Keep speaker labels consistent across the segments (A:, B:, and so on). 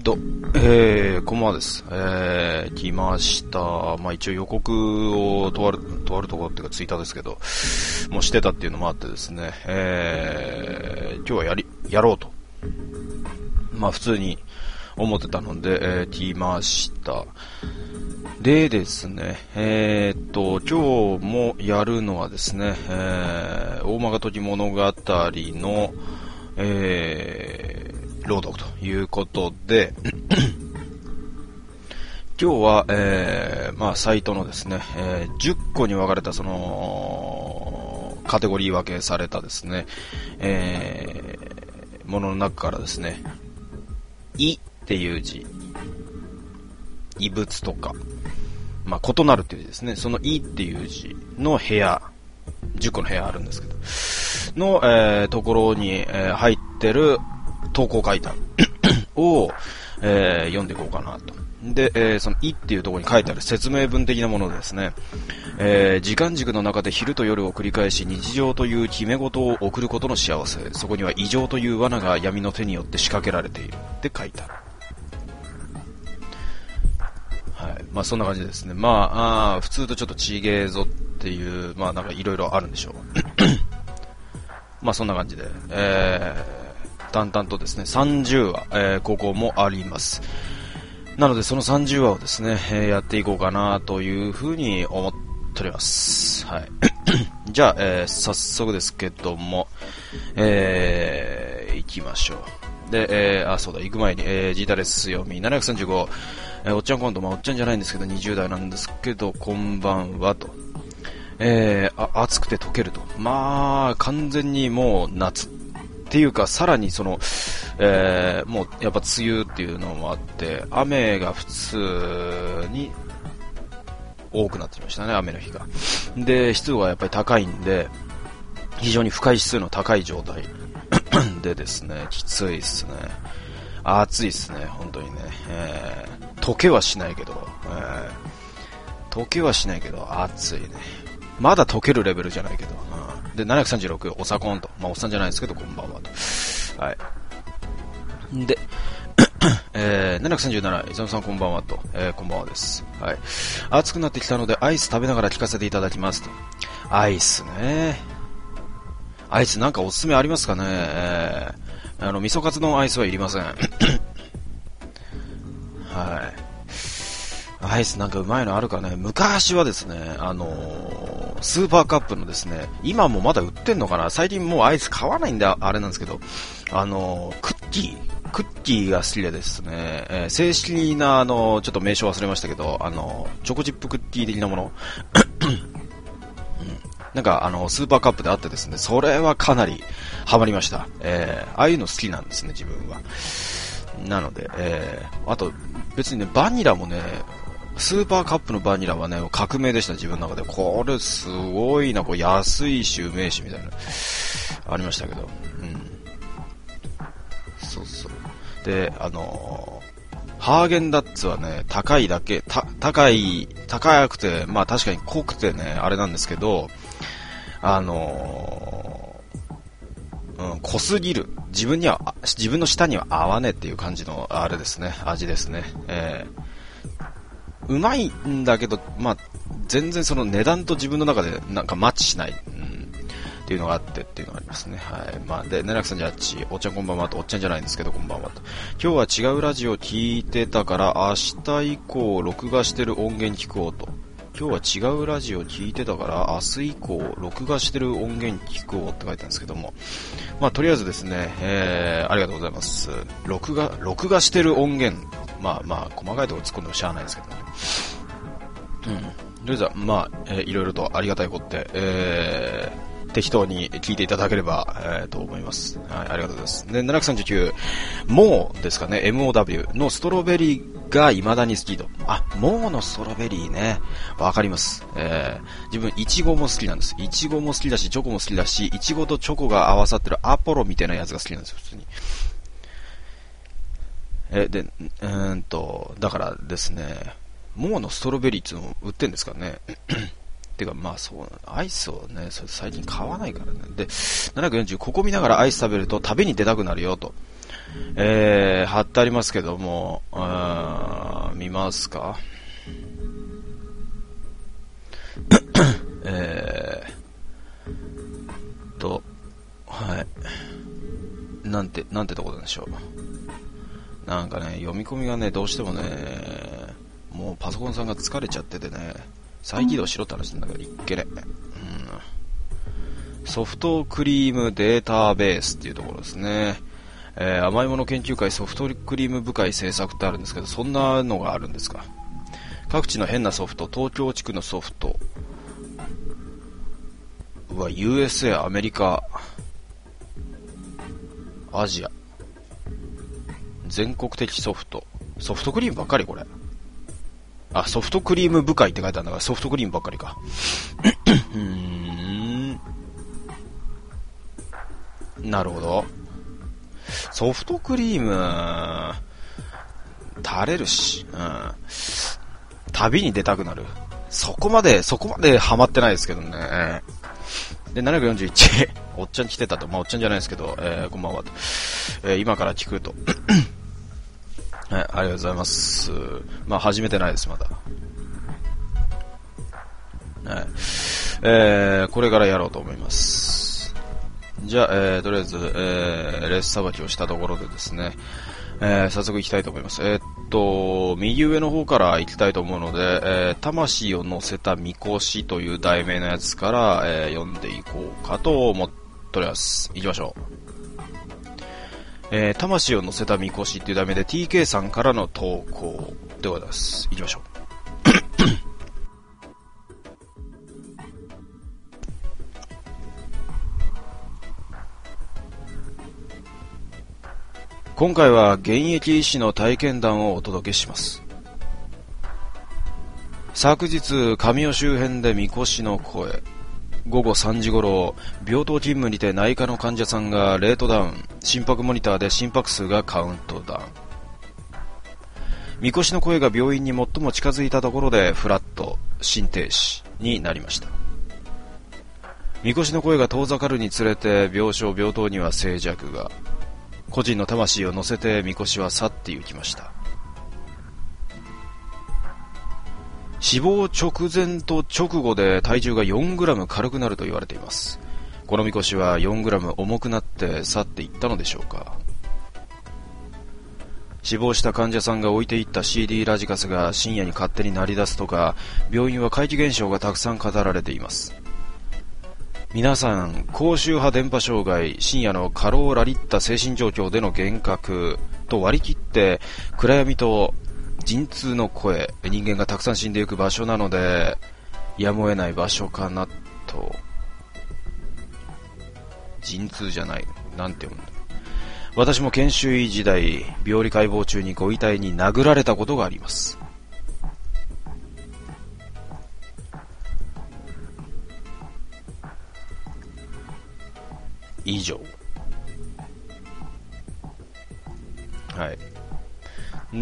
A: こんばんはです。来ました。まあ一応予告をとあるところっていうかツイッターですけど、もうしてたっていうのもあってですね、今日はやろうと。まあ普通に思ってたので、来ました。でですね、今日もやるのはですね、大曲とぎ物語の、朗読ということで今日は、まあサイトのですね、10個に分かれたそのカテゴリー分けされたですね、ものの中からですね、異っていう字、異物とか、まあ異なるっていう字ですね。その異っていう字の部屋、10個の部屋あるんですけどの、ところに、入ってる投稿書いたを、読んでいこうかなと。で、そのいっていうところに書いてある説明文的なものですね。時間軸の中で昼と夜を繰り返し日常という決め事を送ることの幸せ。そこには異常という罠が闇の手によって仕掛けられているって書いてある。はい。まあそんな感じですね。まあ、普通とちょっと違えぞっていう、まあなんかいろいろあるんでしょう。まあそんな感じで、淡々とですね、30話、ここもあります。なのでその30話をですね、やっていこうかなというふうに思っております。はい。じゃあ、早速ですけども、行きましょう。で、そうだ、行く前に、ジータレス読み735、おっちゃん今度、まあおっちゃんじゃないんですけど、20代なんですけど、こんばんはと。暑くて溶けると。まあ、完全にもう夏。っていうか、さらにその、もうやっぱ梅雨っていうのもあって、雨が普通に多くなってきましたね、雨の日が。で、湿度がやっぱり高いんで、非常に不快指数の高い状態でですね、きついですね。暑いですね、本当にね。溶けはしないけど、暑いね。まだ溶けるレベルじゃないけど。で、736、おさこんと。まあ、おっさんじゃないですけど、こんばんはと。はい。で、737、伊沢さんこんばんはと。こんばんはです。はい。暑くなってきたので、アイス食べながら聞かせていただきますと。アイスね。アイスなんかおすすめありますかね。味噌カツ丼アイスはいりません。はい。アイスなんかうまいのあるかね。昔はですね、スーパーカップのですね、今もまだ売ってんのかな、最近もうアイス買わないんであれなんですけど、クッキーが好きでですね、正式なちょっと名称忘れましたけど、チョコチップクッキー的なもの、なんかスーパーカップであってですね、それはかなりハマりました。ああいうの好きなんですね、自分は。なので、あと別にね、バニラもね、スーパーカップのバニラはね、革命でした、自分の中で。これすごいな、こう安いし、うめえし、みたいな、ありましたけど。うん。そうそう。で、ハーゲンダッツはね、高いだけ、高くて、まあ確かに濃くてね、あれなんですけど、濃すぎる。自分の舌には合わねえっていう感じの、あれですね、味ですね。うまいんだけど、まあ、全然その値段と自分の中でなんかマッチしない、っていうのがあってっていうのがありますね。はい。まあ、で、738、おっちゃんこんばんはと、おっちゃんじゃないんですけど、こんばんはと。今日は違うラジオ聞いてたから、明日以降、録画してる音源聞こうと。今日は違うラジオ聞いてたから、明日以降、録画してる音源聞こうって書いてあるんですけども。まあ、とりあえずですね、ありがとうございます。録画してる音源。まあ、細かいところ突っ込んでもしゃあないですけどね。とりあえずは、まあ、いろいろとありがたいことで、適当に聞いていただければ、と思います。はい、ありがとうございます。で、739、もうですかね、MOW のストロベリーが未だに好きと。もうのストロベリーね。わかります。自分、イチゴも好きなんです。イチゴも好きだし、チョコも好きだし、イチゴとチョコが合わさってるアポロみたいなやつが好きなんですよ、普通に。で、だからですね、モーのストロベリーっていうのを売ってんですかね。てか、まあそう、アイスをね、それ最近買わないからね。で、740、ここ見ながらアイス食べると食べに出たくなるよと。 貼ってありますけども、見ますか？はい。なんてところでしょう。なんかね、読み込みがね、どうしてもね、もうパソコンさんが疲れちゃっててね、再起動しろって話なんだけど、いっけね。ソフトクリームデータベースっていうところですね。甘いもの研究会ソフトクリーム部会制作ってあるんですけど、そんなのがあるんですか。各地の変なソフト、東京地区のソフト、USA、アメリカ、アジア、全国的ソフトクリームばっかりこれ。ソフトクリーム部会って書いてあるんだからソフトクリームばっかりか。なるほど。ソフトクリーム、垂れるし、旅に出たくなる。そこまでハマってないですけどね。で、741、おっちゃん来てたと。おっちゃんじゃないですけど、こんばんはと。今から聞くと。はい、ありがとうございます。始めてないです、まだ。はい。これからやろうと思います。じゃあ、とりあえず、レースさばきをしたところでですね、早速行きたいと思います。右上の方から行きたいと思うので、魂を乗せたみこしという題名のやつから、読んでいこうかと思っております。行きましょう。魂を乗せたみこしっていう題名で TK さんからの投稿でございます。行きましょう。今回は現役医師の体験談をお届けします。昨日、上尾周辺でみこしの声。午後3時頃、病棟勤務にて内科の患者さんがレートダウン、心拍モニターで心拍数がカウントダウン。みこしの声が病院に最も近づいたところでフラット、心停止になりました。みこしの声が遠ざかるにつれて病棟には静寂が。個人の魂を乗せてみこしは去って行きました。死亡直前と直後で体重が 4g 軽くなると言われています。このみこしは 4g 重くなって去っていったのでしょうか。死亡した患者さんが置いていった CD ラジカセが深夜に勝手に鳴り出すとか、病院は怪奇現象がたくさん語られています。皆さん、高周波電波障害、深夜の過労ラリった精神状況での幻覚と割り切って暗闇と陣痛の声、人間がたくさん死んでいく場所なのでやむを得ない場所かなと。陣痛じゃない、なんて読むんだ。私も研修医時代、病理解剖中にご遺体に殴られたことがあります。以上。はい。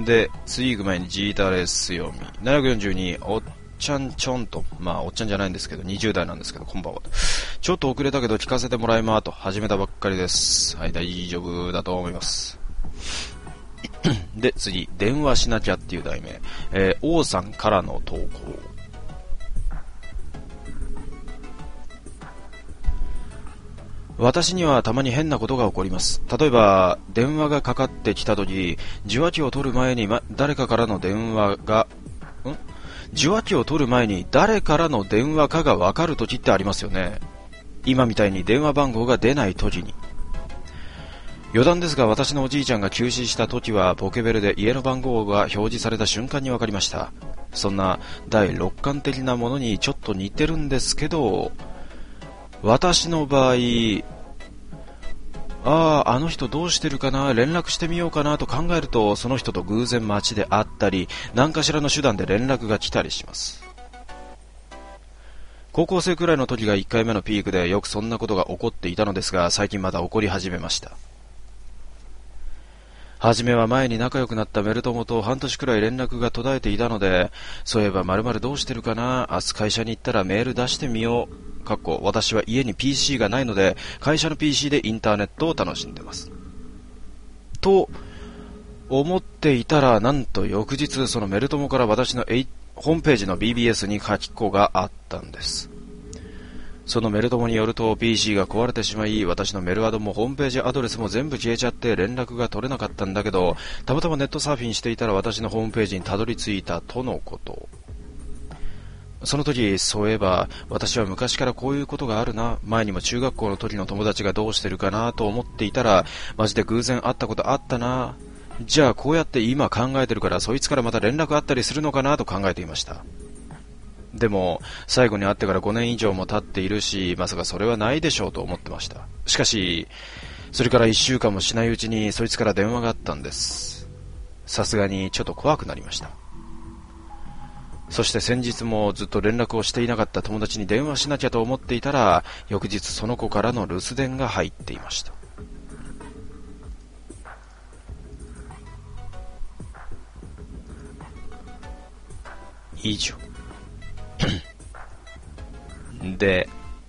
A: で、次行く前にジータレス読み。742、おっちゃんちょんと。おっちゃんじゃないんですけど、20代なんですけど、こんばんは。ちょっと遅れたけど聞かせてもらいまーと。始めたばっかりです。はい、大丈夫だと思います。で、次、電話しなきゃっていう題名。王さんからの投稿。私にはたまに変なことが起こります。例えば、電話がかかってきたとき、受話器を取る前に、誰からの電話かがわかるときってありますよね。今みたいに電話番号が出ないときに。余談ですが、私のおじいちゃんが急死したときは、ポケベルで家の番号が表示された瞬間にわかりました。そんな第六感的なものにちょっと似てるんですけど、私の場合、あの人どうしてるかな、連絡してみようかなと考えると、その人と偶然街で会ったり、何かしらの手段で連絡が来たりします。高校生くらいの時が1回目のピークで、よくそんなことが起こっていたのですが、最近また起こり始めました。はじめは前に仲良くなったメル友と半年くらい連絡が途絶えていたので、そういえば〇〇どうしてるかな、明日会社に行ったらメール出してみよう。私は家に PC がないので、会社の PC でインターネットを楽しんでます。 と思っていたら、なんと翌日そのメル友から私のホームページの BBS に書き子があったんです。そのメル友によると PC が壊れてしまい、私のメルアドもホームページアドレスも全部消えちゃって連絡が取れなかったんだけど、たまたまネットサーフィンしていたら私のホームページにたどり着いたとのこと。その時、そういえば私は昔からこういうことがあるな、前にも中学校の時の友達がどうしてるかなと思っていたら、マジで偶然会ったことあったな、じゃあこうやって今考えてるからそいつからまた連絡あったりするのかなと考えていました。でも最後に会ってから5年以上も経っているし、まさかそれはないでしょうと思ってました。しかしそれから1週間もしないうちにそいつから電話があったんです。さすがにちょっと怖くなりました。そして先日もずっと連絡をしていなかった友達に電話しなきゃと思っていたら、翌日その子からの留守電が入っていました。以上で、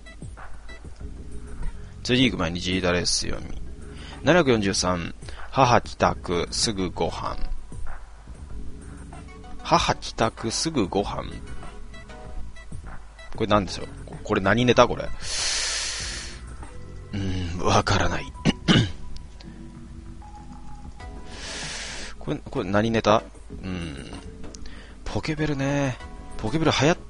A: 次行く前にジーダレス読み。743、母帰宅すぐご飯。母帰宅すぐご飯、これ何ですよ。これ何ネタこれ。わからないこれ何ネタ。ポケベルね。ポケベル流行った、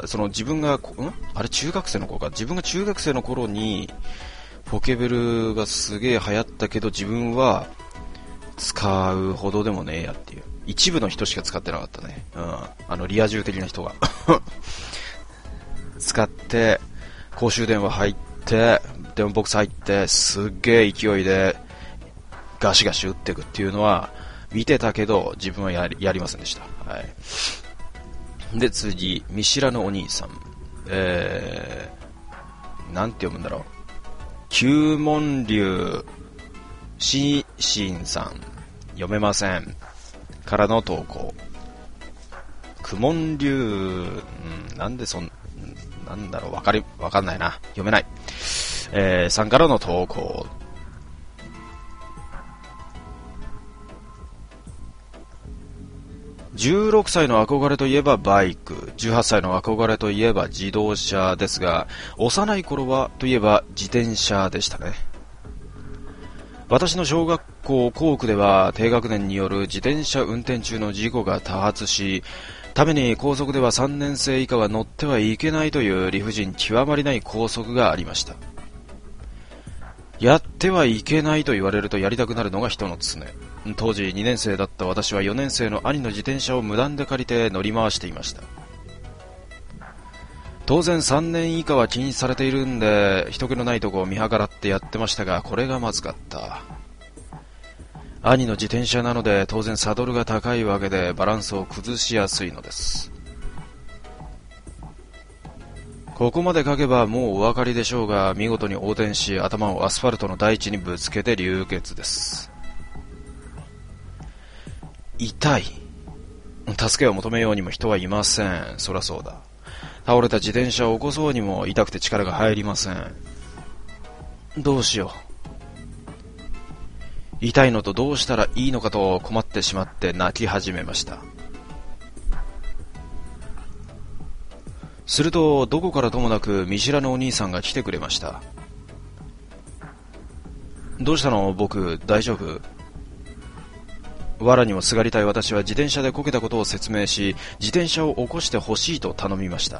A: その自分が、あれ中学生の頃か。自分が中学生の頃に、ポケベルがすげえ流行ったけど、自分は使うほどでもねえやっていう。一部の人しか使ってなかったね。リア充的な人が。使って、公衆電話入って、電話ボックス入って、すっげえ勢いで、ガシガシ打っていくっていうのは、見てたけど、自分はやりませんでした。はい。で、次、見知らぬお兄さん。なんて読むんだろう。九門流、しんさん。読めません。からの投稿。九門流、なんでなんだろう、わかんないな。読めない。さんからの投稿。16歳の憧れといえばバイク、18歳の憧れといえば自動車ですが、幼い頃はといえば自転車でしたね。私の小学校校区では低学年による自転車運転中の事故が多発し、ために高速では3年生以下は乗ってはいけないという理不尽極まりない校則がありました。やってはいけないと言われるとやりたくなるのが人の常。当時2年生だった私は4年生の兄の自転車を無断で借りて乗り回していました。当然3年以下は禁止されているんで、人気のないとこを見計らってやってましたが、これがまずかった。兄の自転車なので当然サドルが高いわけでバランスを崩しやすいのです。ここまで書けばもうお分かりでしょうが、見事に横転し頭をアスファルトの大地にぶつけて流血です。痛い。助けを求めようにも人はいません。そらそうだ。倒れた自転車を起こそうにも痛くて力が入りません。どうしよう。痛いのとどうしたらいいのかと困ってしまって泣き始めました。するとどこからともなく見知らぬお兄さんが来てくれました。どうしたの僕、大丈夫？藁にもすがりたい私は自転車でこけたことを説明し、自転車を起こしてほしいと頼みました。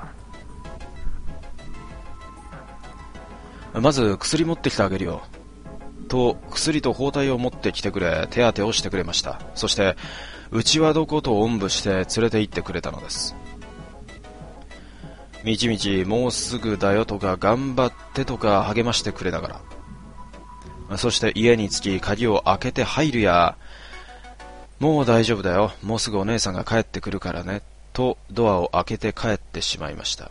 A: まず薬持ってきてあげるよ。と薬と包帯を持ってきてくれ、手当てをしてくれました。そしてうちはどことおんぶして連れて行ってくれたのです。みちみちもうすぐだよとか頑張ってとか励ましてくれながら、そして家に着き鍵を開けて入るや、もう大丈夫だよ、もうすぐお姉さんが帰ってくるからねとドアを開けて帰ってしまいました。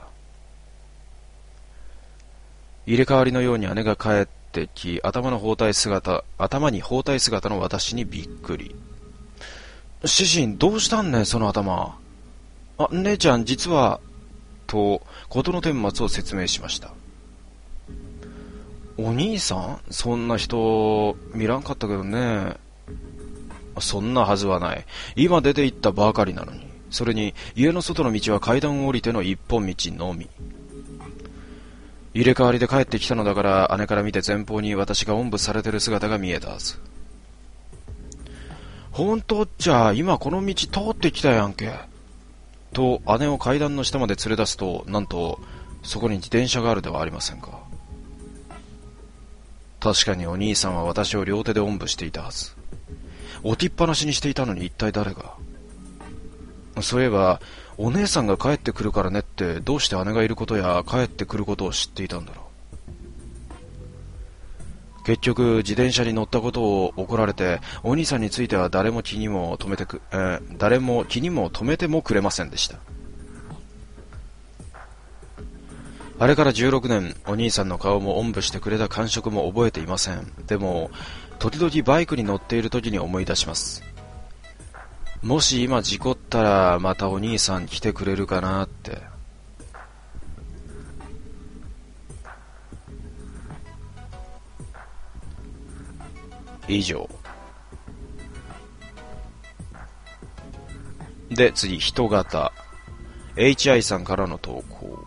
A: 入れ替わりのように姉が帰ってき、頭に包帯姿の私にびっくり。主人どうしたんねその頭。姉ちゃん実はと事の顛末を説明しました。 お兄さん？そんな人見らんかったけどね。そんなはずはない。今出て行ったばかりなのに。それに家の外の道は階段を降りての一本道のみ。入れ替わりで帰ってきたのだから、姉から見て前方に私がおんぶされてる姿が見えたはず。本当っちゃ今この道通ってきたやんけ。と姉を階段の下まで連れ出すと、なんとそこに自転車があるではありませんか。確かにお兄さんは私を両手でおんぶしていたはず。置きっぱなしにしていたのに一体誰が。そういえばお姉さんが帰ってくるからねってどうして姉がいることや帰ってくることを知っていたんだろう。結局自転車に乗ったことを怒られて、お兄さんについては誰も気にも留めてもくれませんでした。あれから16年、お兄さんの顔もおんぶしてくれた感触も覚えていません。でも時々バイクに乗っている時に思い出します。もし今事故ったらまたお兄さん来てくれるかなって。以上で、次人型 HI さんからの投稿。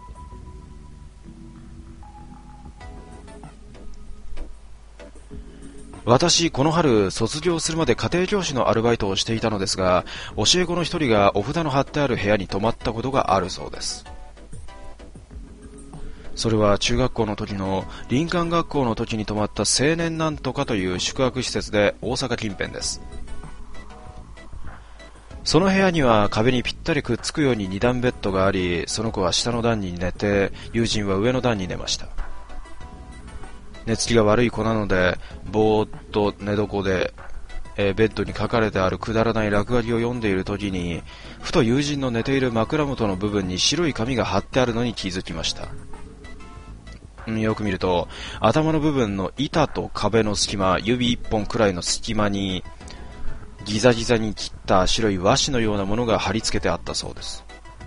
A: 私、この春卒業するまで家庭教師のアルバイトをしていたのですが、教え子の一人がお札の貼ってある部屋に泊まったことがあるそうです。それは中学校の時の林間学校の時に泊まった青年なんとかという宿泊施設で、大阪近辺です。その部屋には壁にぴったりくっつくように2段ベッドがあり、その子は下の段に寝て、友人は上の段に寝ました。寝つきが悪い子なので、ぼーっと寝床で、ベッドに書かれてあるくだらない落書きを読んでいる時に、ふと友人の寝ている枕元の部分に白い紙が貼ってあるのに気づきました。よく見ると、頭の部分の板と壁の隙間、指一本くらいの隙間に、ギザギザに切った白い和紙のようなものが貼り付けてあったそうです。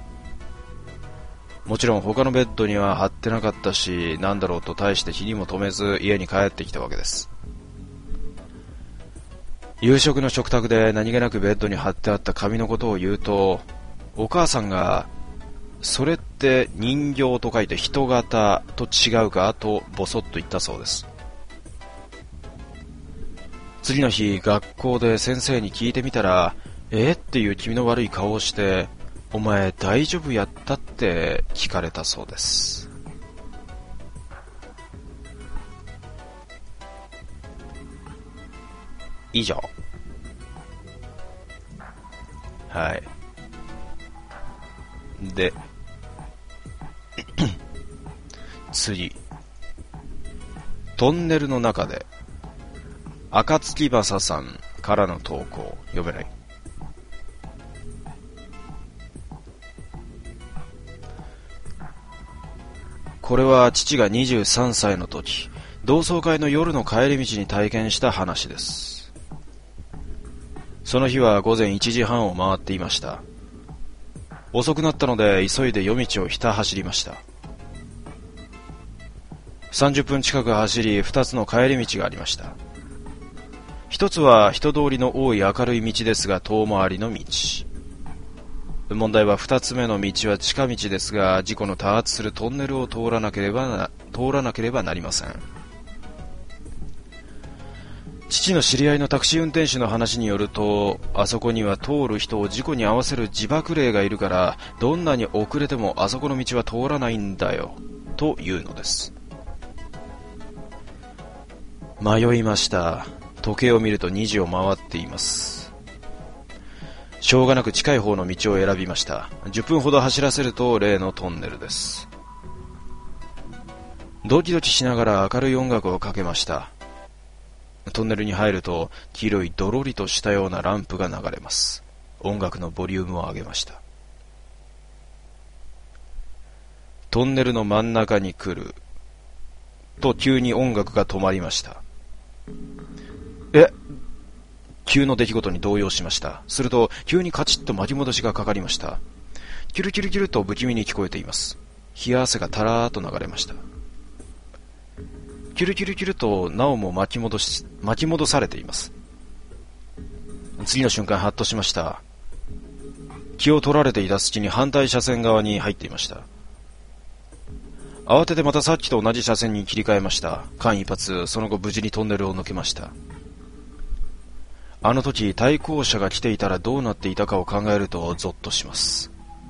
A: もちろん他のベッドには貼ってなかったし、なんだろうと大して気にも留めず家に帰ってきたわけです。夕食の食卓で何気なくベッドに貼ってあった紙のことを言うと、お母さんが、それって人形と書いて人型と違うかとボソッと言ったそうです。次の日学校で先生に聞いてみたら、っていう気味の悪い顔をして、お前大丈夫やったって聞かれたそうです。以上。はい。で次、トンネルの中で暁正さんからの投稿。読めない。これは父が23歳の時、同窓会の夜の帰り道に体験した話です。その日は午前1時半を回っていました。遅くなったので急いで夜道をひた走りました。30分近く走り、2つの帰り道がありました。一つは人通りの多い明るい道ですが遠回りの道。問題は2つ目の道は近道ですが、事故の多発するトンネルを通らなければなりません。父の知り合いのタクシー運転手の話によると、あそこには通る人を事故に合わせる自爆霊がいるから、どんなに遅れてもあそこの道は通らないんだよというのです。迷いました。時計を見ると2時を回っています。しょうがなく近い方の道を選びました。10分ほど走らせると例のトンネルです。ドキドキしながら明るい音楽をかけました。トンネルに入ると黄色いドロリとしたようなランプが流れます。音楽のボリュームを上げました。トンネルの真ん中に来ると急に音楽が止まりました。急の出来事に動揺しました。すると急にカチッと巻き戻しがかかりました。キュルキュルキュルと不気味に聞こえています。冷や汗がたらーっと流れました。 キュルキュルキュルとなおも巻き戻されています。次の瞬間ハッとしました。気を取られていた隙に反対車線側に入っていました。慌ててまたさっきと同じ車線に切り替えました。間一髪、その後無事にトンネルを抜けました。あの時対向車が来ていたらどうなっていたかを考えるとゾッとします。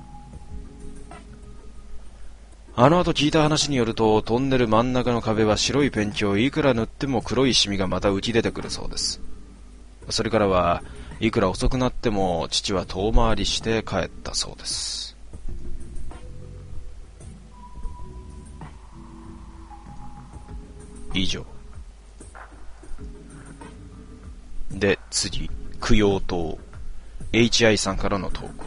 A: あの後聞いた話によると、トンネル真ん中の壁は白いペンキをいくら塗っても黒いシミがまた浮き出てくるそうです。それからはいくら遅くなっても父は遠回りして帰ったそうです。以上で、次、供養塔 HI さんからの投稿。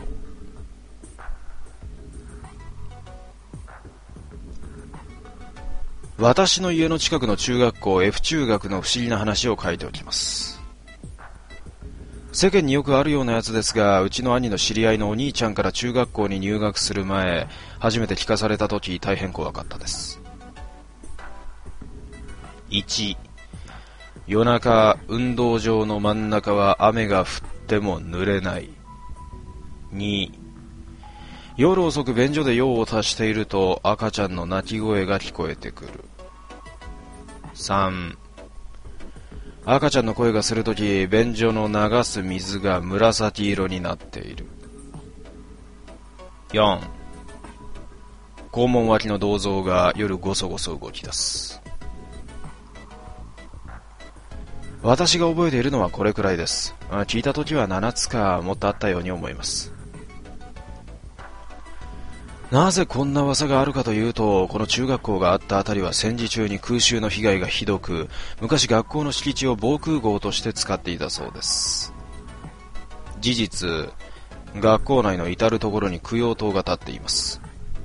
A: 私の家の近くの中学校 F 中学の不思議な話を書いておきます。世間によくあるようなやつですが、うちの兄の知り合いのお兄ちゃんから中学校に入学する前、初めて聞かされたとき大変怖かったです。1、夜中運動場の真ん中は雨が降っても濡れない。2、夜遅く便所で用を足していると赤ちゃんの泣き声が聞こえてくる。3、赤ちゃんの声がするとき便所の流す水が紫色になっている。4、校門脇の銅像が夜ごそごそ動き出す。私が覚えているのはこれくらいです。聞いたときは7つかもっとあったように思います。なぜこんな噂があるかというと、この中学校があったあたりは戦時中に空襲の被害がひどく、昔学校の敷地を防空壕として使っていたそうです。事実、学校内の至るところに供養塔が立っています。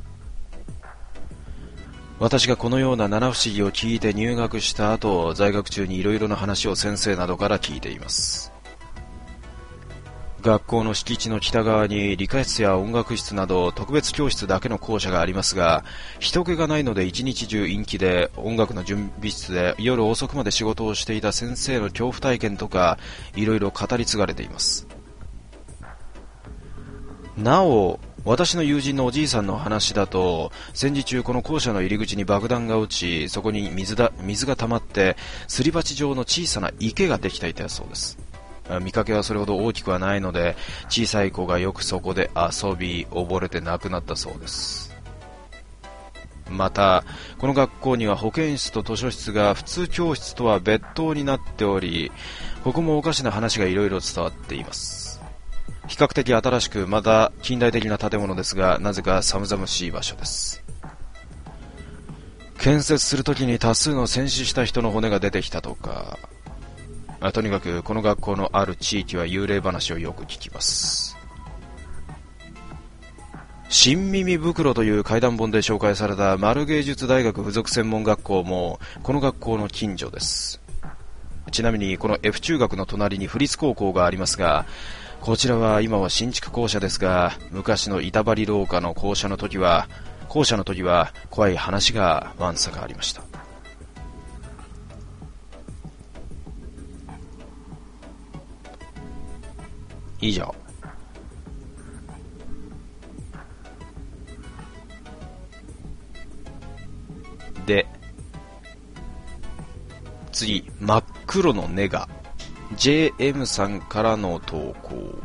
A: 私がこのような七不思議を聞いて入学した後、在学中にいろいろな話を先生などから聞いています。学校の敷地の北側に理科室や音楽室など特別教室だけの校舎がありますが、人気がないので一日中陰気で、音楽の準備室で夜遅くまで仕事をしていた先生の恐怖体験とかいろいろ語り継がれています。なお、私の友人のおじいさんの話だと、戦時中この校舎の入り口に爆弾が落ち、そこに水が溜まってすり鉢状の小さな池ができていたそうです。見かけはそれほど大きくはないので、小さい子がよくそこで遊び溺れて亡くなったそうです。またこの学校には保健室と図書室が普通教室とは別棟になっており、ここもおかしな話がいろいろ伝わっています。比較的新しくまだ近代的な建物ですが、なぜか寒々しい場所です。建設するときに多数の戦死した人の骨が出てきたとか、とにかくこの学校のある地域は幽霊話をよく聞きます。新耳袋という怪談本で紹介された丸芸術大学附属専門学校もこの学校の近所です。ちなみにこの F 中学の隣に府立高校がありますが、こちらは今は新築校舎ですが、昔の板張り廊下の校舎の時は怖い話がわんさかありました。以上。で、次、真っ黒のネガ JM さんからの投稿。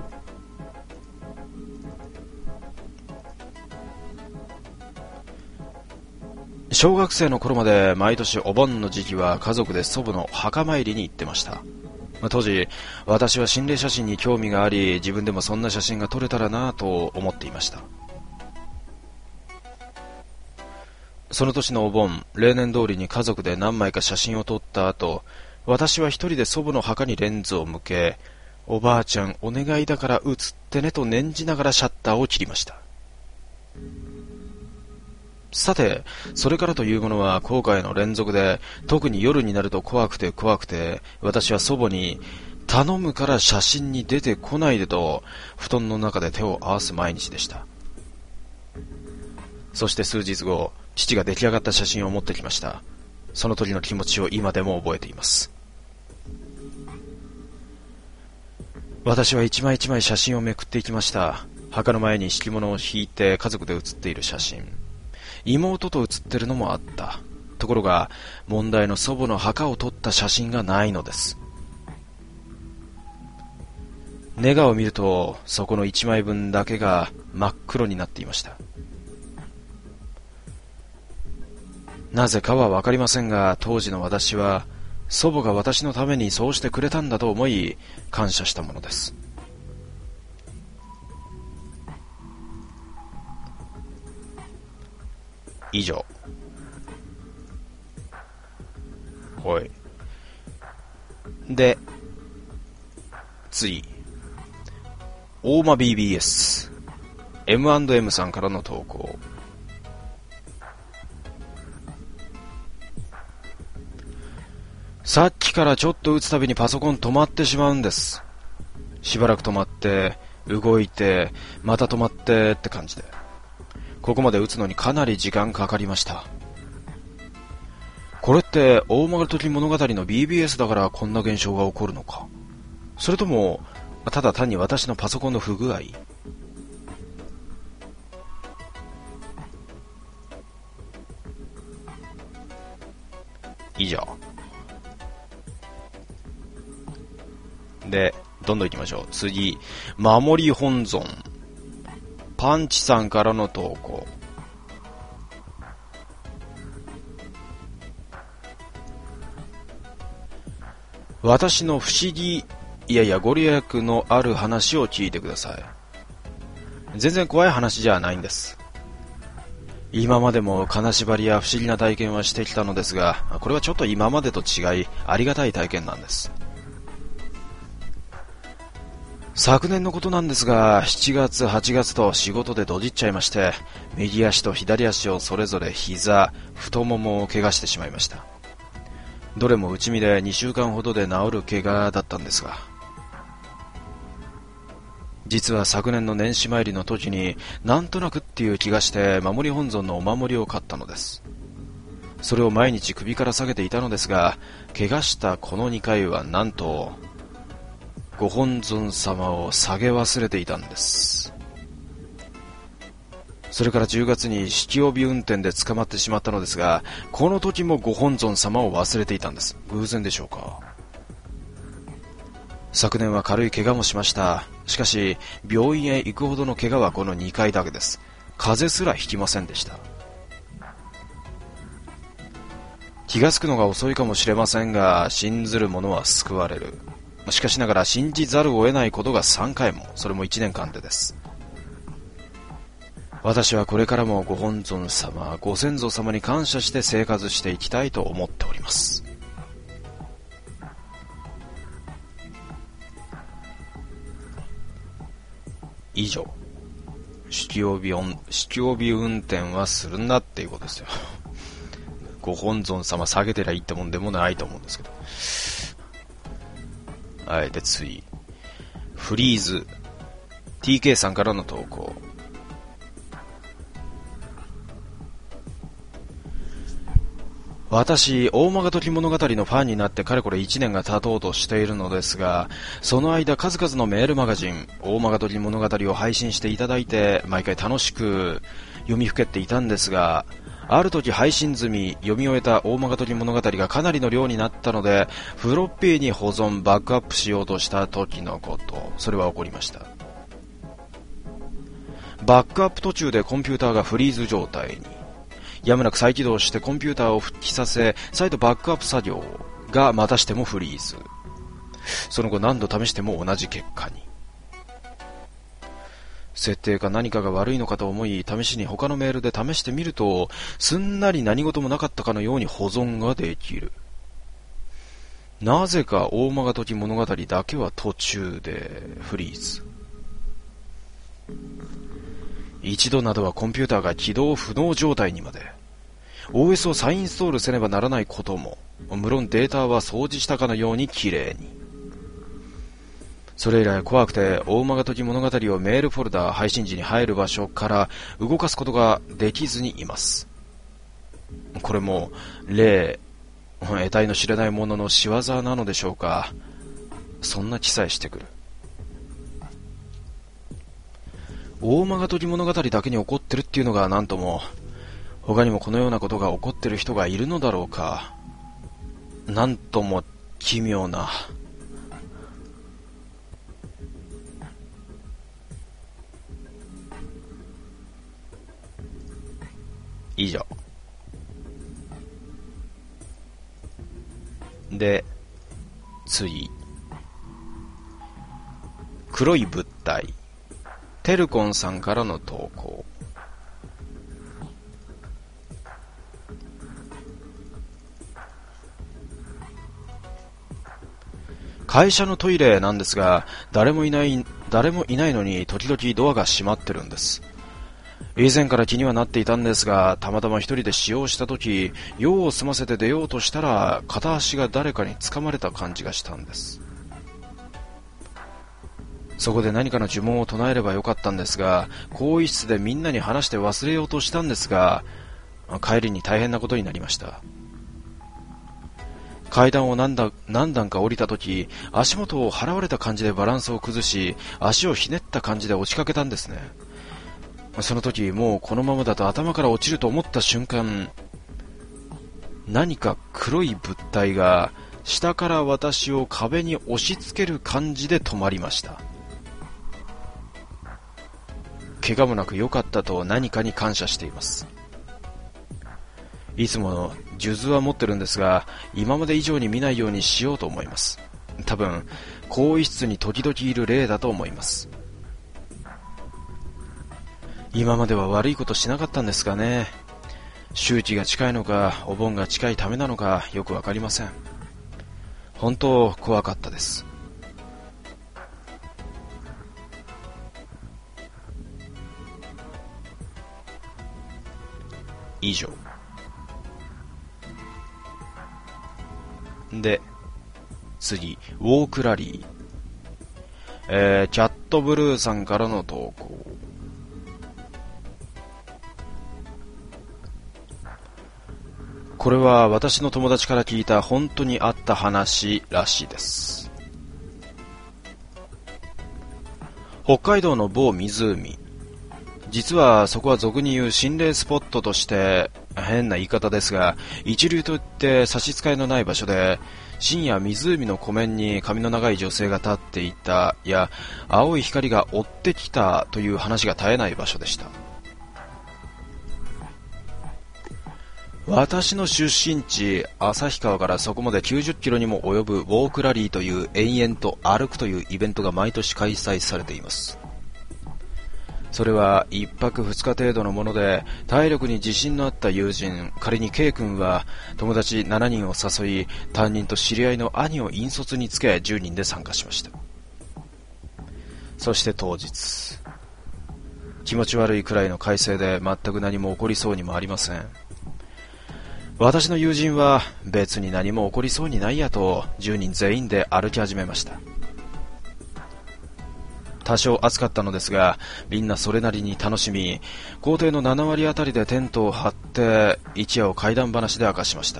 A: 小学生の頃まで毎年お盆の時期は家族で祖母の墓参りに行ってました。当時私は心霊写真に興味があり、自分でもそんな写真が撮れたらなぁと思っていました。その年のお盆、例年通りに家族で何枚か写真を撮った後、私は一人で祖母の墓にレンズを向け、おばあちゃんお願いだから写ってねと念じながらシャッターを切りました。さて、それからというものは後悔の連続で、特に夜になると怖くて、私は祖母に頼むから写真に出てこないでと布団の中で手を合わす毎日でした。そして数日後、父が出来上がった写真を持ってきました。 その時の気持ちを今でも覚えています。私は一枚一枚写真をめくっていきました。墓の前に敷物を引いて家族で写っている写真。妹と写ってるのもあった。ところが、問題の祖母の墓を撮った写真がないのです。ネガを見ると、そこの一枚分だけが真っ黒になっていました。なぜかはわかりませんが、当時の私は、祖母が私のためにそうしてくれたんだと思い、感謝したものです。以上。はい。で、次。大間 BBS。M&M さんからの投稿。さっきからちょっと打つたびにパソコン止まってしまうんです。しばらく止まって、動いて、また止まってって感じで。ここまで打つのにかなり時間かかりました。これって大曲時物語の BBS だからこんな現象が起こるのか、それともただ単に私のパソコンの不具合。以上で、どんどん行きましょう。次、守り本尊パンチさんからの投稿。私の不思議、いやいやご利益のある話を聞いてください。全然怖い話じゃないんです。今までも金縛りや不思議な体験はしてきたのですが、これはちょっと今までと違いありがたい体験なんです。昨年のことなんですが、7月8月と仕事でドジっちゃいまして、右足と左足をそれぞれ膝、太ももを怪我してしまいました。どれも内身で2週間ほどで治る怪我だったんですが、実は昨年の年始参りの時になんとなくっていう気がして守り本尊のお守りを買ったのです。それを毎日首から下げていたのですが、怪我したこの2回はなんとご本尊様を下げ忘れていたんです。それから10月に酒気帯び運転で捕まってしまったのですが、この時もご本尊様を忘れていたんです。偶然でしょうか。昨年は軽い怪我もしました。しかし病院へ行くほどの怪我はこの2回だけです。風邪すらひきませんでした。気がつくのが遅いかもしれませんが、信ずる者は救われる。しかしながら信じざるを得ないことが3回も、それも1年間でです。私はこれからもご本尊様、ご先祖様に感謝して生活していきたいと思っております。以上。酒気帯び運転はするなっていうことですよ。ご本尊様下げてりゃいいってもんでもないと思うんですけど。はい、で次。フリーズ TK さんからの投稿。私、大曲時物語のファンになってかれこれ1年が経とうとしているのですが、その間数々のメールマガジン、大曲時物語を配信していただいて、毎回楽しく読みふけっていたんですが、ある時配信済み、読み終えた大曲時物語がかなりの量になったので、フロッピーに保存、バックアップしようとした時のこと、それは起こりました。バックアップ途中でコンピューターがフリーズ状態に。やむなく再起動してコンピューターを復帰させ、再度バックアップ作業がまたしてもフリーズ。その後何度試しても同じ結果に。設定か何かが悪いのかと思い、試しに他のメールで試してみると、すんなり何事もなかったかのように保存ができる。なぜか大曲時物語だけは途中でフリーズ。一度などはコンピューターが起動不能状態にまで。OS を再インストールせねばならないことも、無論データは掃除したかのように綺麗に。それ以来怖くて大曲時物語をメールフォルダ配信時に入る場所から動かすことができずにいます。これも例得体の知れないものの仕業なのでしょうか。そんな気さえしてくる。大間が鳥物語だけに起こってるっていうのがなんとも、他にもこのようなことが起こってる人がいるのだろうか。なんとも奇妙な。以上。で、次。黒い物体。テルコンさんからの投稿。会社のトイレなんですが、誰もいないのに時々ドアが閉まってるんです。以前から気にはなっていたんですが、たまたま一人で使用した時、用を済ませて出ようとしたら、片足が誰かに掴まれた感じがしたんです。そこで何かの呪文を唱えればよかったんですが、更衣室でみんなに話して忘れようとしたんですが、帰りに大変なことになりました。階段を何段か降りたとき、足元を払われた感じでバランスを崩し、足をひねった感じで落ちかけたんですね。その時、もうこのままだと頭から落ちると思った瞬間、何か黒い物体が下から私を壁に押し付ける感じで止まりました。怪我もなく良かったと何かに感謝しています。いつもの数珠は持ってるんですが、今まで以上に見ないようにしようと思います。多分、更衣室に時々いる霊だと思います。今までは悪いことしなかったんですかね。周期が近いのか、お盆が近いためなのか、よくわかりません。本当、怖かったです。以上。で、次、ウォークラリー。キャットブルーさんからの投稿。これは私の友達から聞いた本当にあった話らしいです。北海道の某湖。実はそこは俗に言う心霊スポットとして変な言い方ですが、一流といって差し支えのない場所で、深夜湖の湖面に髪の長い女性が立っていたや青い光が追ってきたという話が絶えない場所でした。私の出身地旭川からそこまで90キロにも及ぶウォークラリーという延々と歩くというイベントが毎年開催されています。それは一泊二日程度のもので、体力に自信のあった友人、仮に K 君は友達7人を誘い、担任と知り合いの兄を引率につけ10人で参加しました。そして当日、気持ち悪いくらいの快晴で全く何も起こりそうにもありません。私の友人は別に何も起こりそうにないやと10人全員で歩き始めました。多少暑かったのですが、みんなそれなりに楽しみ、校庭の7割あたりでテントを張って一夜を怪談話で明かしました。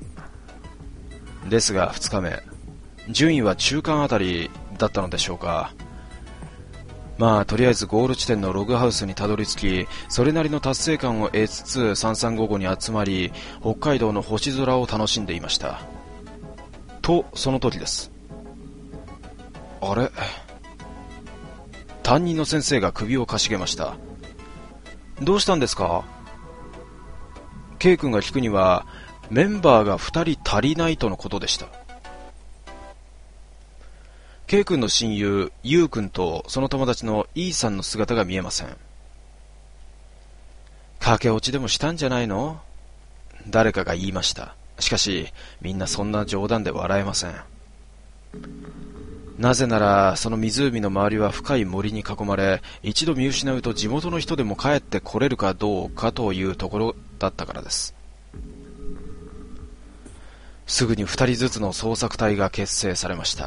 A: ですが2日目、順位は中間あたりだったのでしょうか。まあとりあえずゴール地点のログハウスにたどり着き、それなりの達成感を得つつ3355に集まり、北海道の星空を楽しんでいました。とその時です。あれ、担任の先生が首をかしげました。どうしたんですか？ K 君が聞くには、メンバーが2人足りないとのことでした。K 君の親友、ゆう君とその友達の E さんの姿が見えません。駆け落ちでもしたんじゃないの？誰かが言いました。しかし、みんなそんな冗談で笑えません。なぜなら、その湖の周りは深い森に囲まれ、一度見失うと地元の人でも帰ってこれるかどうかというところだったからです。すぐに2人ずつの捜索隊が結成されました。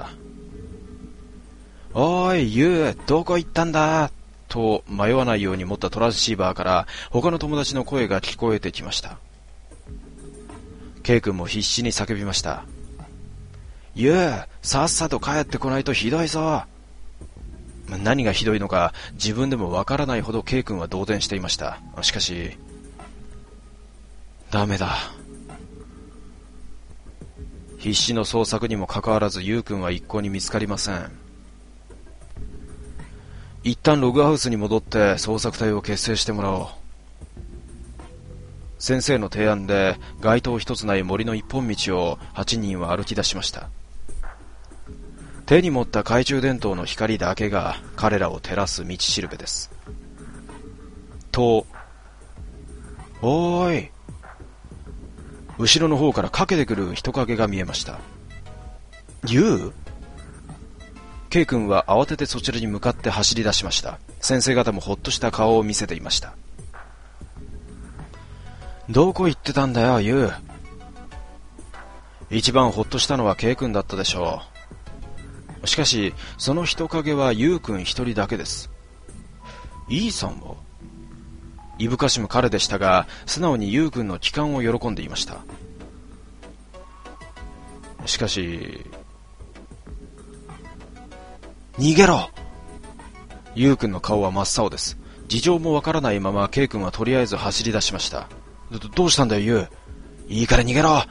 A: おーい、ユウ、どこ行ったんだと迷わないように持ったトランシーバーから他の友達の声が聞こえてきました。 K 君も必死に叫びました。ユウ、さっさと帰ってこないとひどいぞ。何がひどいのか自分でもわからないほど K 君は動転していました。しかし、ダメだ。必死の捜索にもかかわらずユウ君は一向に見つかりません。一旦ログハウスに戻って捜索隊を結成してもらおう。先生の提案で街灯一つない森の一本道を8人は歩き出しました。手に持った懐中電灯の光だけが彼らを照らす道しるべです。と、おーい。後ろの方から駆けてくる人影が見えました。ユウ？ K 君は慌ててそちらに向かって走り出しました。先生方もほっとした顔を見せていました。どこ行ってたんだよ、ユウ。一番ほっとしたのは K 君だったでしょう。しかし、その人影はユウ君一人だけです。イーさんはいぶかしむ彼でしたが、素直にユウ君の帰還を喜んでいました。しかし、逃げろ！ユウ君の顔は真っ青です。事情もわからないまま K 君はとりあえず走り出しました。どうしたんだよ、ユウ。いいから逃げろ！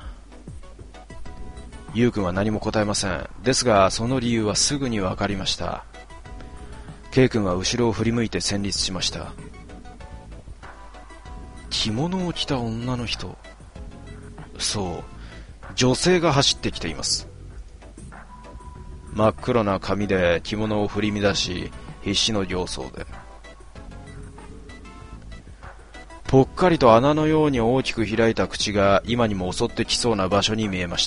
A: ユウ君は何も答えません。ですが、その理由はすぐにわかりました。K 君は後ろを振り向いて戦慄しました。着物を着た女の人。そう、女性が走ってきています。真っ黒な髪で着物を振り乱し、必死の形相で。ぽっかりと穴のように大きく開いた口が今にも襲ってきそうな場所に見えました。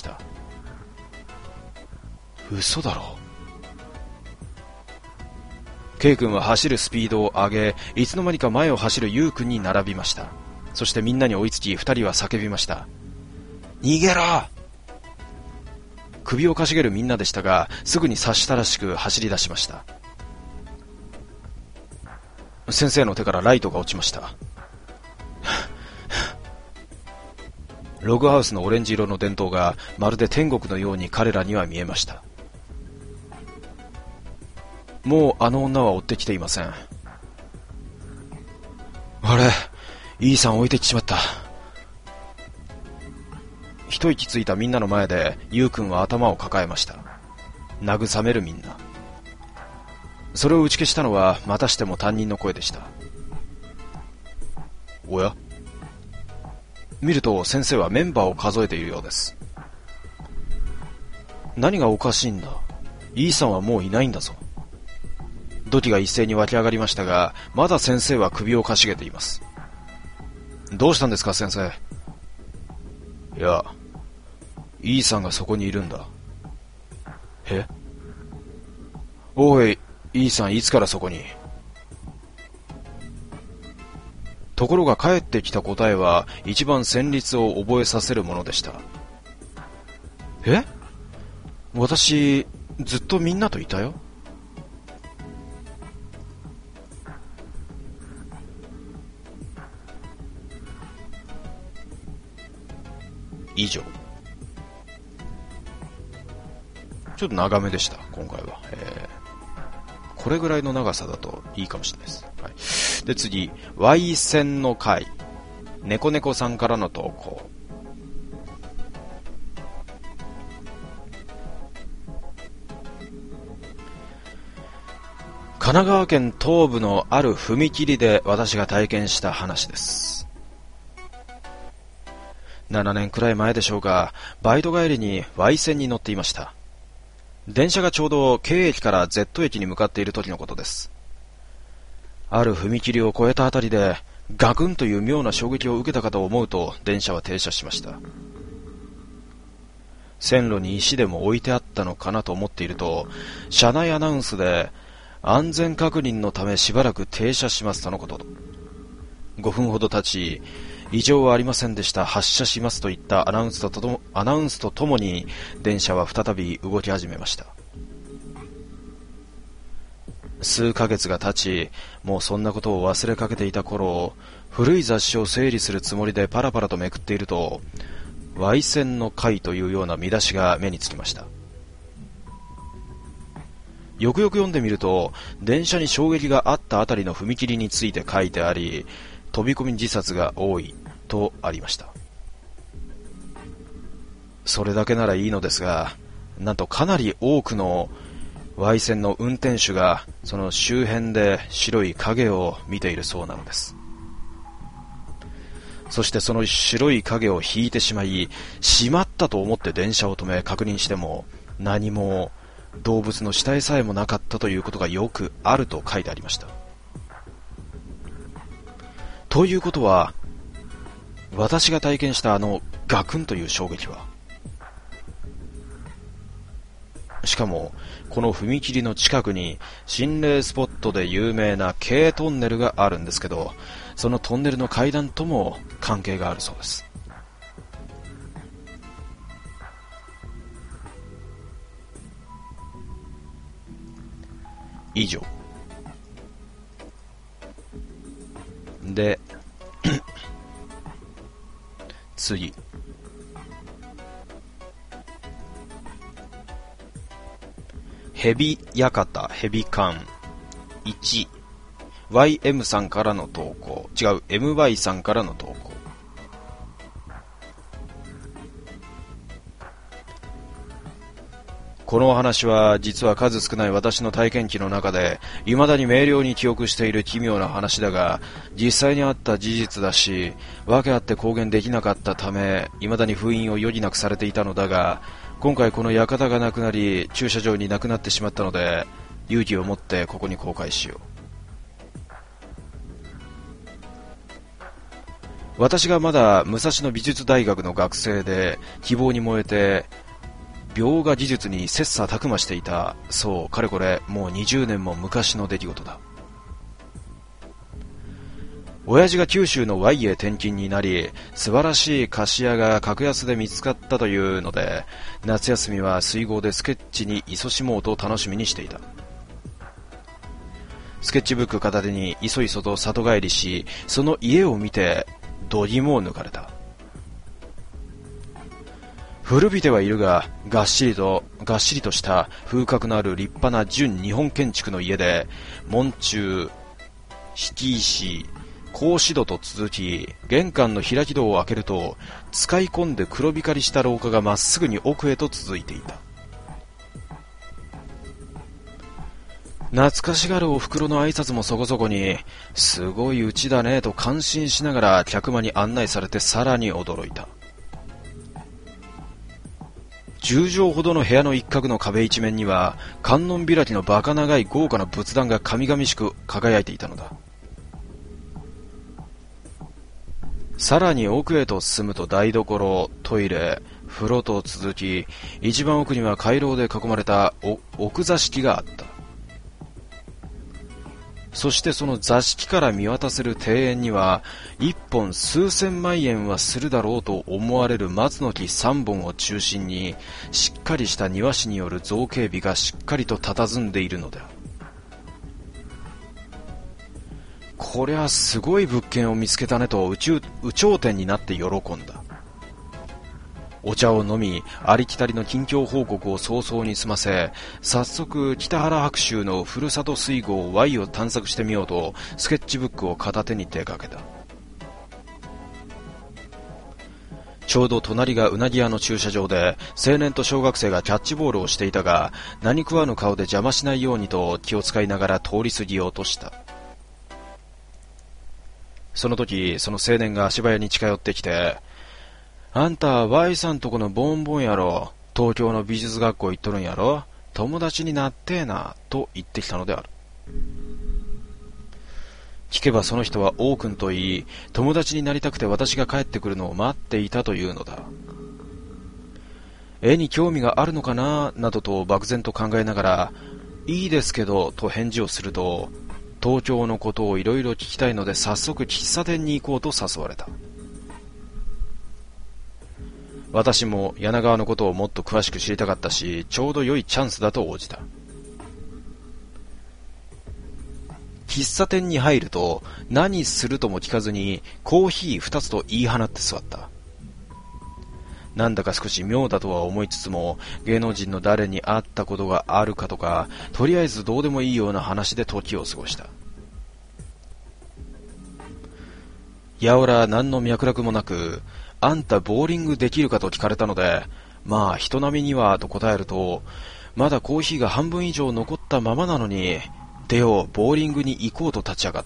A: 嘘だろ。K 君は走るスピードを上げ、いつの間にか前を走るユウ君に並びました。そしてみんなに追いつき、二人は叫びました。逃げろ！首をかしげるみんなでしたが、すぐに察したらしく走り出しました。先生の手からライトが落ちました。ログハウスのオレンジ色の電灯がまるで天国のように彼らには見えました。もうあの女は追ってきていません。あれ、イーさん置いてきちまった。一息ついたみんなの前でユウ君は頭を抱えました。慰めるみんな。それを打ち消したのはまたしても担任の声でした。おや？見ると先生はメンバーを数えているようです。何がおかしいんだ？イーさんはもういないんだぞ。土器が一斉に湧き上がりましたが、まだ先生は首をかしげています。どうしたんですか、先生。いや、イーさんがそこにいるんだ。え？おい、イーさんいつからそこに？ところが返ってきた答えは一番旋律を覚えさせるものでした。え？私、ずっとみんなといたよ。以上。ちょっと長めでした、今回は。これぐらいの長さだといいかもしれないです。はい、で、次、Y 線の回。猫猫さんからの投稿。神奈川県東部のある踏切で私が体験した話です。7年くらい前でしょうか、バイト帰りに Y 線に乗っていました。電車がちょうど K 駅から Z 駅に向かっている時のことです。ある踏切を越えたあたりでガクンという妙な衝撃を受けたかと思うと電車は停車しました。線路に石でも置いてあったのかなと思っていると、車内アナウンスで安全確認のためしばらく停車しますとのこと。5分ほど経ち、異常はありませんでした、発車しますといったアナウンスとともに電車は再び動き始めました。数ヶ月が経ち、もうそんなことを忘れかけていた頃、古い雑誌を整理するつもりでパラパラとめくっていると、 Y線の会というような見出しが目につきました。よくよく読んでみると、電車に衝撃があったあたりの踏切について書いてあり、飛び込み自殺が多いとありました。それだけならいいのですが、なんとかなり多くの Y 線の運転手がその周辺で白い影を見ているそうなのです。そしてその白い影を引いてしまい、しまったと思って電車を止め確認しても、何も動物の死体さえもなかったということがよくあると書いてありました。ということは、私が体験したあのガクンという衝撃は、しかもこの踏切の近くに心霊スポットで有名な K トンネルがあるんですけど、そのトンネルの階段とも関係があるそうです。以上で次、ヘビ館ヘビ館1 YM さんからの投稿、違う MY さんからの投稿。このお話は実は数少ない私の体験記の中で未だに明瞭に記憶している奇妙な話だが、実際にあった事実だし、訳あって公言できなかったため未だに封印を余儀なくされていたのだが、今回この館がなくなり駐車場になくなってしまったので、勇気を持ってここに公開しよう。私がまだ武蔵野美術大学の学生で希望に燃えて描画技術に切磋琢磨していた、そうかれこれもう20年も昔の出来事だ。親父が九州の Y へ転勤になり、素晴らしい菓子屋が格安で見つかったというので、夏休みは水郷でスケッチに勤しもうと楽しみにしていた。スケッチブック片手にいそいそと里帰りし、その家を見て度肝を抜かれた。古びてはいるががっしりとした風格のある立派な純日本建築の家で、門柱、敷石、格子戸と続き、玄関の開き戸を開けると使い込んで黒光りした廊下がまっすぐに奥へと続いていた。懐かしがるお袋の挨拶もそこそこに、すごい家だねと感心しながら客間に案内されてさらに驚いた。10畳ほどの部屋の一角の壁一面には観音開きのバカ長い豪華な仏壇が神々しく輝いていたのだ。さらに奥へと進むと台所、トイレ、風呂と続き、一番奥には回廊で囲まれた奥座敷があった。そしてその座敷から見渡せる庭園には、一本数千万円はするだろうと思われる松の木3本を中心に、しっかりした庭師による造形美がしっかりと佇んでいるのだ。こりゃすごい物件を見つけたねと有頂天になって喜んだ。お茶を飲み、ありきたりの近況報告を早々に済ませ、早速北原白秋のふるさと水郷 Y を探索してみようとスケッチブックを片手に出かけた。ちょうど隣がうなぎ屋の駐車場で、青年と小学生がキャッチボールをしていたが、何食わぬ顔で邪魔しないようにと気を使いながら通り過ぎようとした。その時、その青年が足早に近寄ってきて、あんた Y さんとこのボンボンやろ、東京の美術学校行っとるんやろ、友達になってえなと言ってきたのである。聞けばその人は王君と言い、友達になりたくて私が帰ってくるのを待っていたというのだ。絵に興味があるのかななどと漠然と考えながら、いいですけどと返事をすると、東京のことをいろいろ聞きたいので早速喫茶店に行こうと誘われた。私も柳川のことをもっと詳しく知りたかったし、ちょうど良いチャンスだと応じた。喫茶店に入ると何するとも聞かずにコーヒー2つと言い放って座った。 なんだか少し妙だとは思いつつも、芸能人の誰に会ったことがあるかとか、とりあえずどうでもいいような話で時を過ごした。やおら何の脈絡もなく、あんたボーリングできるかと聞かれたので、まあ人並みにはと答えると、まだコーヒーが半分以上残ったままなのに、出よう、ボーリングに行こうと立ち上がった。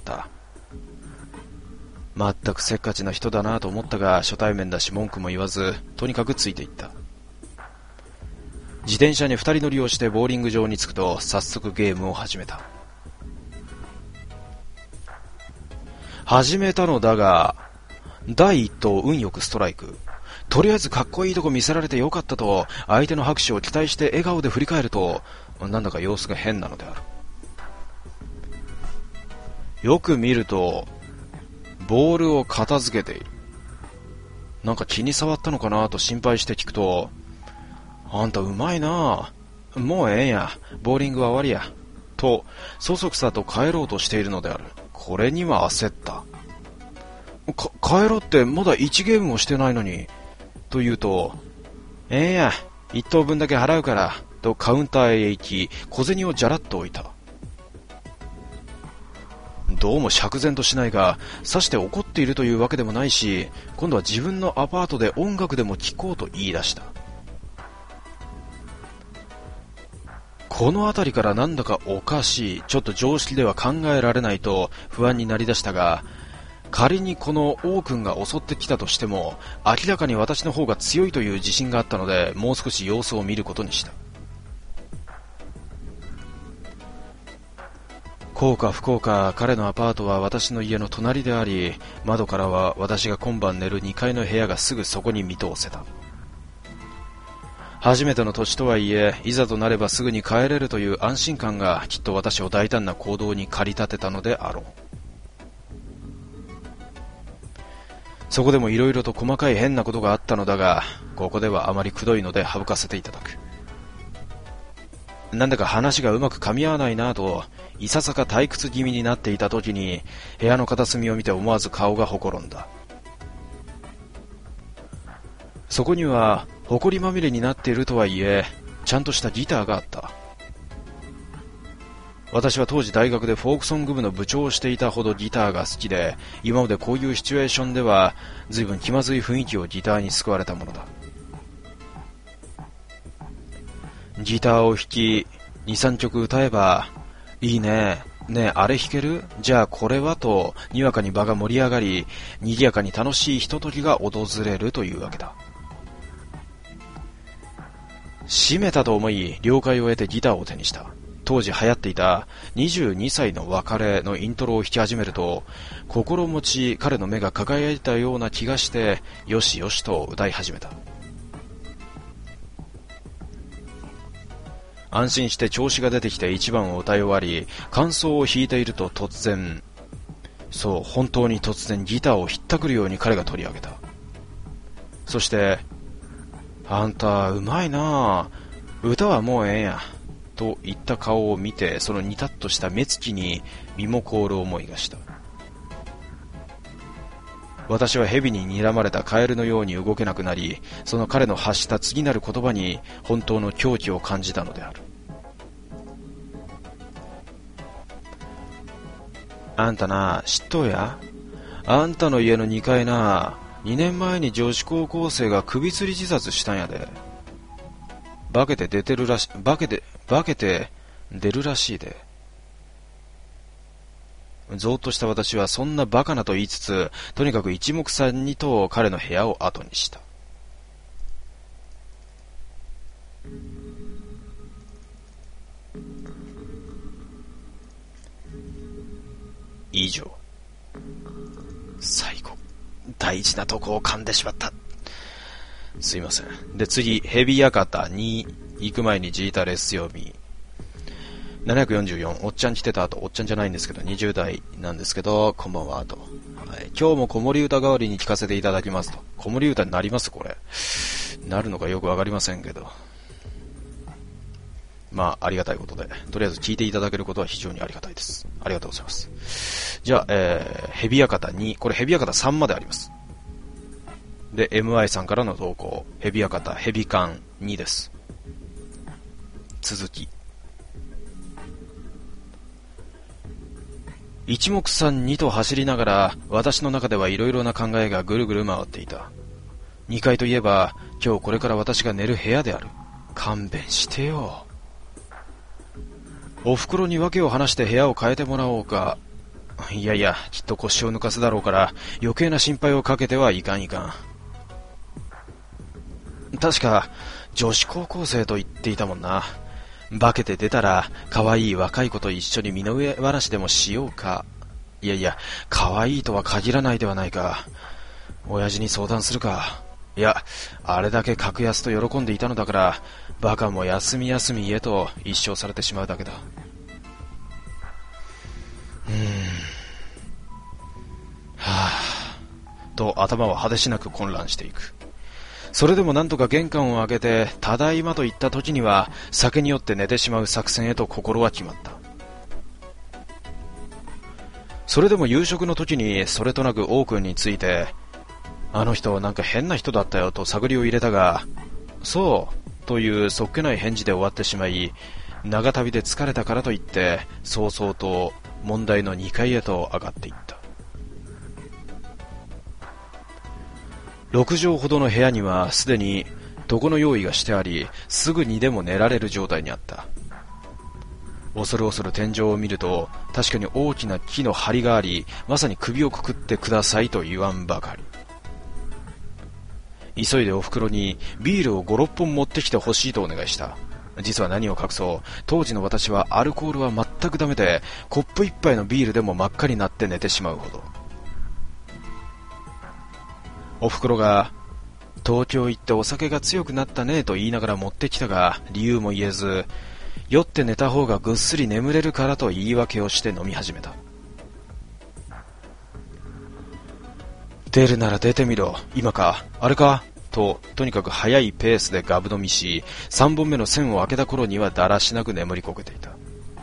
A: まったくせっかちな人だなと思ったが、初対面だし文句も言わず、とにかくついていった。自転車に二人乗りをしてボーリング場に着くと、早速ゲームを始めた。始めたのだが、第一投運よくストライク。とりあえずかっこいいとこ見せられてよかったと、相手の拍手を期待して笑顔で振り返ると、なんだか様子が変なのである。よく見ると、ボールを片付けている。なんか気に障ったのかなと心配して聞くと、あんたうまいなぁ。もうええんや。ボーリングは終わりや。と、そそくさと帰ろうとしているのである。これには焦った。帰ろうってまだ1ゲームもしてないのに。と言うと、ええんや。1等分だけ払うから。とカウンターへ行き、小銭をじゃらっと置いた。どうも釈然としないが、さして怒っているというわけでもないし、今度は自分のアパートで音楽でも聴こうと言い出した。この辺りからなんだかおかしい、ちょっと常識では考えられないと不安になりだしたが、仮にこの王君が襲ってきたとしても、明らかに私の方が強いという自信があったので、もう少し様子を見ることにした。幸か不幸か、彼のアパートは私の家の隣であり、窓からは私が今晩寝る2階の部屋がすぐそこに見通せた。初めての土地とはいえ、いざとなればすぐに帰れるという安心感がきっと私を大胆な行動に駆り立てたのであろう。そこでもいろいろと細かい変なことがあったのだが、ここではあまりくどいので省かせていただく。なんだか話がうまく噛み合わないなぁと、いささか退屈気味になっていた時に、部屋の片隅を見て思わず顔がほころんだ。そこには、埃まみれになっているとはいえ、ちゃんとしたギターがあった。私は当時大学でフォークソング部の部長をしていたほどギターが好きで、今までこういうシチュエーションでは、随分気まずい雰囲気をギターに救われたものだ。ギターを弾き、2、3曲歌えば、いいね。ねえ、あれ弾ける？じゃあこれはと、にわかに場が盛り上がり、賑やかに楽しいひとときが訪れるというわけだ。閉めたと思い、了解を得てギターを手にした。当時流行っていた22歳の別れのイントロを弾き始めると、心持ち彼の目が輝いたような気がして、よしよしと歌い始めた。安心して調子が出てきて1番を歌い終わり、感想を弾いていると突然、そう、本当に突然ギターをひったくるように彼が取り上げた。そして、あんたうまいなぁ、歌はもうええんや、と言った顔を見て、そのニタッとした目つきに身も凍る思いがした。私は蛇に睨まれたカエルのように動けなくなり、その彼の発した次なる言葉に本当の狂気を感じたのである。あんたな、知っとうや？あんたの家の2階な、2年前に女子高校生が首吊り自殺したんやで。化けて出るらしいで。ぞーっとした私はそんなバカなと言いつつ、とにかく一目散にと彼の部屋を後にした。以上。最後。大事なとこを噛んでしまった。すいません。で、次、ヘビ館に行く前にジータレス読み。744、おっちゃん来てた後、おっちゃんじゃないんですけど、20代なんですけど、こんばんはと。はい、今日も子守歌代わりに聞かせていただきますと。子守歌になりますこれ。なるのかよくわかりませんけど。まあ、ありがたいことで。とりあえず聞いていただけることは非常にありがたいです。ありがとうございます。じゃあ、ヘビ館2、これヘビ館3まであります。 で、MI さんからの投稿。ヘビ館、ヘビ館2です。続き。一目散にと走りながら、私の中ではいろいろな考えがぐるぐる回っていた。2階といえば、今日これから私が寝る部屋である。勘弁してよ。お袋に訳を話して部屋を変えてもらおうか。いやいや、きっと腰を抜かすだろうから、余計な心配をかけてはいかん。確か、女子高校生と言っていたもんな。化けて出たら、可愛い若い子と一緒に身の上話でもしようか。いやいや、可愛いとは限らないではないか。親父に相談するか。いや、あれだけ格安と喜んでいたのだから、バカも休み休みへと一生されてしまうだけだ。と頭は果てしなく混乱していく。それでもなんとか玄関を開けて、ただいまと言った時には、酒に酔って寝てしまう作戦へと心は決まった。それでも夕食の時にそれとなく王君について、あの人なんか変な人だったよと探りを入れたが、そうというそっけない返事で終わってしまい、長旅で疲れたからといって早々と問題の2階へと上がっていった。6畳ほどの部屋にはすでに床の用意がしてあり、すぐにでも寝られる状態にあった。恐る恐る天井を見ると、確かに大きな木の梁があり、まさに首をくくってくださいと言わんばかり。急いでお袋にビールを5、6本持ってきてほしいとお願いした。実は何を隠そう、当時の私はアルコールは全くダメで、コップ一杯のビールでも真っ赤になって寝てしまうほど。お袋が、東京行ってお酒が強くなったねと言いながら持ってきたが、理由も言えず、酔って寝た方がぐっすり眠れるからと言い訳をして飲み始めた。出るなら出てみろ、今か、あれかと、とにかく速いペースでガブ飲みし、3本目の線を開けた頃にはだらしなく眠りこけていた。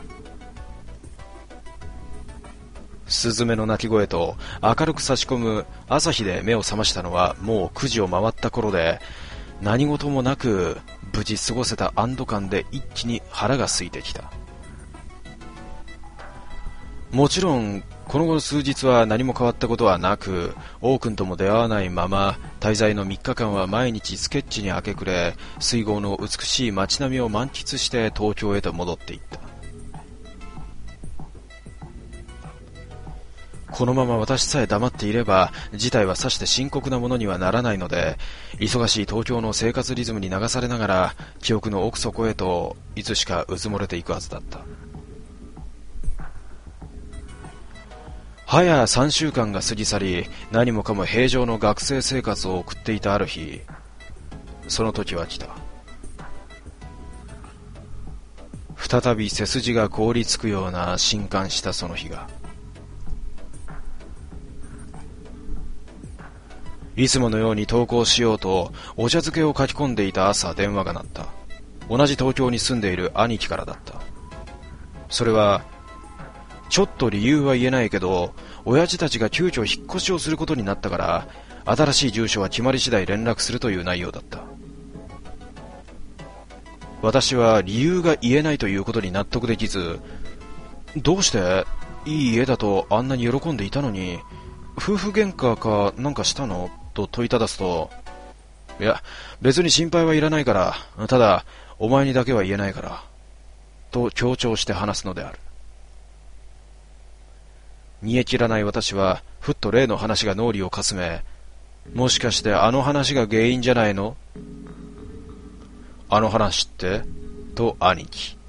A: スズメの鳴き声と明るく差し込む朝日で目を覚ましたのはもう9時を回った頃で、何事もなく無事過ごせた安堵感で一気に腹が空いてきた。もちろんこの後の数日は何も変わったことはなく、王君とも出会わないまま滞在の3日間は毎日スケッチに明け暮れ、水郷の美しい街並みを満喫して東京へと戻っていった。このまま私さえ黙っていれば事態はさして深刻なものにはならないので、忙しい東京の生活リズムに流されながら記憶の奥底へといつしかうずもれていくはずだった。早3週間が過ぎ去り、何もかも平常の学生生活を送っていたある日、その時は来た。再び背筋が凍りつくような震撼したその日が。いつものように投稿しようとお茶漬けを書き込んでいた朝、電話が鳴った。同じ東京に住んでいる兄貴からだった。それは、ちょっと理由は言えないけど、親父たちが急遽引っ越しをすることになったから、新しい住所は決まり次第連絡するという内容だった。私は理由が言えないということに納得できず、どうしていい家だとあんなに喜んでいたのに、夫婦喧嘩かなんかしたのと問いただすと、いや、別に心配はいらないから、ただ、お前にだけは言えないから、と強調して話すのである。煮え切らない私は、ふっと例の話が脳裏をかすめ、もしかしてあの話が原因じゃないの？あの話ってと兄貴。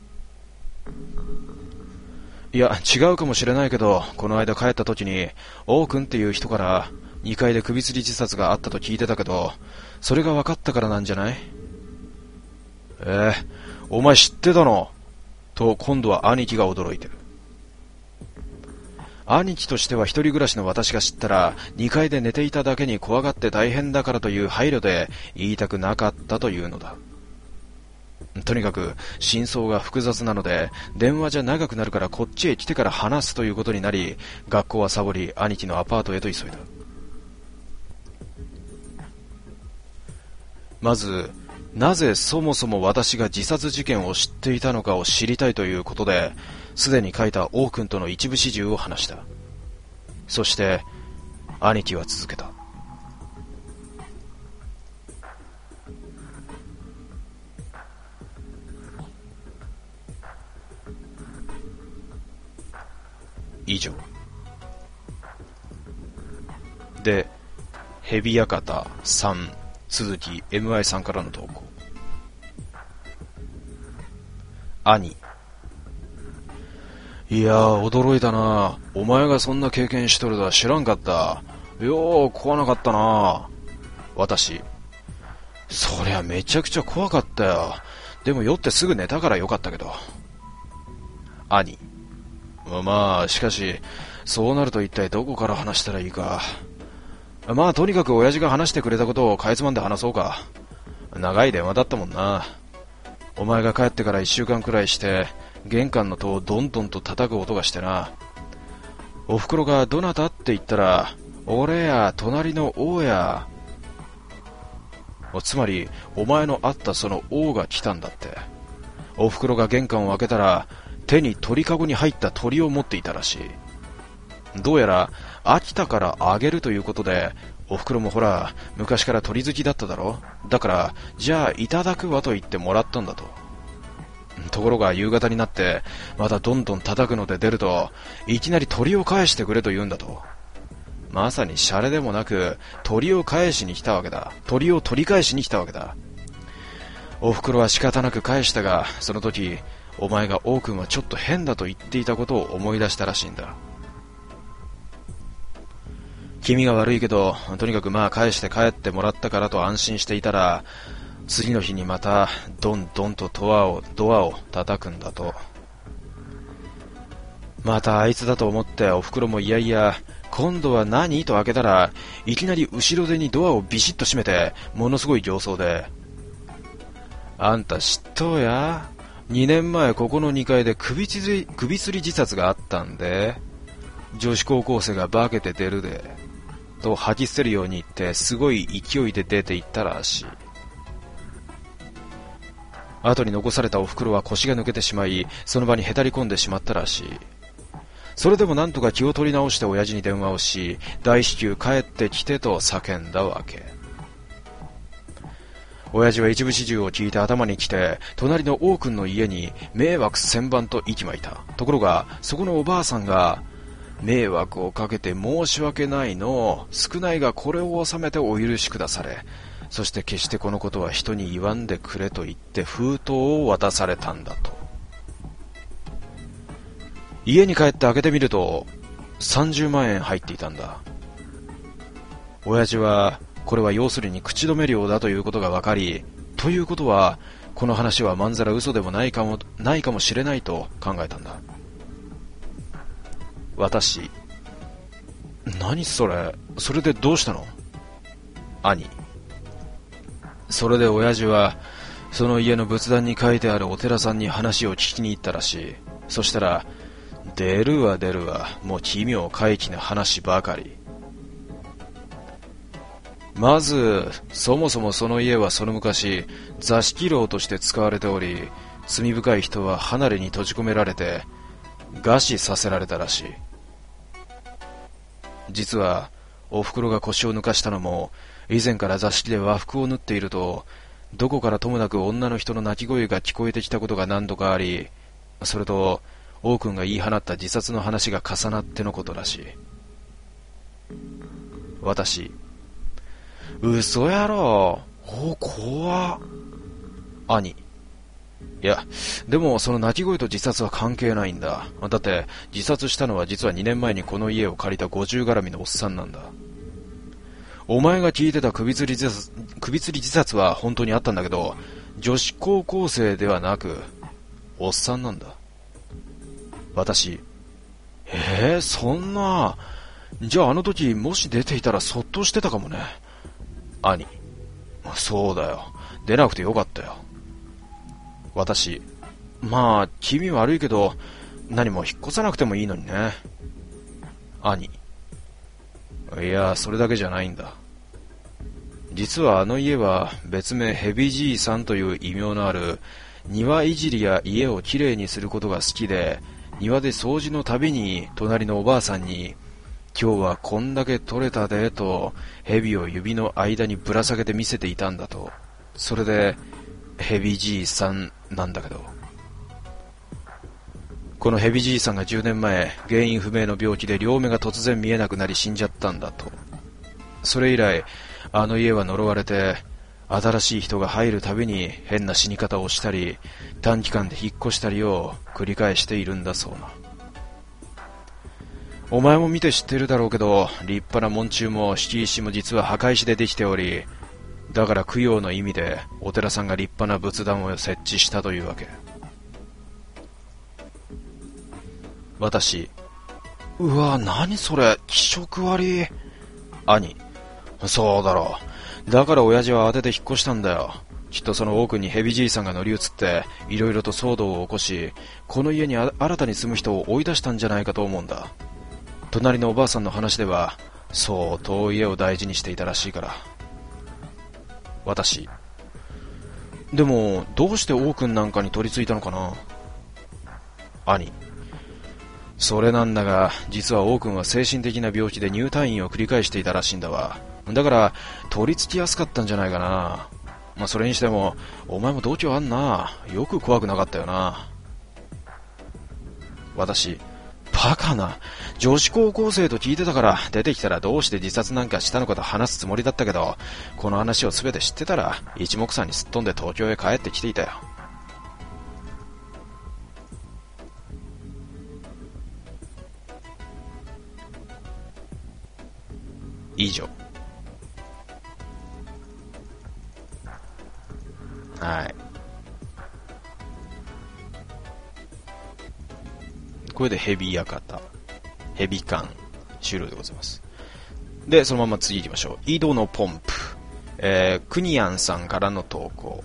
A: いや、違うかもしれないけど、この間帰った時に、王君っていう人から2階で首吊り自殺があったと聞いてたけど、それが分かったからなんじゃない？お前知ってたの？と今度は兄貴が驚いてる。兄貴としては一人暮らしの私が知ったら、2階で寝ていただけに怖がって大変だからという配慮で言いたくなかったというのだ。とにかく真相が複雑なので、電話じゃ長くなるからこっちへ来てから話すということになり、学校はサボり兄貴のアパートへと急いだ。 まず、なぜそもそも私が自殺事件を知っていたのかを知りたいということで、すでに書いた王君との一部始終を話した。そして、兄貴は続けた。以上。で、ヘビ館3、続き MI さんからの投稿。兄。いやー、驚いたな。お前がそんな経験しとるとは知らんかった。よー、怖なかったな。私。そりゃめちゃくちゃ怖かったよ。でも酔ってすぐ寝たからよかったけど。兄。まあ、しかし、そうなると一体どこから話したらいいか。まあ、とにかく親父が話してくれたことをかいつまんで話そうか。長い電話だったもんな。お前が帰ってから1週間くらいして、玄関の戸をどんどんと叩く音がしてな。お袋がどなたって言ったら、俺や隣の王や。つまり、お前の会ったその王が来たんだって。お袋が玄関を開けたら、手に鳥かごに入った鳥を持っていたらしい。どうやら飽きたからあげるということで、お袋もほら昔から鳥好きだっただろ。だからじゃあいただくわと言ってもらったんだと。ところが夕方になってまたどんどん叩くので出ると、いきなり鳥を返してくれと言うんだと。まさにシャレでもなく鳥を返しに来たわけだ。鳥を取り返しに来たわけだ。お袋は仕方なく返したが、その時お前が王君はちょっと変だと言っていたことを思い出したらしいんだ。君が悪いけど、とにかくまあ返して帰ってもらったからと安心していたら、次の日にまたどんどんとドアを叩くんだと。またあいつだと思ってお袋もいやいや、今度は何と開けたら、いきなり後ろ手にドアをビシッと閉めて、ものすごい形相で、あんた知っとうや、2年前ここの2階で首吊り自殺があったんで、女子高校生が化けて出るで、と吐き捨てるように言ってすごい勢いで出て行ったらしい。後に残されたお袋は腰が抜けてしまい、その場にへたり込んでしまったらしい。それでもなんとか気を取り直して親父に電話をし、大至急帰ってきてと叫んだわけ。親父は一部始終を聞いて頭に来て、隣の王君の家に迷惑千番と息巻いた。ところがそこのおばあさんが、迷惑をかけて申し訳ないの、少ないがこれを収めてお許しくだされ。そして決してこのことは人に言わんでくれと言って封筒を渡されたんだと。家に帰って開けてみると30万円入っていたんだ。親父はこれは要するに口止め料だということが分かり、ということはこの話はまんざら嘘でもないかもしれないと考えたんだ。私、何それ、それでどうしたの？兄。それで親父はその家の仏壇に書いてあるお寺さんに話を聞きに行ったらしい。そしたら、出るわもう奇妙怪奇な話ばかり。まずそもそもその家はその昔座敷牢として使われており、罪深い人は離れに閉じ込められて餓死させられたらしい。実はお袋が腰を抜かしたのも、以前から座敷で和服を縫っていると、どこからともなく女の人の泣き声が聞こえてきたことが何度かあり、それと王君が言い放った自殺の話が重なってのことらしい。私、嘘やろ、怖っ。兄、いや、でもその泣き声と自殺は関係ないんだ。だって自殺したのは実は2年前にこの家を借りた50絡みのおっさんなんだ。お前が聞いてた首吊り自殺は本当にあったんだけど、女子高校生ではなくおっさんなんだ。私、そんな、じゃああの時もし出ていたらそっとしてたかもね。兄、そうだよ、出なくてよかったよ。私、まあ気味悪いけど何も引っ越さなくてもいいのにね。兄、いやそれだけじゃないんだ。 実はあの家は別名ヘビじいさんという異名のある庭いじりや家をきれいにすることが好きで、庭で掃除のたびに隣のおばあさんに、今日はこんだけ取れたでとヘビを指の間にぶら下げて見せていたんだと。それでヘビじいさんなんだけど、このヘビじいさんが10年前原因不明の病気で両目が突然見えなくなり死んじゃったんだと。それ以来あの家は呪われて、新しい人が入るたびに変な死に方をしたり短期間で引っ越したりを繰り返しているんだそうな。お前も見て知ってるだろうけど、立派な門柱も敷石も実は墓石でできており、だから供養の意味でお寺さんが立派な仏壇を設置したというわけ。私、うわ、何それ、気色悪い。兄、そうだろう。だから親父は慌てて引っ越したんだよ。きっとその奥にヘビじいさんが乗り移っていろいろと騒動を起こし、この家に新たに住む人を追い出したんじゃないかと思うんだ。隣のおばあさんの話では相当家を大事にしていたらしいから。私、でもどうして王くんなんかに取り付いたのかな。兄、それなんだが、実は王くんは精神的な病気で入退院を繰り返していたらしいんだわ。だから取り付きやすかったんじゃないかな。まあそれにしてもお前も度胸あんな。よく怖くなかったよな。私、バカな。女子高校生と聞いてたから出てきたらどうして自殺なんかしたのかと話すつもりだったけど、この話を全て知ってたら一目散にすっ飛んで東京へ帰ってきていたよ。以上。はい。これでヘビ館、ヘビ館終了でございます。で、そのまま次行きましょう。井戸のポンプ。クニアンさんからの投稿。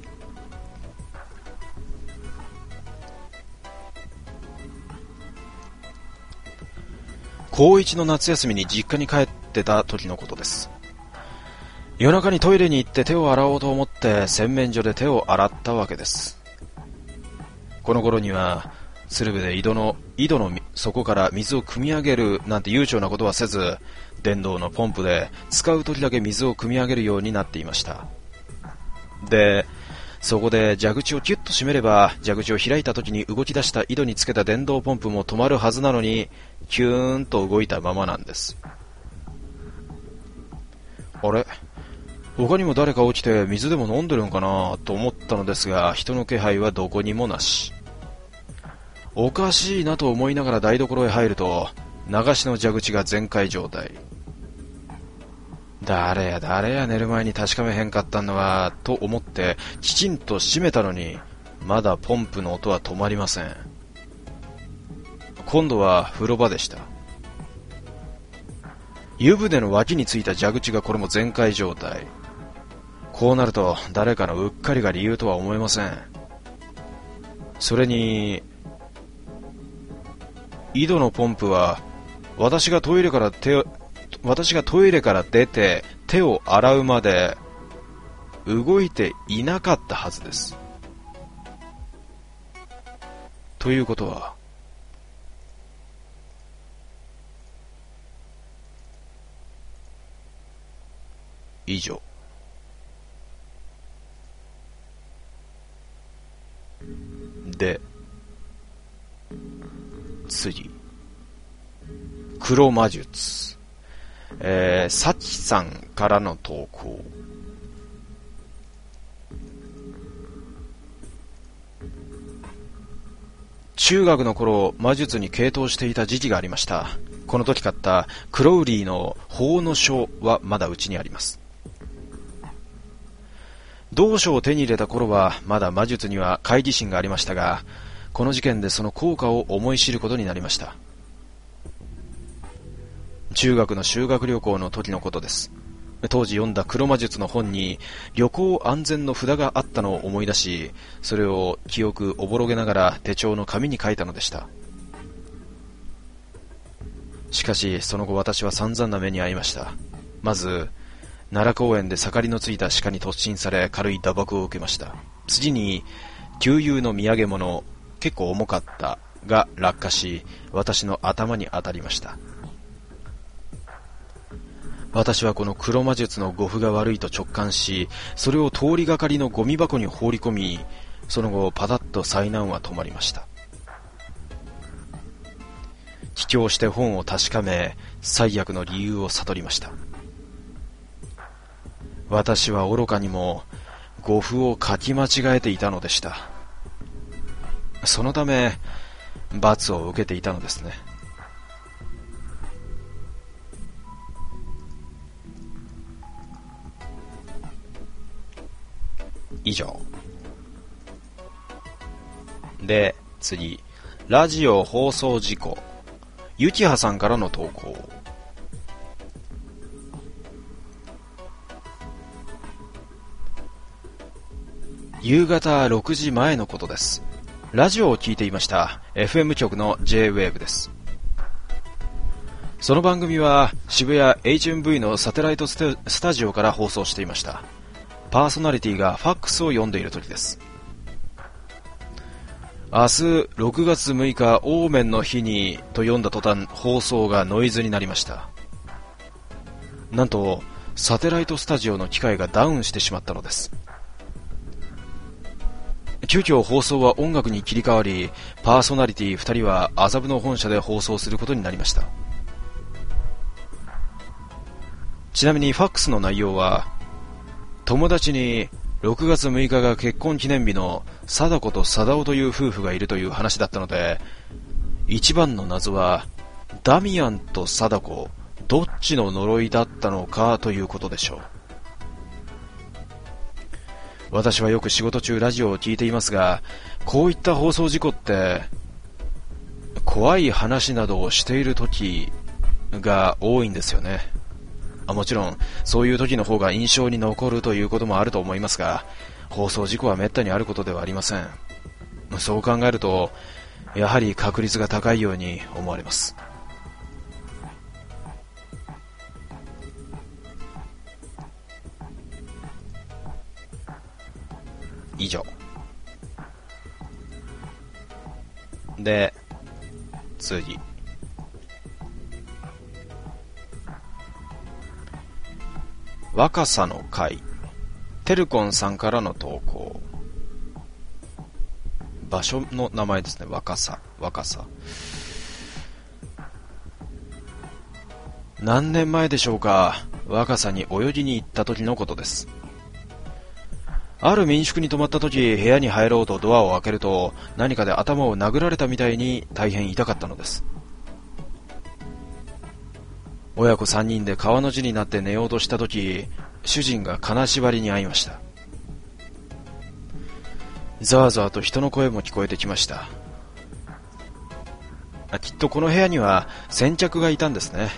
A: 高1の夏休みに実家に帰ってた時のことです。夜中にトイレに行って手を洗おうと思って洗面所で手を洗ったわけです。この頃には鶴瓶で井戸の底から水を汲み上げるなんて悠長なことはせず、電動のポンプで使う時だけ水を汲み上げるようになっていました。で、そこで蛇口をキュッと閉めれば、蛇口を開いた時に動き出した井戸につけた電動ポンプも止まるはずなのに、キューンと動いたままなんです。あれ、他にも誰か起きて水でも飲んでるんかなと思ったのですが、人の気配はどこにもなし。おかしいなと思いながら台所へ入ると、流しの蛇口が全開状態。誰や寝る前に確かめへんかったんだわと思ってきちんと閉めたのに、まだポンプの音は止まりません。今度は風呂場でした。湯船の脇についた蛇口がこれも全開状態。こうなると誰かのうっかりが理由とは思えません。それに井戸のポンプは私がトイレから出て手を洗うまで動いていなかったはずです。ということは、以上。で、次。黒魔術。さちさんからの投稿。中学の頃、魔術に傾倒していた時期がありました。この時買ったクロウリーの法の書はまだうちにあります。同書を手に入れた頃はまだ魔術には懐疑心がありましたが、この事件でその効果を思い知ることになりました。中学の修学旅行の時のことです。当時読んだ黒魔術の本に旅行安全の札があったのを思い出し、それを記憶おぼろげながら手帳の紙に書いたのでした。しかしその後私は散々な目に遭いました。まず奈良公園で盛りのついた鹿に突進され軽い打撲を受けました。次に給油の土産物、結構重かったが落下し、私の頭に当たりました。私はこの黒魔術の語符が悪いと直感し、それを通りがかりのゴミ箱に放り込み、その後パタッと災難は止まりました。帰郷して本を確かめ、最悪の理由を悟りました。私は愚かにも語符を書き間違えていたのでした。そのため罰を受けていたのですね。以上で、次、ラジオ放送事故、ゆきはさんからの投稿。夕方6時前のことです。ラジオを聞いていました。 FM 局の J-WAVE です。その番組は渋谷 HMV のサテライトスタジオから放送していました。パーソナリティがファックスを読んでいる時です。明日6月6日オーメンの日にと読んだ途端、放送がノイズになりました。なんとサテライトスタジオの機械がダウンしてしまったのです。急遽放送は音楽に切り替わり、パーソナリティ2人は麻布の本社で放送することになりました。ちなみにファックスの内容は、友達に6月6日が結婚記念日の貞子と貞夫という夫婦がいるという話だったので、一番の謎はダミアンと貞子どっちの呪いだったのかということでしょう。私はよく仕事中ラジオを聞いていますが、こういった放送事故って怖い話などをしている時が多いんですよね。もちろんそういう時の方が印象に残るということもあると思いますが、放送事故はめったにあることではありません。そう考えるとやはり確率が高いように思われます。以上で、次、若さの会、てるこんさんからの投稿。場所の名前ですね。若さ。何年前でしょうか。若さに泳ぎに行った時のことです。ある民宿に泊まった時、部屋に入ろうとドアを開けると、何かで頭を殴られたみたいに大変痛かったのです。親子3人で川の字になって寝ようとした時、主人が金縛りに遭いました。ざわざわと人の声も聞こえてきました。きっとこの部屋には先着がいたんですね。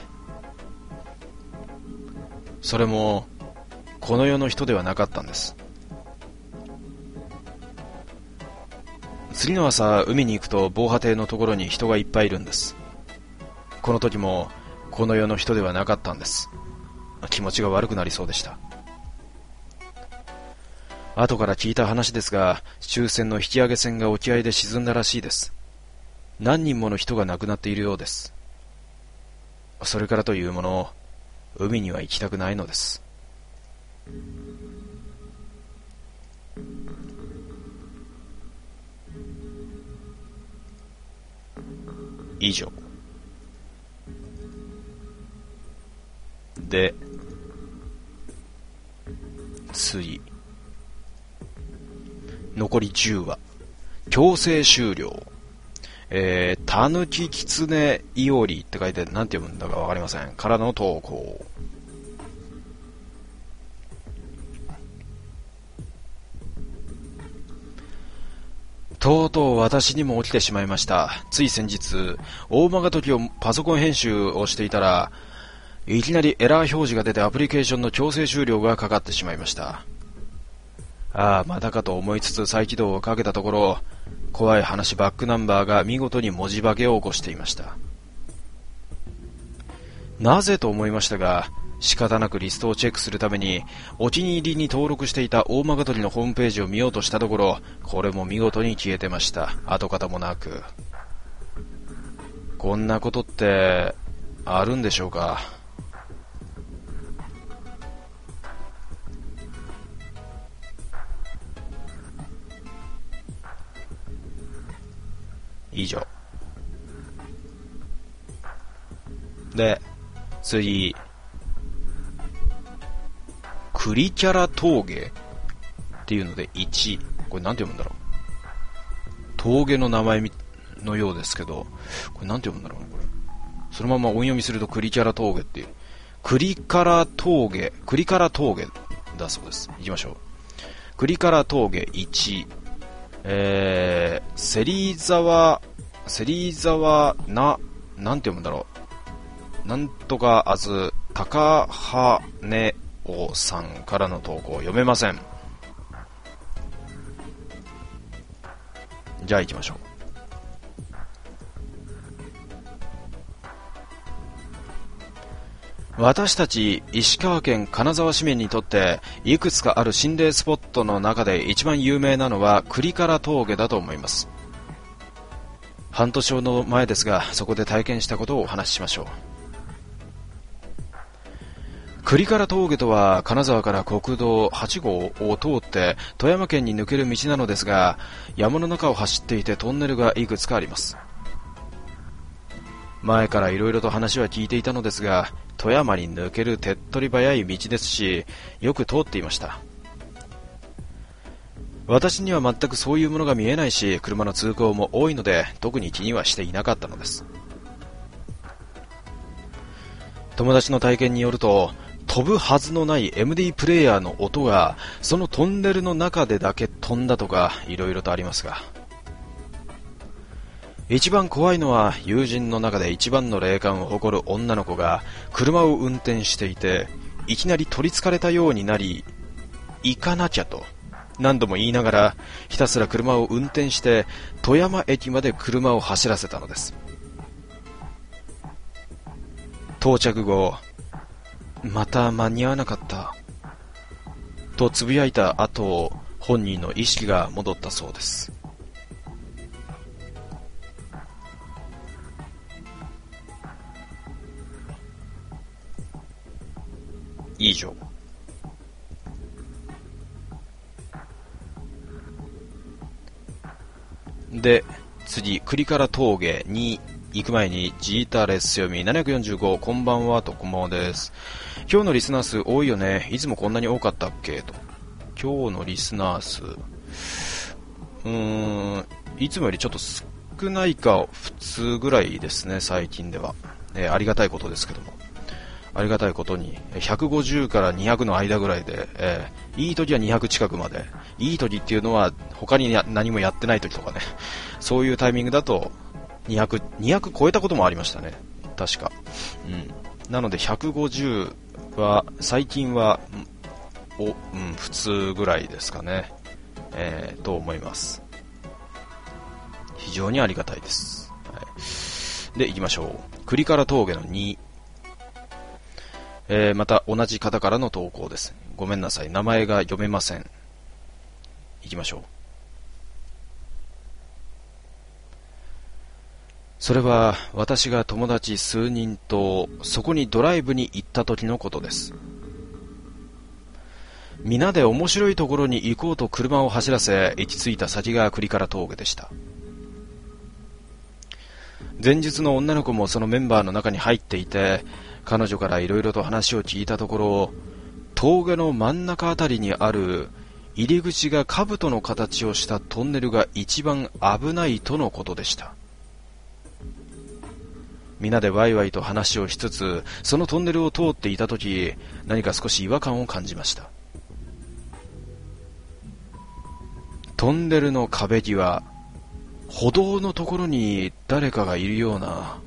A: それもこの世の人ではなかったんです。次の朝、海に行くと防波堤のところに人がいっぱいいるんです。この時もこの世の人ではなかったんです。気持ちが悪くなりそうでした。後から聞いた話ですが、終戦の引き上げ船が沖合で沈んだらしいです。何人もの人が亡くなっているようです。それからというもの、海には行きたくないのです。以上で、次、残り10話、強制終了。たぬききつねいおりって書いて、なんて読むんだかわかりません。からの投稿。とうとう私にも起きてしまいました。つい先日、大間が時をパソコン編集をしていたら、いきなりエラー表示が出てアプリケーションの強制終了がかかってしまいました。またかと思いつつ再起動をかけたところ、怖い話バックナンバーが見事に文字化けを起こしていました。なぜと思いましたが、 仕方なくリストをチェックするためにお気に入りに登録していた大曲鳥のホームページを見ようとしたところ、これも見事に消えてました。跡形もなく。こんなことってあるんでしょうか。以上で、次、クリキャラ峠っていうので1、これなんて読むんだろう。峠の名前のようですけど、これなんて読むんだろうね、これ。そのまま音読みするとクリキャラ峠っていう。クリカラ峠だそうです。行きましょう。クリカラ峠1、セリザワなんて読むんだろう。なんとかあず、高羽おさんからの投稿読めません。じゃあ行きましょう。私たち石川県金沢市民にとっていくつかある心霊スポットの中で一番有名なのはクリカラ峠だと思います。半年ほど前ですが、そこで体験したことをお話ししましょう。クリカラ峠とは金沢から国道8号を通って富山県に抜ける道なのですが、山の中を走っていてトンネルがいくつかあります。前からいろいろと話は聞いていたのですが、富山に抜ける手っ取り早い道ですし、よく通っていました。私には全くそういうものが見えないし、車の通行も多いので特に気にはしていなかったのです。友達の体験によると、飛ぶはずのない MD プレイヤーの音がそのトンネルの中でだけ飛んだとか、いろいろとありますが、一番怖いのは友人の中で一番の霊感を誇る女の子が車を運転していて、いきなり取り憑かれたようになり、行かなきゃと何度も言いながらひたすら車を運転して富山駅まで車を走らせたのです。到着後、また間に合わなかったとつぶやいた後、本人の意識が戻ったそうです。以上。で、次、クリカラ峠に行く前にジータレス読み745、こんばんはと、こんばんはです。今日のリスナー数多いよね。いつもこんなに多かったっけと。今日のリスナー数、いつもよりちょっと少ないか普通ぐらいですね、最近では。ありがたいことですけども。ありがたいことに150から200の間ぐらいで、いい時は200近くまで、いい時っていうのは他に何もやってない時とかね、そういうタイミングだと200超えたこともありましたね、確か。なので150は最近は普通ぐらいですかね、と思います。非常にありがたいです。はい、で行きましょう。クリカラ峠の2、また同じ方からの投稿です。ごめんなさい、名前が読めません。行きましょう。それは私が友達数人とそこにドライブに行った時のことです。皆で面白いところに行こうと車を走らせ、行き着いた先がクリカラ峠でした。前日の女の子もそのメンバーの中に入っていて、彼女からいろいろと話を聞いたところ、峠の真ん中あたりにある入り口が兜の形をしたトンネルが一番危ないとのことでした。皆でワイワイと話をしつつ、そのトンネルを通っていたとき、何か少し違和感を感じました。トンネルの壁際、歩道のところに誰かがいるような。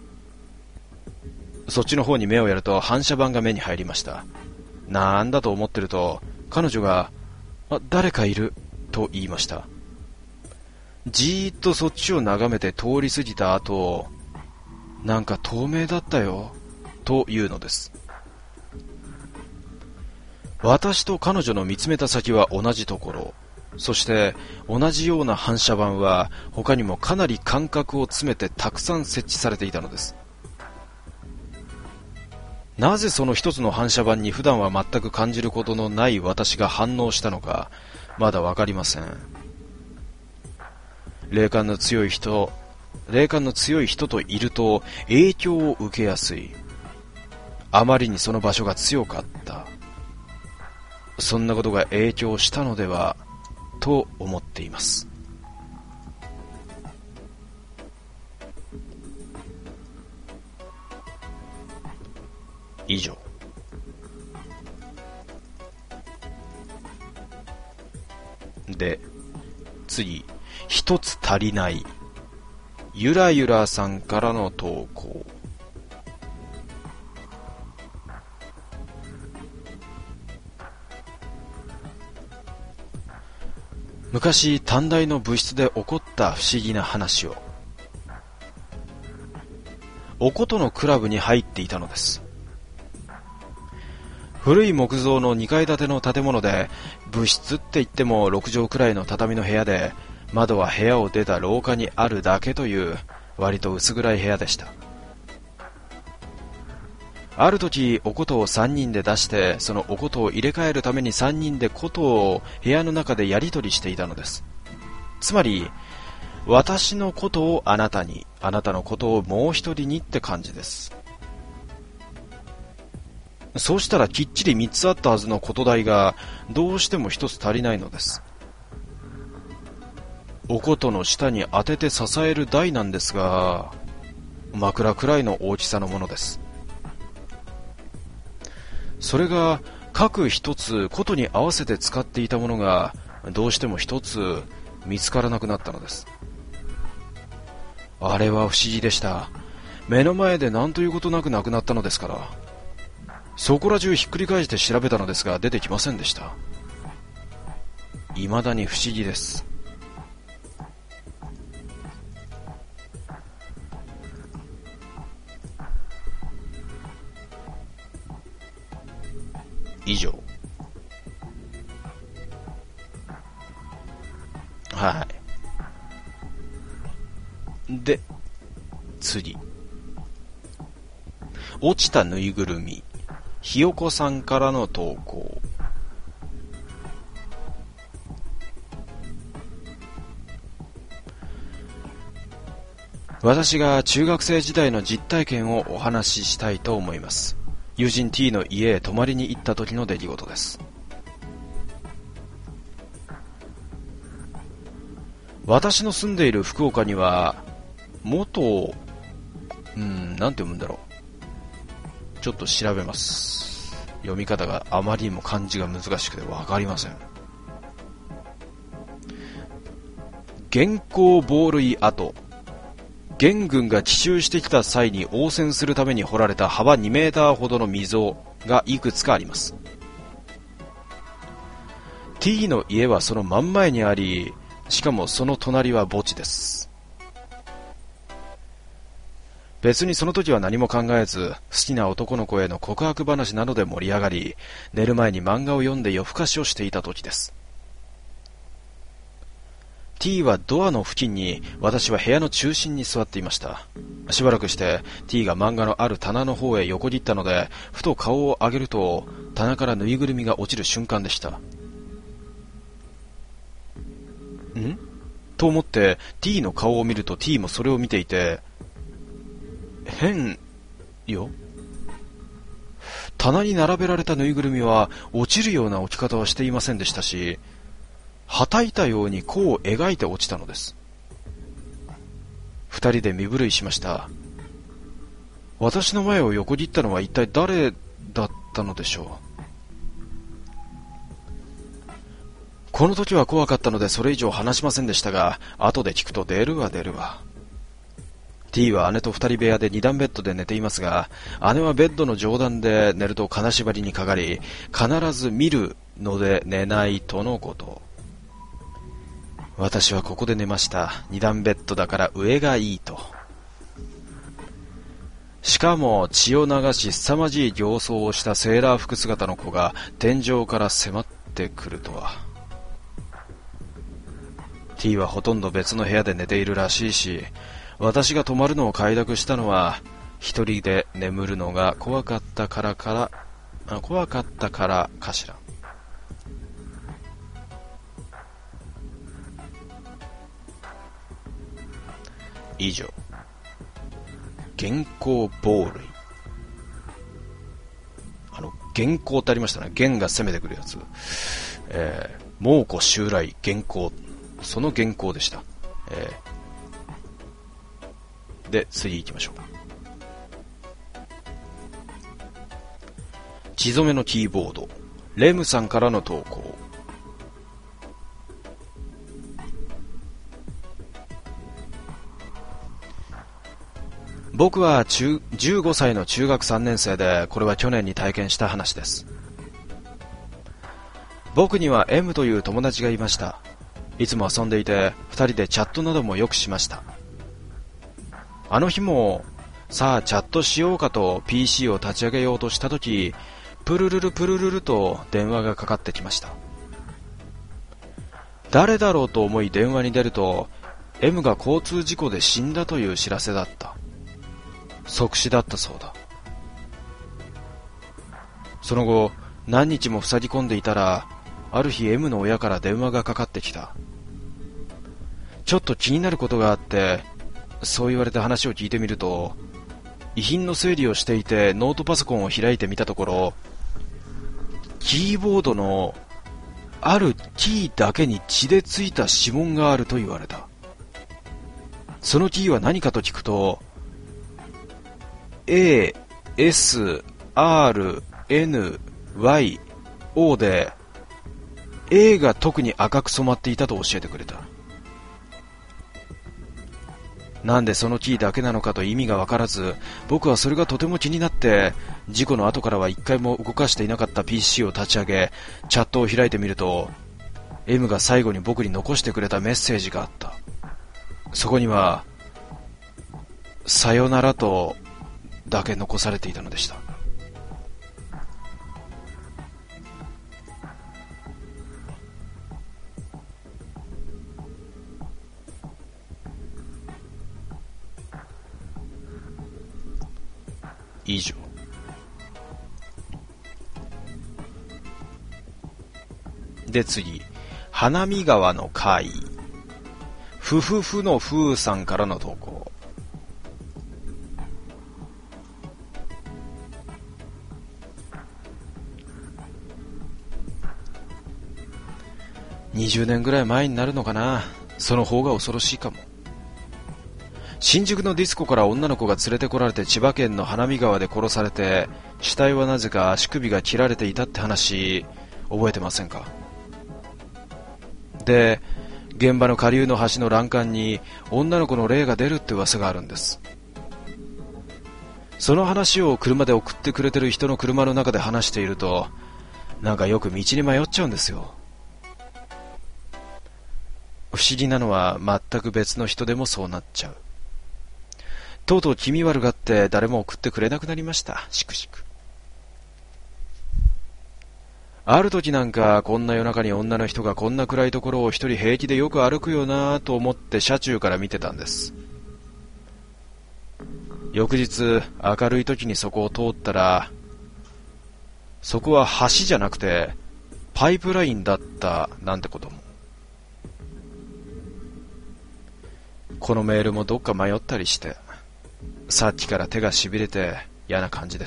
A: そっちの方に目をやると反射板が目に入りました。なんだと思ってると、彼女が、誰かいると言いました。じーっとそっちを眺めて通り過ぎた後、なんか透明だったよというのです。 私と彼女の見つめた先は同じところ、そして同じような反射板は他にもかなり間隔を詰めてたくさん設置されていたのです。なぜその一つの反射板に普段は全く感じることのない私が反応したのか、まだわかりません。霊感の強い人といると影響を受けやすい。あまりにその場所が強かった。そんなことが影響したのではと思っています。以上。で、次、一つ足りない。ゆらゆらさんからの投稿。昔、短大の部室で起こった不思議な話を。おことのクラブに入っていたのです。古い木造の2階建ての建物で、部室って言っても6畳くらいの畳の部屋で、窓は部屋を出た廊下にあるだけという割と薄暗い部屋でした。ある時、おことを3人で出して、そのおことを入れ替えるために3人でことを部屋の中でやり取りしていたのです。つまり、私のことをあなたに、あなたのことをもう一人にって感じです。そうしたらきっちり3つあったはずのこと代がどうしても1つ足りないのです。おことの下に当てて支える台なんですが、枕くらいの大きさのものです。それが各一つことに合わせて使っていたものがどうしても1つ見つからなくなったのです。あれは不思議でした。目の前で何ということなくなくなったのですから。そこら中ひっくり返して調べたのですが出てきませんでした。未だに不思議です。以上。はい。で、次。落ちたぬいぐるみ。ひよこさんからの投稿。私が中学生時代の実体験をお話ししたいと思います。友人 T の家へ泊まりに行った時の出来事です。私の住んでいる福岡には元なんて読むんだろう。ちょっと調べます。読み方があまりにも漢字が難しくてわかりません。元寇防塁跡。元軍が奇襲してきた際に応戦するために掘られた幅2メーターほどの溝がいくつかあります。 T の家はその真ん前にあり、しかもその隣は墓地です。別にその時は何も考えず、好きな男の子への告白話などで盛り上がり、寝る前に漫画を読んで夜更かしをしていた時です。T はドアの付近に、私は部屋の中心に座っていました。しばらくして T が漫画のある棚の方へ横切ったので、ふと顔を上げると棚からぬいぐるみが落ちる瞬間でした。んと思って T の顔を見ると T もそれを見ていて、変よ。棚に並べられたぬいぐるみは落ちるような置き方はしていませんでしたし、はたいたように弧を描いて落ちたのです。二人で身震いしました。私の前を横切ったのは一体誰だったのでしょう。この時は怖かったのでそれ以上話しませんでしたが、後で聞くと出るわ。T は姉と二人部屋で二段ベッドで寝ていますが、姉はベッドの上段で寝ると金縛りにかかり、必ず見るので寝ないとのこと。私はここで寝ました。二段ベッドだから上がいいと。 しかも血を流し凄まじい形相をしたセーラー服姿の子が天井から迫ってくるとは。T はほとんど別の部屋で寝ているらしいし、私が泊まるのを快諾したのは一人で眠るのが怖かったからかしら。以上。原稿暴類。原稿ってありましたね。原が攻めてくるやつ。猛虎襲来原稿。その原稿でした。で、次行きましょう。血染めのキーボード。レムさんからの投稿。僕は15歳の中学3年生で、これは去年に体験した話です。僕には M という友達がいました。いつも遊んでいて、2人でチャットなどもよくしました。あの日も、さあチャットしようかと PC を立ち上げようとしたとき、プルルルプルルルと電話がかかってきました。誰だろうと思い電話に出ると、M が交通事故で死んだという知らせだった。即死だったそうだ。その後、何日も塞ぎ込んでいたら、ある日 M の親から電話がかかってきた。ちょっと気になることがあって、そう言われて話を聞いてみると、遺品の整理をしていてノートパソコンを開いてみたところ、キーボードのあるキーだけに血でついた指紋があると言われた。そのキーは何かと聞くと、A, S, R, N, Y, O で A が特に赤く染まっていたと教えてくれた。なんでそのキーだけなのかと意味がわからず、僕はそれがとても気になって、事故の後からは一回も動かしていなかった PC を立ち上げ、チャットを開いてみると、M が最後に僕に残してくれたメッセージがあった。そこには、さよならとだけ残されていたのでした。以上。で次、花見川の会、ふふふのふーさんからの投稿。20年ぐらい前になるのかな。その方が恐ろしいかも。新宿のディスコから女の子が連れてこられて千葉県の花見川で殺されて、死体はなぜか足首が切られていたって話、覚えてませんか？で、現場の下流の橋の欄干に女の子の霊が出るって噂があるんです。その話を車で送ってくれてる人の車の中で話していると、なんかよく道に迷っちゃうんですよ。不思議なのは全く別の人でもそうなっちゃう。とうとう気味悪がって誰も送ってくれなくなりました。しくしく。ある時なんかこんな夜中に女の人がこんな暗いところを一人平気でよく歩くよなぁと思って車中から見てたんです。翌日明るい時にそこを通ったら、そこは橋じゃなくてパイプラインだったなんてことも。このメールもどっか迷ったりして、さっきから手がしびれて嫌な感じです。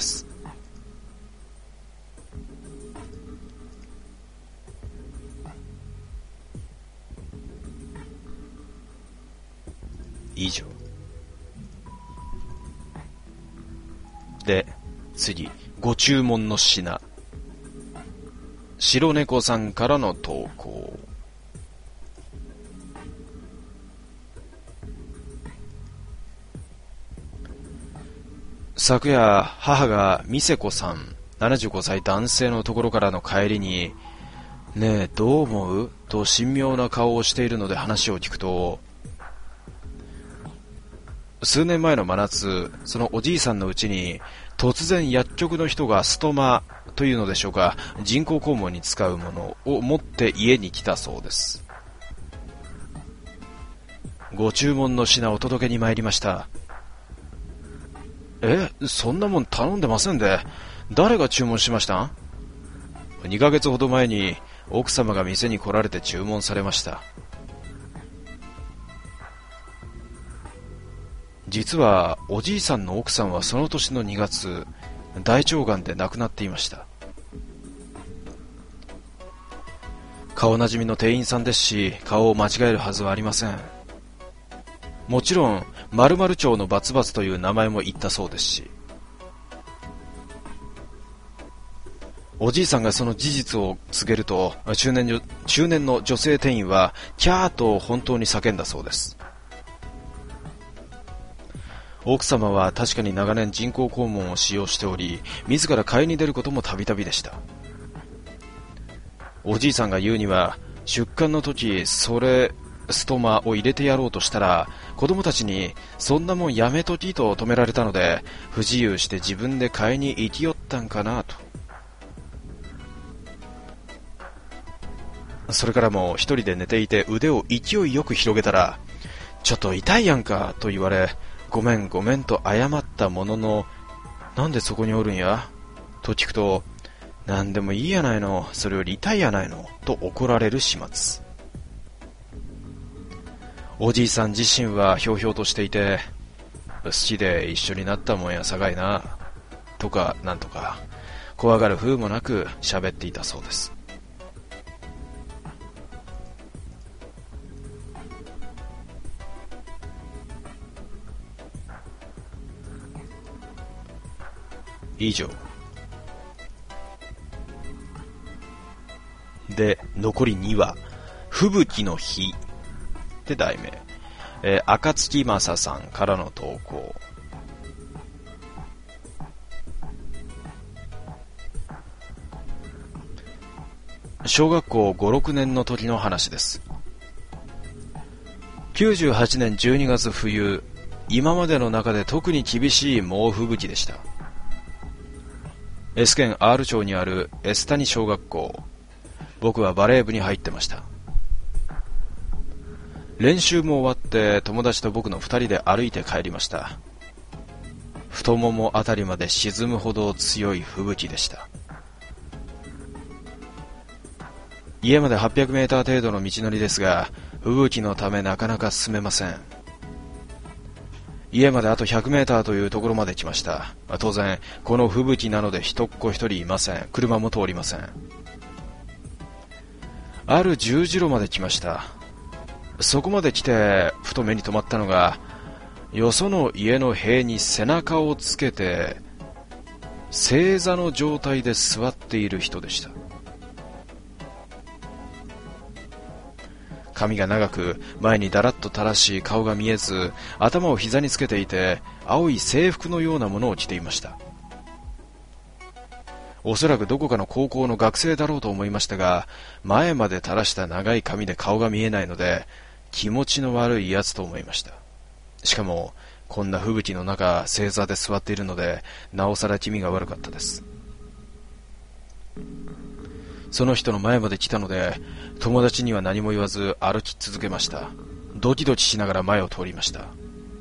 A: 以上。で、次、ご注文の品。白猫さんからの投稿。昨夜、母が店子さん、75歳男性のところからの帰りに、ねえ、どう思う？と神妙な顔をしているので話を聞くと、 数年前の真夏、そのおじいさんのうちに突然薬局の人がストマというのでしょうか、人工肛門に使うものを持って家に来たそうです。ご注文の品をお届けに参りました。そんなもん頼んでませんで、誰が注文しましたん？ 2 ヶ月ほど前に奥様が店に来られて注文されました。実はおじいさんの奥さんはその年の2月、大腸がんで亡くなっていました。顔なじみの店員さんですし、顔を間違えるはずはありません。もちろん〇〇町のバツバツという名前も言ったそうですし、おじいさんがその事実を告げると、中年の女性店員はキャーと本当に叫んだそうです。奥様は確かに長年人工肛門を使用しており、自ら買いに出ることもたびたびでした。おじいさんが言うには、出棺の時ストマを入れてやろうとしたら、子供たちにそんなもんやめときと止められたので、不自由して自分で買いに行きよったんかなと。それからも一人で寝ていて腕を勢いよく広げたら、ちょっと痛いやんかと言われ、ごめんごめんと謝ったものの、なんでそこにおるんやと聞くと、なんでもいいやないの、それより痛いやないのと怒られる始末。おじいさん自身はひょうひょうとしていて、好きで一緒になったもんやさがいなとかなんとか怖がる風もなく喋っていたそうです。以上で、残り2話、吹雪の日って題名、赤月正さんからの投稿。小学校5、6年の時の話です。98年12月冬、今までの中で特に厳しい猛吹雪でした。S 県 R 町にある S 谷小学校。僕はバレー部に入ってました。練習も終わって友達と僕の2人で歩いて帰りました。太ももあたりまで沈むほど強い吹雪でした。家まで800メーター程度の道のりですが、吹雪のためなかなか進めません。家まであと100メーターというところまで来ました。当然この吹雪なので人っ子一人いません。車も通りません。ある十字路まで来ました。そこまで来てふと目に留まったのが、よその家の塀に背中をつけて正座の状態で座っている人でした。髪が長く前にだらっと垂らし、顔が見えず頭を膝につけていて、青い制服のようなものを着ていました。おそらくどこかの高校の学生だろうと思いましたが、前まで垂らした長い髪で顔が見えないので、気持ちの悪いやつと思いました。しかもこんな吹雪の中正座で座っているので、なおさら気味が悪かったです。その人の前まで来たので、友達には何も言わず歩き続けました。ドキドキしながら前を通りました。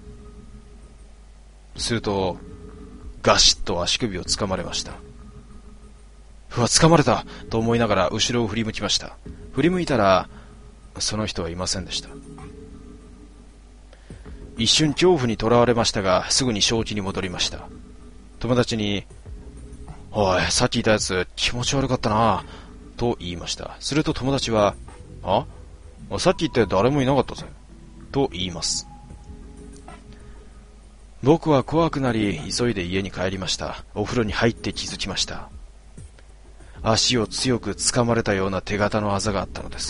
A: するとガシッと足首をつかまれました。うわ、掴まれたと思いながら後ろを振り向きました。振り向いたらその人はいませんでした。一瞬恐怖にとらわれましたが、すぐに正気に戻りました。友達に、おい、さっきいたやつ気持ち悪かったなと言いました。すると友達は、さっき言って誰もいなかったぜと言います。僕は怖くなり急いで家に帰りました。お風呂に入って気づきました。足を強く掴まれたような手形のあざがあったのです。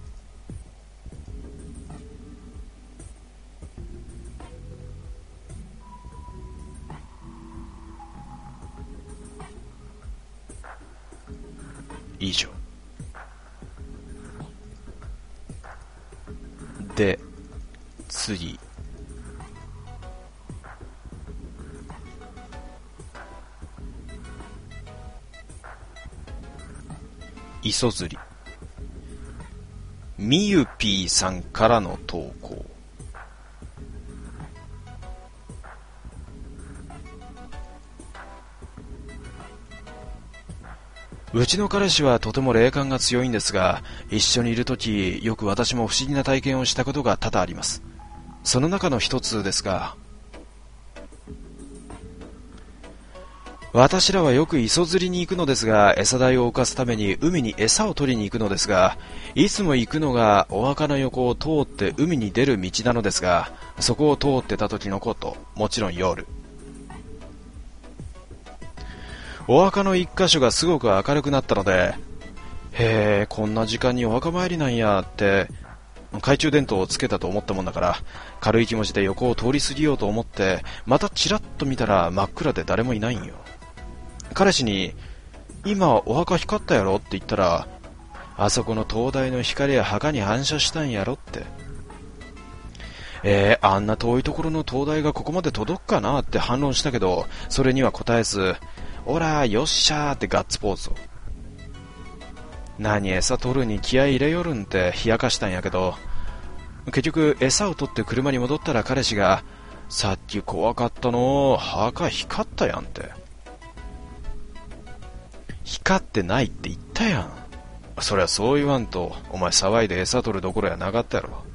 A: 以上で、次磯釣り。みゆぴーさんからの投稿。うちの彼氏はとても霊感が強いんですが、一緒にいるとき、よく私も不思議な体験をしたことが多々あります。その中の一つですが、私らはよく磯釣りに行くのですが、餌代を浮かすために海に餌を取りに行くのですが、いつも行くのがお墓の横を通って海に出る道なのですが、そこを通ってた時のこと、もちろん夜。お墓の一箇所がすごく明るくなったので、へえ、こんな時間にお墓参りなんやって、懐中電灯をつけたと思ったもんだから、軽い気持ちで横を通り過ぎようと思って、またチラッと見たら真っ暗で誰もいないんよ。彼氏に、今お墓光ったやろって言ったら、あそこの灯台の光や墓に反射したんやろって。あんな遠いところの灯台がここまで届くかなって反論したけど、それには答えず、おらよっしゃーってガッツポーズを。何餌取るに気合い入れよるんって冷やかしたんやけど、結局餌を取って車に戻ったら彼氏が、さっき怖かったの、墓光ったやんって。光ってないって言ったやん。そりゃそう言わんと、お前騒いで餌取るどころやなかったやろ。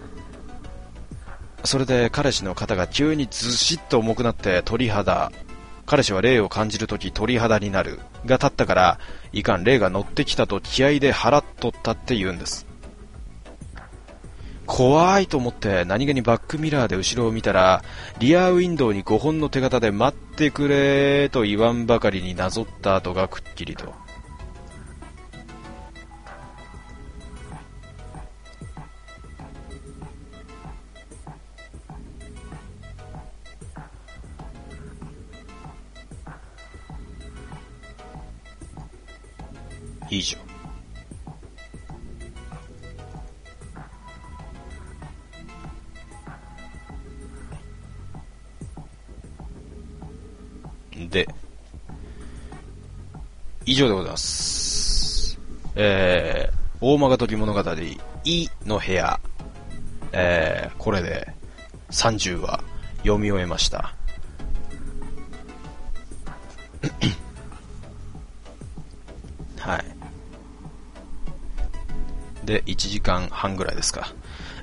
A: それで彼氏の肩が急にずしっと重くなって鳥肌。彼氏は霊を感じるとき鳥肌になるが立ったから、いかん霊が乗ってきたと気合で払っとったって言うんです。怖いと思って何気にバックミラーで後ろを見たら、リアウィンドウに5本の手形で待ってくれと言わんばかりになぞった跡がくっきりと。以上。で、以上でございます。大間が時物語、いの部屋、これで30話読み終えました。はい。で、1時間半ぐらいですか。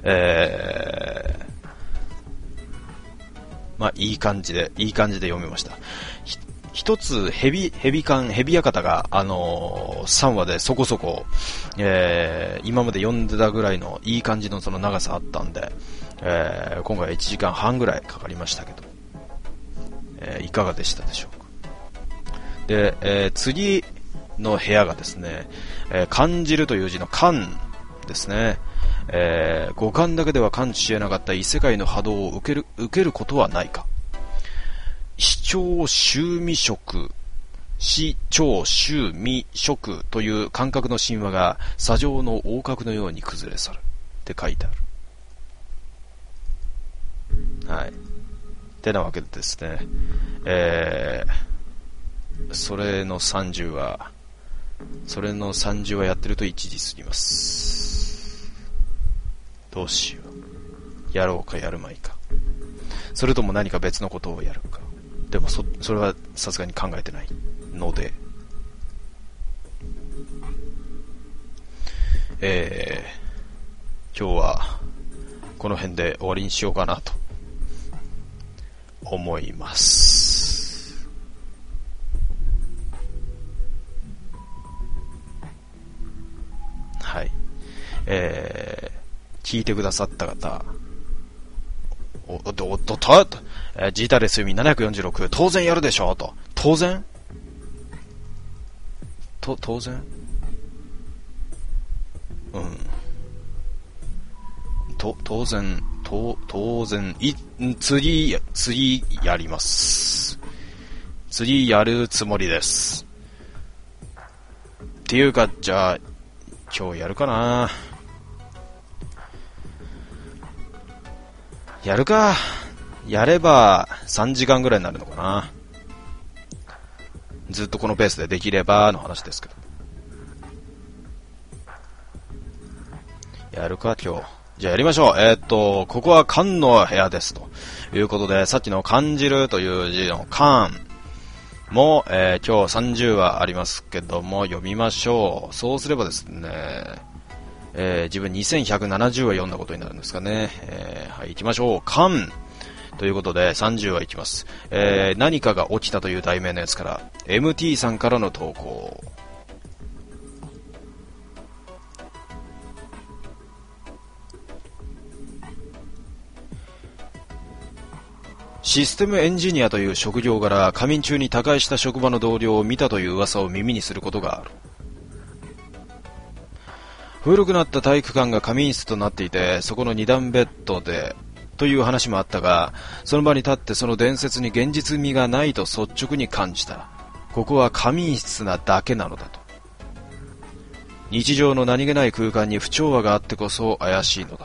A: まあ、いい感じで読めました。一つ、ヘビ館が、3話でそこそこ、今まで読んでたぐらいのいい感じのその長さあったんで、今回は1時間半ぐらいかかりましたけど、いかがでしたでしょうか。で、次の部屋がですね、感じるという字の感ですね。五感だけでは感知し得なかった異世界の波動を受けることはないか。視聴臭味触という感覚の神話が砂上の横隔のように崩れ去るって書いてある。はい。てなわけでですね、それの30話やってると1時過ぎます。どうしよう。やろうかやるまいか。それとも何か別のことをやるか。でもそれはさすがに考えてないので、今日はこの辺で終わりにしようかなと思います。はい。聞いてくださった方、ジータレス読み746、当然やるでしょと。当然当然うん。当然、次やります。次やるつもりです。っていうか、じゃあ、今日やるかな。やるか。やれば3時間ぐらいになるのかな。ずっとこのペースでできればの話ですけど。 やるか、今日。じゃあやりましょう。ここは缶の部屋です。ということで、さっきの感じるという字の缶も、今日30話ありますけども、読みましょう。そうすればですね、自分2170話読んだことになるんですかね。はい、行きましょう。缶ということで30話いきます。何かが起きたという題名のやつから、MT さんからの投稿。システムエンジニアという職業柄、仮眠中に他界した職場の同僚を見たという噂を耳にすることがある。古くなった体育館が仮眠室となっていて、そこの2段ベッドでという話もあったが、その場に立ってその伝説に現実味がないと率直に感じた。ここは仮眠室なだけなのだと。日常の何気ない空間に不調和があってこそ怪しいのだ。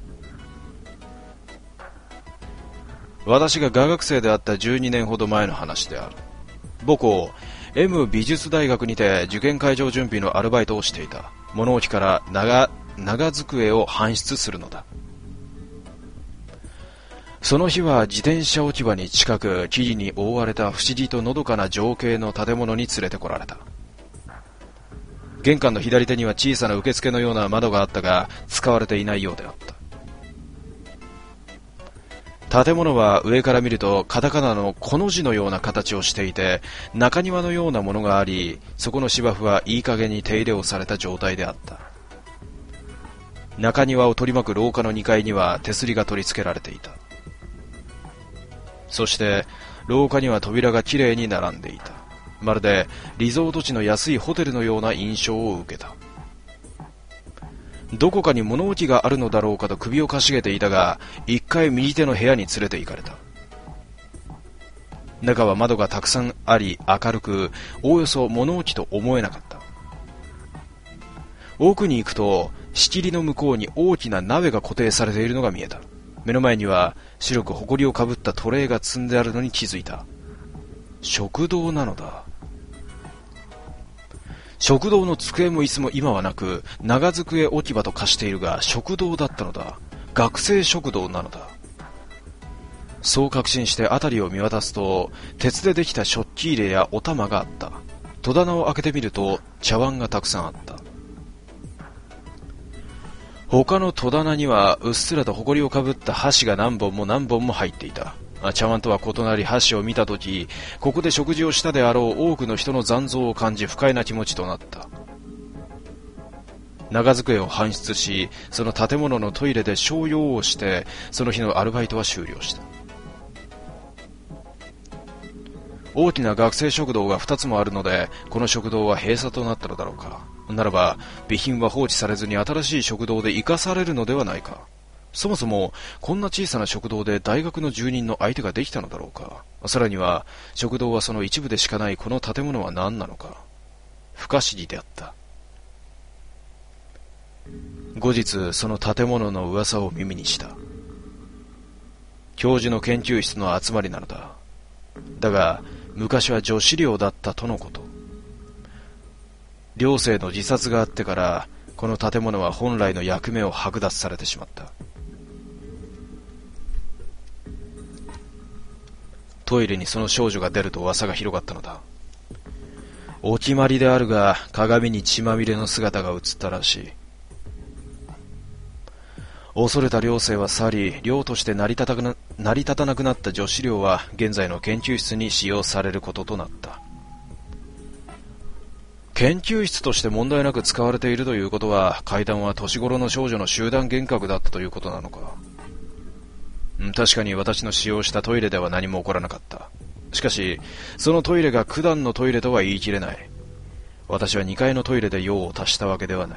A: 私が画学生であった12年ほど前の話である。母校 M 美術大学にて受験会場準備のアルバイトをしていた。物置から長机を搬出するのだ。その日は自転車置き場に近く、木々に覆われた不思議とのどかな情景の建物に連れてこられた。玄関の左手には小さな受付のような窓があったが、使われていないようであった。建物は上から見るとカタカナのこの字のような形をしていて、中庭のようなものがあり、そこの芝生はいい加減に手入れをされた状態であった。中庭を取り巻く廊下の2階には手すりが取り付けられていた。そして廊下には扉がきれいに並んでいた。まるでリゾート地の安いホテルのような印象を受けた。どこかに物置があるのだろうかと首をかしげていたが、一回右手の部屋に連れて行かれた。中は窓がたくさんあり明るく、おおよそ物置と思えなかった。奥に行くと仕切りの向こうに大きな鍋が固定されているのが見えた。目の前には白く埃をかぶったトレイが積んであるのに気づいた。食堂なのだ。食堂の机も椅子も今はなく、長机置き場と化しているが、食堂だったのだ。学生食堂なのだ。そう確信して辺りを見渡すと、鉄でできた食器入れやお玉があった。戸棚を開けてみると茶碗がたくさんあった。他の戸棚にはうっすらと埃をかぶった箸が何本も何本も入っていた。茶碗とは異なり、箸を見たとき、ここで食事をしたであろう多くの人の残像を感じ、不快な気持ちとなった。長机を搬出し、その建物のトイレで小用をして、その日のアルバイトは終了した。大きな学生食堂が2つもあるので、この食堂は閉鎖となったのだろうか。ならば備品は放置されずに新しい食堂で生かされるのではないか。そもそもこんな小さな食堂で大学の住人の相手ができたのだろうか。さらには食堂はその一部でしかないこの建物は何なのか。不可思議であった。後日その建物の噂を耳にした。教授の研究室の集まりなのだ。だが昔は女子寮だったとのこと。寮生の自殺があってからこの建物は本来の役目を剥奪されてしまった。トイレにその少女が出ると噂が広がったのだ。お決まりであるが鏡に血まみれの姿が映ったらしい。恐れた寮生は去り、寮として成り立たなくなった女子寮は現在の研究室に使用されることとなった。研究室として問題なく使われているということは、階段は年頃の少女の集団幻覚だったということなのか。確かに私の使用したトイレでは何も起こらなかった。しかしそのトイレが九段のトイレとは言い切れない。私は2階のトイレで用を足したわけではない。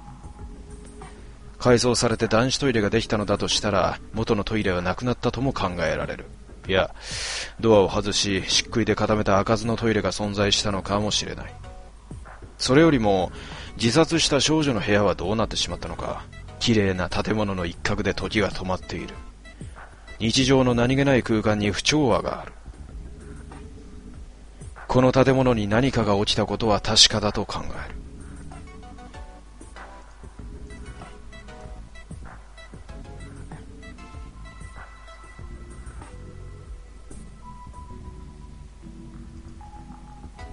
A: 改装されて男子トイレができたのだとしたら、元のトイレはなくなったとも考えられる。いや、ドアを外し漆喰で固めた開かずのトイレが存在したのかもしれない。それよりも自殺した少女の部屋はどうなってしまったのか。綺麗な建物の一角で時が止まっている。日常の何気ない空間に不調和がある。この建物に何かが起きたことは確かだと考える。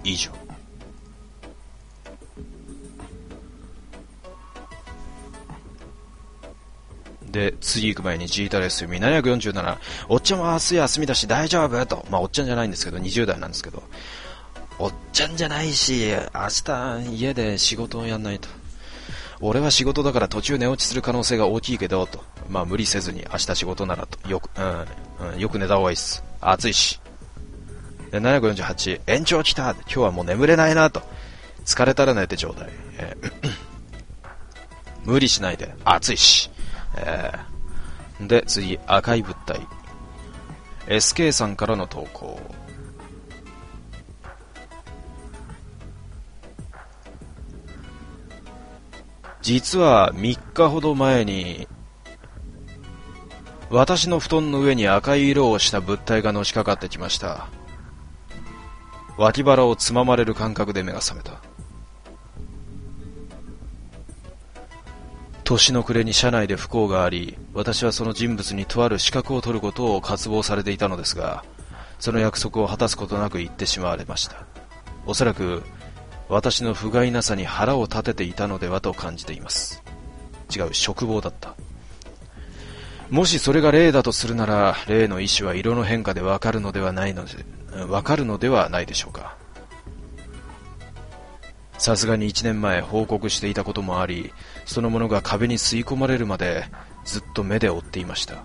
A: 以上。で、次行く前にジータレス読み747、おっちゃんは明日休みだし大丈夫と。まあ、おっちゃんじゃないんですけど、20代なんですけど、おっちゃんじゃないし、明日家で仕事をやんないと。俺は仕事だから途中寝落ちする可能性が大きいけど、と。まあ無理せずに明日仕事ならと。よく寝た方がいいっす。暑いし。で、748、延長来た。今日はもう眠れないなと。疲れたら寝てちょうだい。無理しないで。暑いし。で、次、赤い物体。SK さんからの投稿。実は3日ほど前に、私の布団の上に赤い色をした物体がのしかかってきました。脇腹をつままれる感覚で目が覚めた。年の暮れに車内で不幸があり、私はその人物にとある資格を取ることを渇望されていたのですが、その約束を果たすことなく言ってしまわれました。おそらく私の不甲斐なさに腹を立てていたのではと感じています。違う、嘱望だった。もしそれが霊だとするなら、霊の意志は色の変化でわかるのではないでしょうか。さすがに1年前報告していたこともあり、そのものが壁に吸い込まれるまでずっと目で追っていました。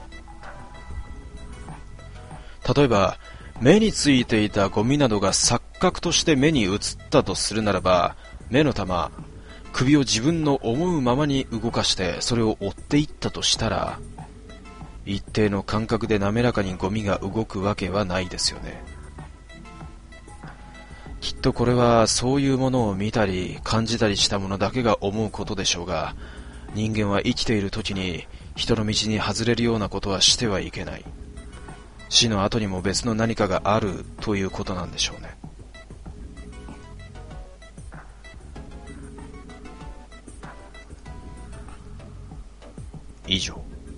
A: 例えば、目についていたゴミなどが錯覚として目に映ったとするならば、目の玉、首を自分の思うままに動かしてそれを追っていったとしたら、一定の感覚で滑らかにゴミが動くわけはないですよね。きっとこれはそういうものを見たり感じたりしたものだけが思うことでしょうが、人間は生きている時に人の道に外れるようなことはしてはいけない。死の後にも別の何かがあるということなんでしょうね。以上。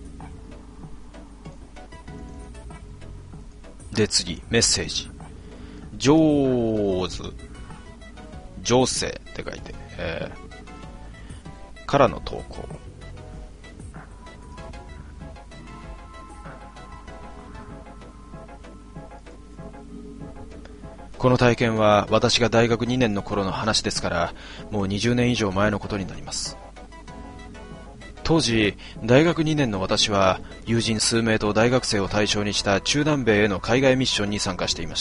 A: で次、メッセージ。上世って書いて、からの投稿。この体験は私が大学2年の頃の話ですから、もう20年以上前のことになります。当時、大学2年の私は友人数名と大学生を対象にした中南米への海外ミッションに参加していました。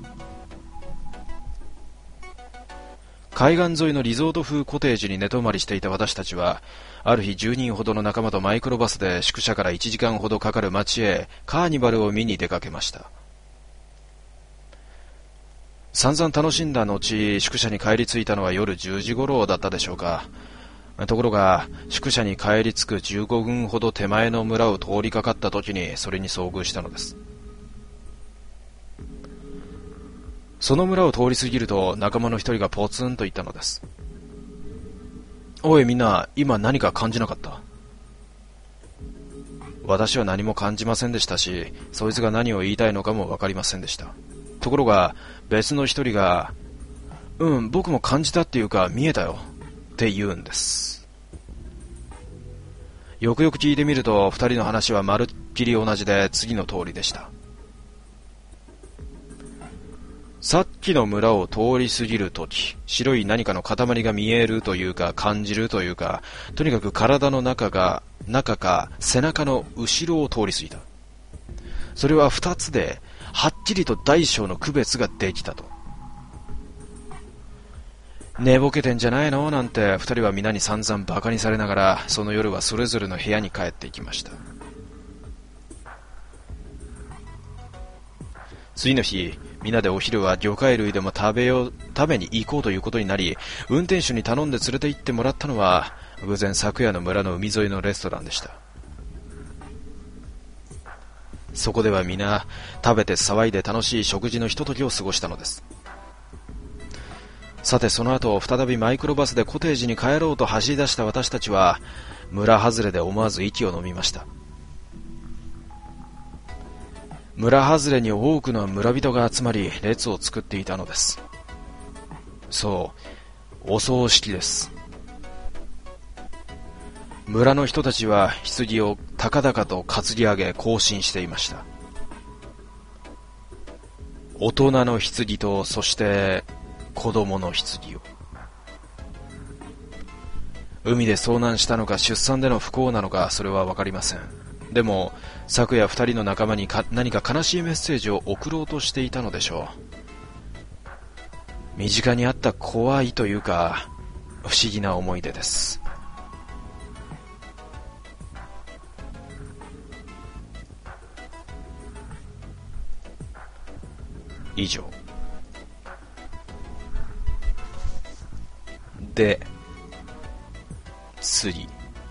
A: 海岸沿いのリゾート風コテージに寝泊まりしていた私たちは、ある日10人ほどの仲間とマイクロバスで宿舎から1時間ほどかかる町へカーニバルを見に出かけました。散々楽しんだ後、宿舎に帰り着いたのは夜10時頃だったでしょうか。ところが、宿舎に帰り着く15分ほど手前の村を通りかかった時にそれに遭遇したのです。その村を通り過ぎると仲間の一人がポツンと言ったのです。おいみんな、今何か感じなかった？私は何も感じませんでしたし、そいつが何を言いたいのかもわかりませんでした。ところが別の一人が、僕も感じたっていうか見えたよって言うんです。よくよく聞いてみると二人の話はまるっきり同じで次の通りでした。さっきの村を通り過ぎるとき、白い何かの塊が見えるというか感じるというか、とにかく体の中か背中の後ろを通り過ぎた。それは二つではっきりと大小の区別ができたと。寝ぼけてんじゃないのなんて二人は皆に散々バカにされながら、その夜はそれぞれの部屋に帰っていきました。次の日、皆でお昼は魚介類でも食べに行こうということになり、運転手に頼んで連れて行ってもらったのは偶然昨夜の村の海沿いのレストランでした。そこでは皆食べて騒いで楽しい食事のひとときを過ごしたのです。さてその後再びマイクロバスでコテージに帰ろうと走り出した私たちは、村外れで思わず息を飲みました。村外れに多くの村人が集まり列を作っていたのです。 そう、お葬式です。村の人たちは棺を高々と担ぎ上げ行進していました。大人の棺と、そして子供の棺を。海で遭難したのか出産での不幸なのか、それはわかりません。でも昨夜二人の仲間に何か悲しいメッセージを送ろうとしていたのでしょう。身近にあった怖いというか不思議な思い出です。以上で次、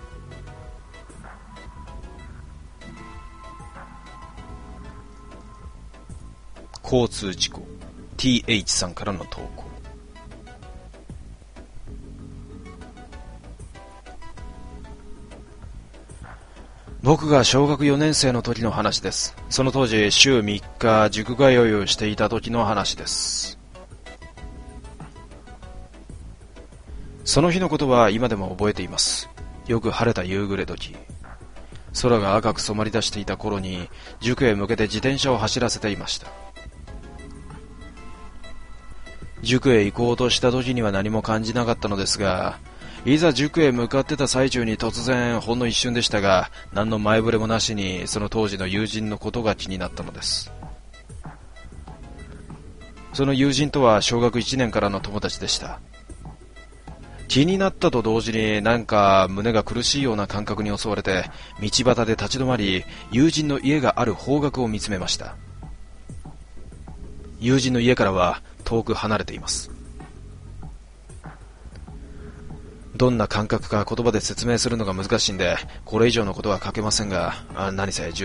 A: 交通事故 TH さんからの投稿。僕が小学4年生の時の話です。その当時週3日塾通いをしていた時の話です。その日のことは今でも覚えています。よく晴れた夕暮れ時、空が赤く染まり出していた頃に塾へ向けて自転車を走らせていました。塾へ行こうとした時には何も感じなかったのですが、いざ塾へ向かってた最中に突然、ほんの一瞬でしたが、何の前触れもなしにその当時の友人のことが気になったのです。その友人とは小学1年からの友達でした。気になったと同時になんか胸が苦しいような感覚に襲われて、道端で立ち止まり、友人の家がある方角を見つめました。友人の家からは遠く離れています。どんな感覚か言葉で説明するのが難しいんで、これ以上のことは書けませんが、何せ10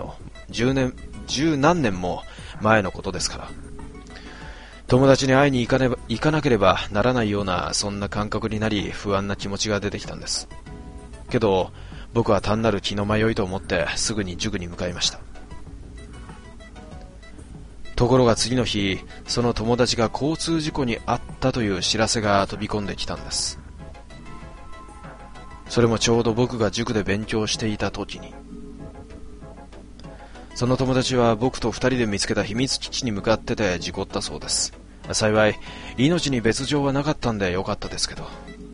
A: 何年も前のことですから。友達に会いに行かなければならないような、そんな感覚になり、不安な気持ちが出てきたんです。けど僕は単なる気の迷いと思ってすぐに塾に向かいました。ところが次の日、その友達が交通事故に遭ったという知らせが飛び込んできたんです。それもちょうど僕が塾で勉強していた時に。その友達は僕と二人で見つけた秘密基地に向かってて事故ったそうです。幸い命に別状はなかったんでよかったですけど。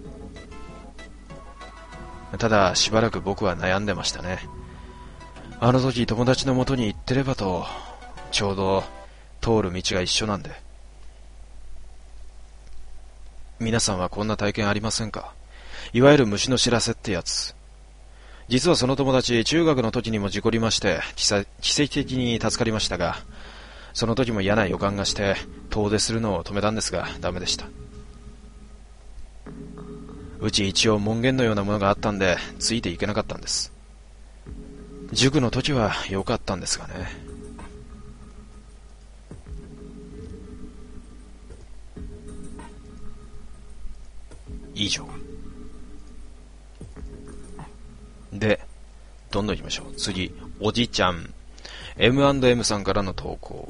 A: ただしばらく僕は悩んでましたね。あの時友達の元に行ってればと。ちょうど通る道が一緒なんで。皆さんはこんな体験ありませんか？いわゆる虫の知らせってやつ。実はその友達、中学の時にも事故りまして、奇跡的に助かりましたが、その時も嫌な予感がして遠出するのを止めたんですがダメでした。うち一応門限のようなものがあったんでついていけなかったんです。塾の時は良かったんですがね。以上で、どんどん行きましょう。次、おじちゃん M&M さんからの投稿。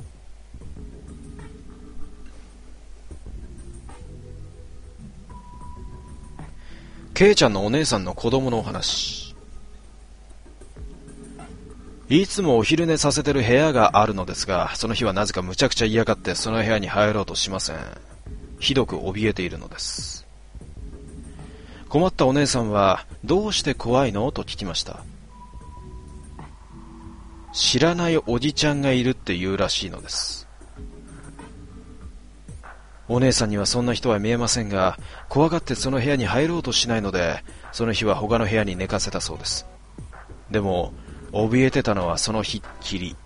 A: ケイちゃんのお姉さんの子供のお話。いつもお昼寝させてる部屋があるのですが、その日はなぜかむちゃくちゃ嫌がってその部屋に入ろうとしません。ひどく怯えているのです。困ったお姉さんは、どうして怖いのと聞きました。知らないおじちゃんがいるって言うらしいのです。お姉さんにはそんな人は見えませんが、怖がってその部屋に入ろうとしないので、その日は他の部屋に寝かせたそうです。でも怯えてたのはその日っきり。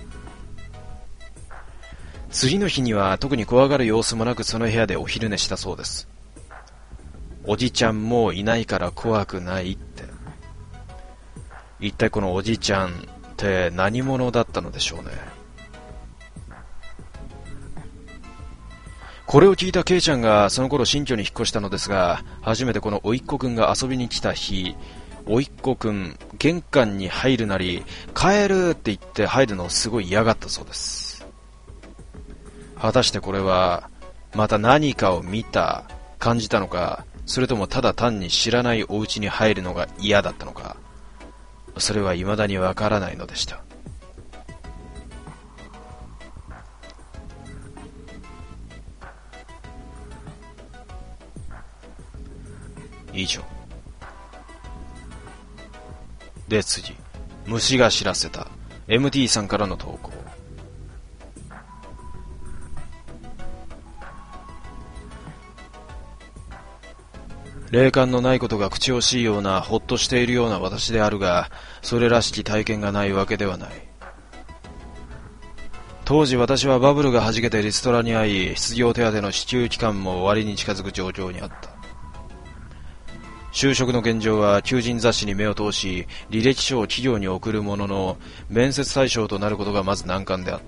A: 次の日には特に怖がる様子もなくその部屋でお昼寝したそうです。おじちゃんもいないから怖くないって。一体このおじちゃんって何者だったのでしょうね。これを聞いたケイちゃんがその頃新居に引っ越したのですが、初めてこの甥っ子くんが遊びに来た日、甥っ子くん玄関に入るなり帰るって言って入るのをすごい嫌がったそうです。果たしてこれはまた何かを見た、感じたのか、それともただ単に知らないお家に入るのが嫌だったのか、それは未だにわからないのでした。以上。で次、虫が知らせた MT さんからの投稿。霊感のないことが口惜しいような、ほっとしているような私であるが、それらしき体験がないわけではない。当時私はバブルが弾けてリストラに遭い、失業手当の支給期間も終わりに近づく状況にあった。就職の現状は求人雑誌に目を通し、履歴書を企業に送るものの、面接対象となることがまず難関であった。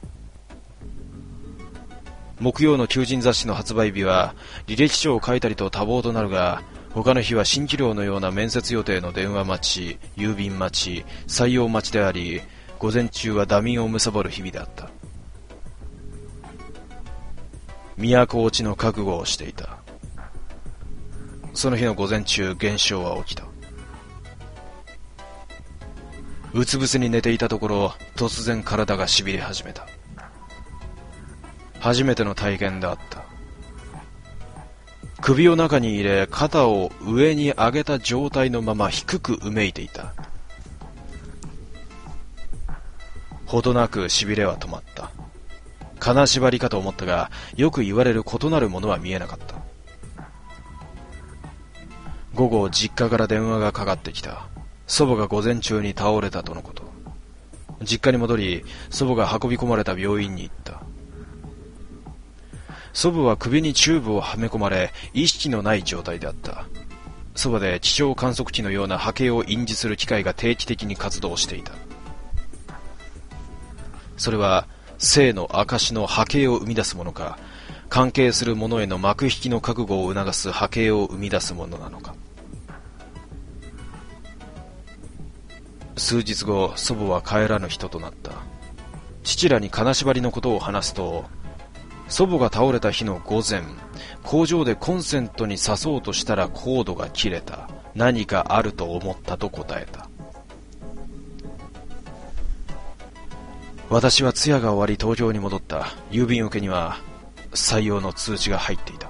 A: 木曜の求人雑誌の発売日は履歴書を書いたりと多忙となるが、他の日は蜃気楼のような面接予定の電話待ち、郵便待ち、採用待ちであり、午前中はダミンを貪る日々であった。都落ちの覚悟をしていた。その日の午前中、現象は起きた。うつ伏せに寝ていたところ、突然体がしびれ始めた。初めての体験であった。首を中に入れ、肩を上に上げた状態のまま低くうめいていた。ほどなくしびれは止まった。金縛りかと思ったが、よく言われる異なるものは見えなかった。午後、実家から電話がかかってきた。祖母が午前中に倒れたとのこと。実家に戻り、祖母が運び込まれた病院に行った。祖母は首にチューブをはめ込まれ、意識のない状態であった。そばで気象観測器のような波形を印字する機械が定期的に活動していた。それは生の証の波形を生み出すものか、関係するものへの幕引きの覚悟を促す波形を生み出すものなのか。数日後、祖母は帰らぬ人となった。父らに金縛りのことを話すと、祖母が倒れた日の午前、工場でコンセントに挿そうとしたらコードが切れた。何かあると思ったと答えた。私は通夜が終わり東京に戻った。郵便受けには採用の通知が入っていた。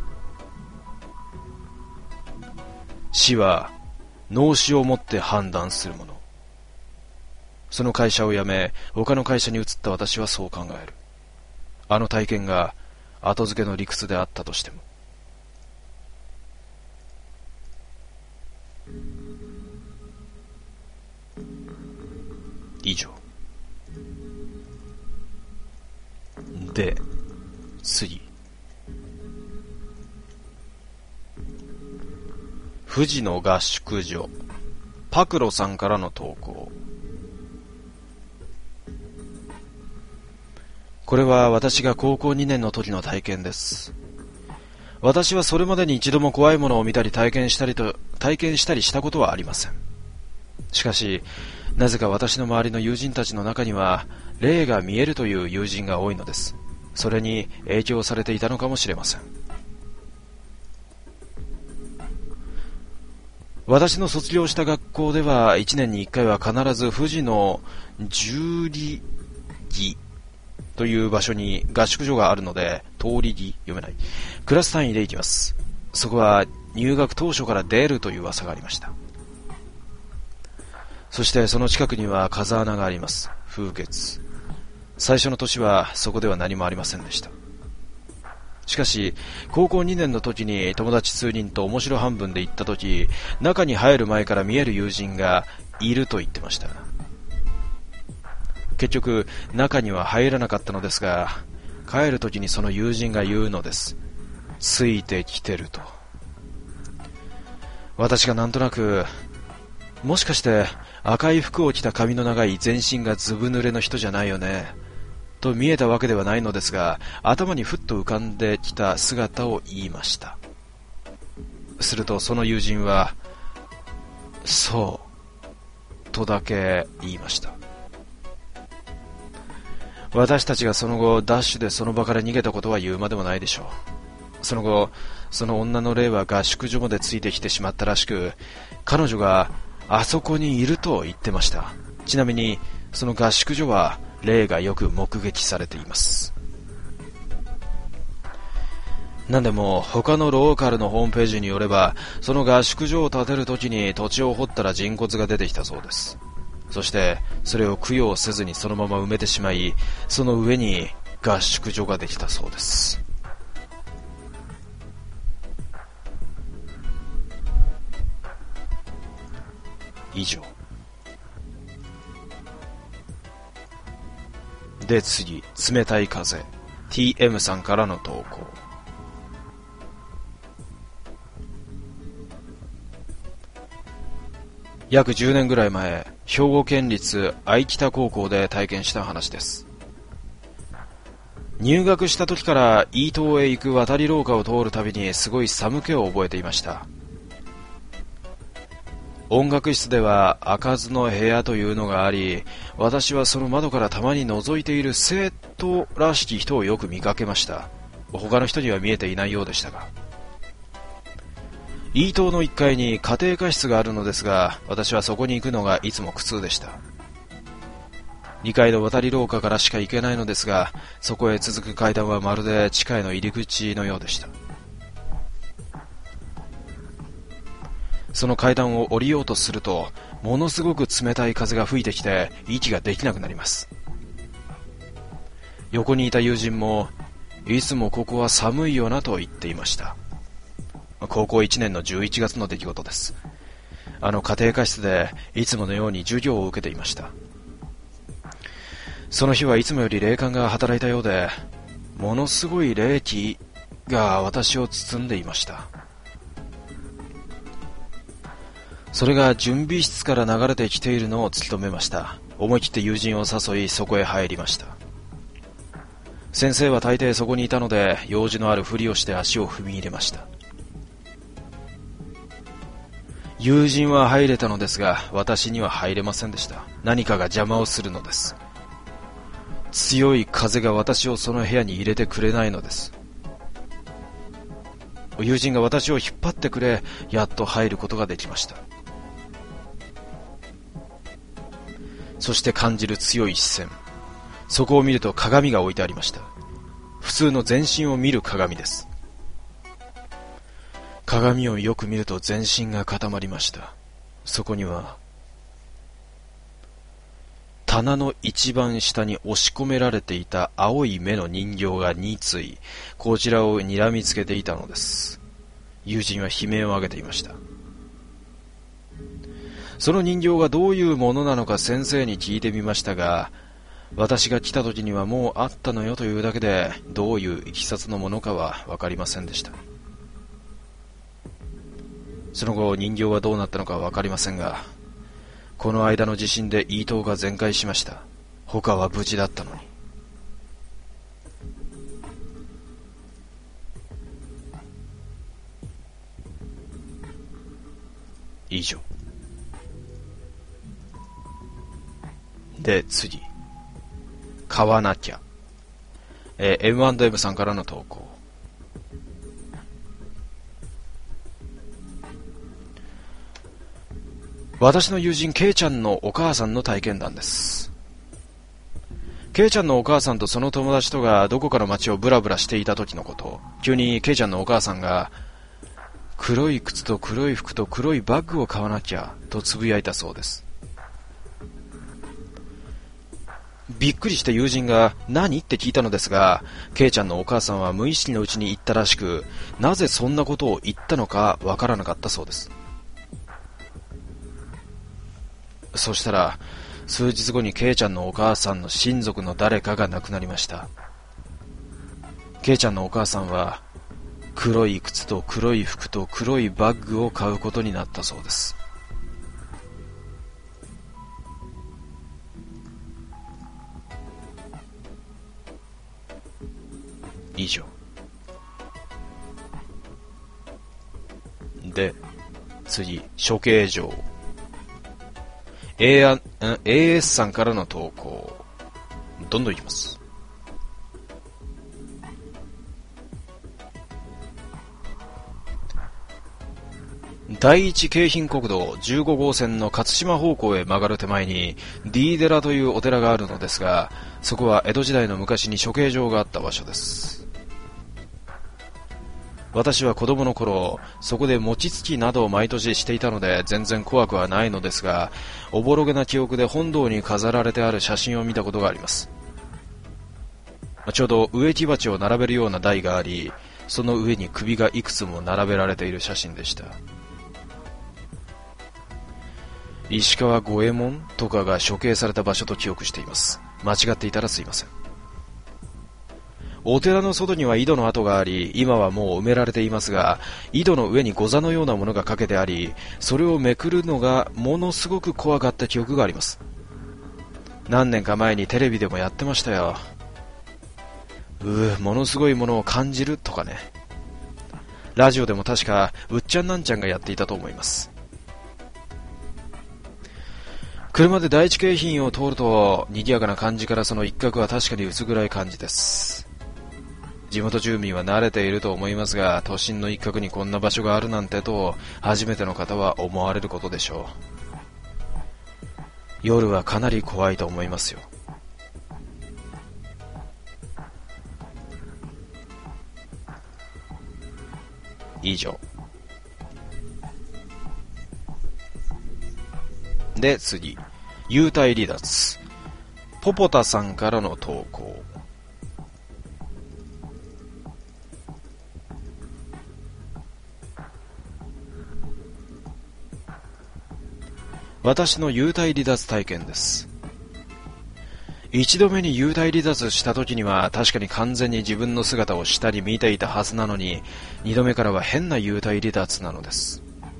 A: 死は脳死をもって判断するもの。その会社を辞め、他の会社に移った私はそう考える。あの体験が後付けの理屈であったとしても。以上。で、次。富士の合宿所、パクロさんからの投稿。これは私が高校2年の時の体験です。私はそれまでに一度も怖いものを見たり体験したりしたことはありません。しかし、なぜか私の周りの友人たちの中には、霊が見えるという友人が多いのです。それに影響されていたのかもしれません。私の卒業した学校では、1年に1回は必ず富士の十里木という場所に合宿所があるので、通り木読めない。クラス単位で行きます。そこは入学当初から出るという噂がありました。そしてその近くには風穴があります。風穴。最初の年はそこでは何もありませんでした。しかし、高校2年の時に友達数人と面白半分で行った時、中に入る前から見える友人がいると言ってました。結局、中には入らなかったのですが、帰る時にその友人が言うのです。ついてきてると。私がなんとなく、もしかして赤い服を着た髪の長い全身がずぶ濡れの人じゃないよねと見えたわけではないのですが、頭にふっと浮かんできた姿を言いました。するとその友人は、そうとだけ言いました。 私たちがその後ダッシュでその場から逃げたことは言うまでもないでしょう。その後その女の霊は合宿所までついてきてしまったらしく、彼女があそこにいると言ってました。ちなみにその合宿所は霊がよく目撃されています。なんでも他のローカルのホームページによれば、その合宿所を建てるときに土地を掘ったら人骨が出てきたそうです。そしてそれを供養せずにそのまま埋めてしまい、その上に合宿所ができたそうです。以上で、次、冷たい風 TM さんからの投稿。約10年ぐらい前、兵庫県立愛北高校で体験した話です。入学した時から伊東へ行く渡り廊下を通るたびにすごい寒気を覚えていました。音楽室では開かずの部屋というのがあり、私はその窓からたまに覗いている生徒らしき人をよく見かけました。他の人には見えていないようでしたが、伊東の1階に家庭科室があるのですが、私はそこに行くのがいつも苦痛でした。2階の渡り廊下からしか行けないのですが、そこへ続く階段はまるで地下への入り口のようでした。その階段を降りようとすると、ものすごく冷たい風が吹いてきて息ができなくなります。横にいた友人も、いつもここは寒いよなと言っていました。高校1年の11月の出来事です。家庭科室でいつものように授業を受けていました。その日はいつもより霊感が働いたようで、ものすごい霊気が私を包んでいました。それが準備室から流れてきているのを突き止めました。思い切って友人を誘い、そこへ入りました。先生は大抵そこにいたので、用事のあるふりをして足を踏み入れました。友人は入れたのですが、私には入れませんでした。何かが邪魔をするのです。強い風が私をその部屋に入れてくれないのです。友人が私を引っ張ってくれ、やっと入ることができました。そして感じる強い視線。そこを見ると鏡が置いてありました。普通の全身を見る鏡です。鏡をよく見ると全身が固まりました。そこには棚の一番下に押し込められていた青い目の人形が2対、こちらを睨みつけていたのです。友人は悲鳴を上げていました。その人形がどういうものなのか先生に聞いてみましたが、私が来た時にはもうあったのよというだけで、どういういきさつのものかは分かりませんでした。その後人形はどうなったのかは分かりませんが、この間の地震で伊東が全壊しました。他は無事だったのに。以上で、次、買わなきゃ、M&M さんからの投稿。私の友人ケイちゃんのお母さんの体験談です。ケイちゃんのお母さんとその友達とがどこかの街をブラブラしていた時のこと、急にケイちゃんのお母さんが、黒い靴と黒い服と黒いバッグを買わなきゃとつぶやいたそうです。びっくりした友人が何って聞いたのですが、ケイちゃんのお母さんは無意識のうちに言ったらしく、なぜそんなことを言ったのかわからなかったそうです。そしたら数日後にケイちゃんのお母さんの親族の誰かが亡くなりました。ケイちゃんのお母さんは黒い靴と黒い服と黒いバッグを買うことになったそうです。以上で、次、処刑場。AS さんからの投稿。どんどんいきます。 第一京浜国道15号線の勝島方向へ曲がる手前に D 寺というお寺があるのですが、そこは江戸時代の昔に処刑場があった場所です。私は子供の頃、そこで餅つきなどを毎年していたので全然怖くはないのですが、おぼろげな記憶で本堂に飾られてある写真を見たことがあります。ちょうど植木鉢を並べるような台があり、その上に首がいくつも並べられている写真でした。石川五右衛門とかが処刑された場所と記憶しています。間違っていたらすいません。お寺の外には井戸の跡があり、今はもう埋められていますが、井戸の上にゴザのようなものがかけてあり、それをめくるのがものすごく怖かった記憶があります。何年か前にテレビでもやってましたよ。ものすごいものを感じるとかね。ラジオでも確かうっちゃんなんちゃんがやっていたと思います。車で第一京浜を通ると賑やかな感じから、その一角は確かに薄暗い感じです。地元住民は慣れていると思いますが、都心の一角にこんな場所があるなんてと初めての方は思われることでしょう。夜はかなり怖いと思いますよ。以上で、次、幽体離脱。ポポタさんからの投稿。私の幽体離脱体験です。一度目に幽体離脱した時には確かに完全に自分の姿を下に見ていたはずなのに、二度目からは変な幽体離脱なのです。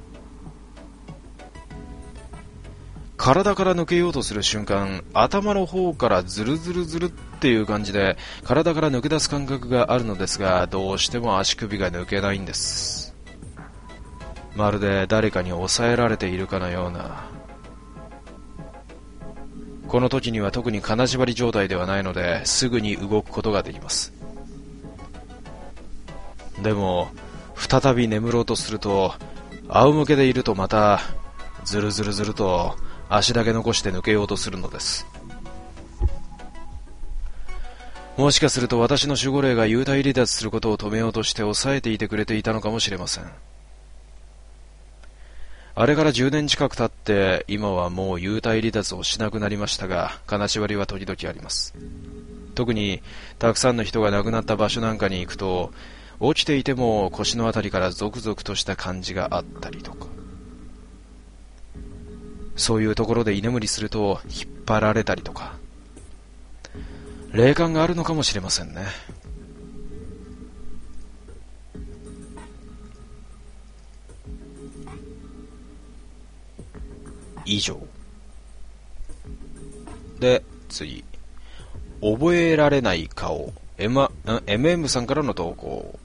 A: 体から抜けようとする瞬間、頭の方からズルズルズルっていう感じで体から抜け出す感覚があるのですが、どうしても足首が抜けないんです。まるで誰かに抑えられているかのような。この時には特に金縛り状態ではないので、すぐに動くことができます。でも再び眠ろうとすると、仰向けでいるとまたズルズルズルと足だけ残して抜けようとするのです。もしかすると私の守護霊が幽体離脱することを止めようとして抑えていてくれていたのかもしれません。あれから10年近く経って、今はもう幽体離脱をしなくなりましたが、金縛りは時々あります。特にたくさんの人が亡くなった場所なんかに行くと、起きていても腰のあたりからゾクゾクとした感じがあったりとか、そういうところで居眠りすると引っ張られたりとか、霊感があるのかもしれませんね。以上で、次、覚えられない顔。MM さんからの投稿。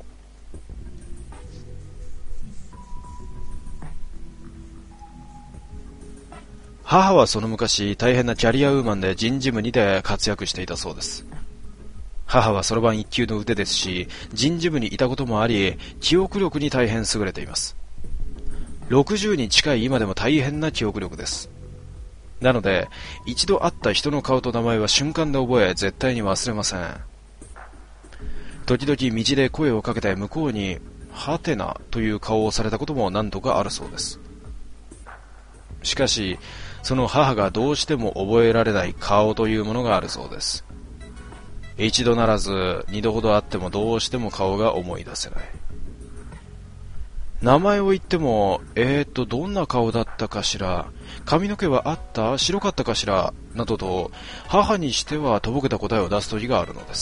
A: 母はその昔大変なキャリアウーマンで人事部にて活躍していたそうです。母はそろばん一級の腕ですし、人事部にいたこともあり、記憶力に大変優れています。60に近い今でも大変な記憶力です。なので、一度会った人の顔と名前は瞬間で覚え、絶対に忘れません。時々道で声をかけて向こうに、はてなという顔をされたことも何度かあるそうです。しかし、その母がどうしても覚えられない顔というものがあるそうです。一度ならず二度ほど会ってもどうしても顔が思い出せない。名前を言っても、どんな顔だったかしら、髪の毛はあった？白かったかしらなどと、母にしてはとぼけた答えを出す時があるのです。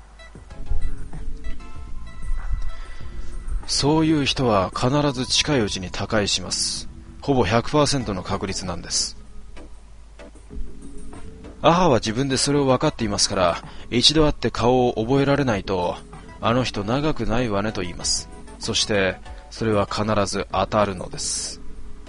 A: そういう人は必ず近いうちに他界します。ほぼ 100% の確率なんです。母は自分でそれを分かっていますから、一度会って顔を覚えられないと、あの人長くないわねと言います。そしてそれは必ず当たるのです。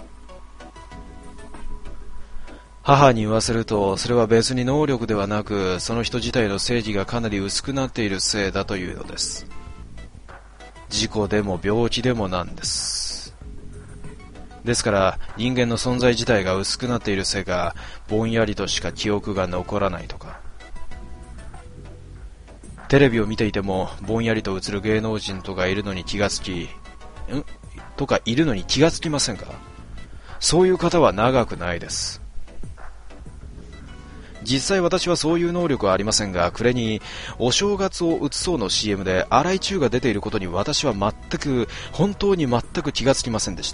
A: 母に言わせると、それは別に能力ではなく、その人自体の正義がかなり薄くなっているせいだというのです。事故でも病気でもなんです。 ですから人間の存在自体が薄くなっているせいか、ぼんやりとしか記憶が残らないとか、テレビを見ていてもぼんやりと映る芸能人とかいるのに気がつきませんか？そういう方は長くないです。実際私はそういう能力はありませんが、暮れにお正月を映そうの CM で荒井注が出ていることに私は本当に全く気がつきませんでした。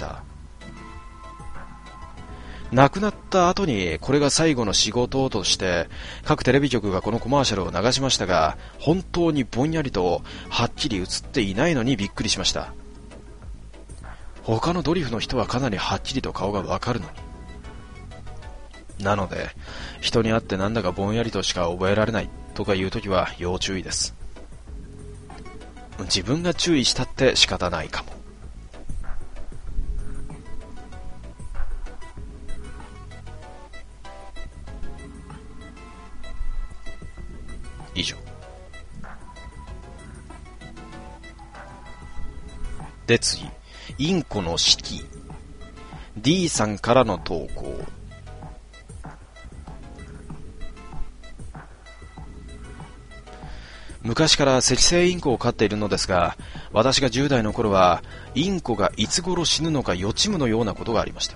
A: 亡くなった後にこれが最後の仕事として各テレビ局がこのコマーシャルを流しましたが、本当にぼんやりとはっきり映っていないのにびっくりしました。他のドリフの人はかなりはっきりと顔がわかるのに。なので人に会ってなんだかぼんやりとしか覚えられないとかいうときは要注意です。自分が注意したって仕方ないかも。以上で、次、インコの式 D さんからの投稿。昔から赤星インコを飼っているのですが、私が10代の頃はインコがいつ頃死ぬのか予知夢のようなことがありました。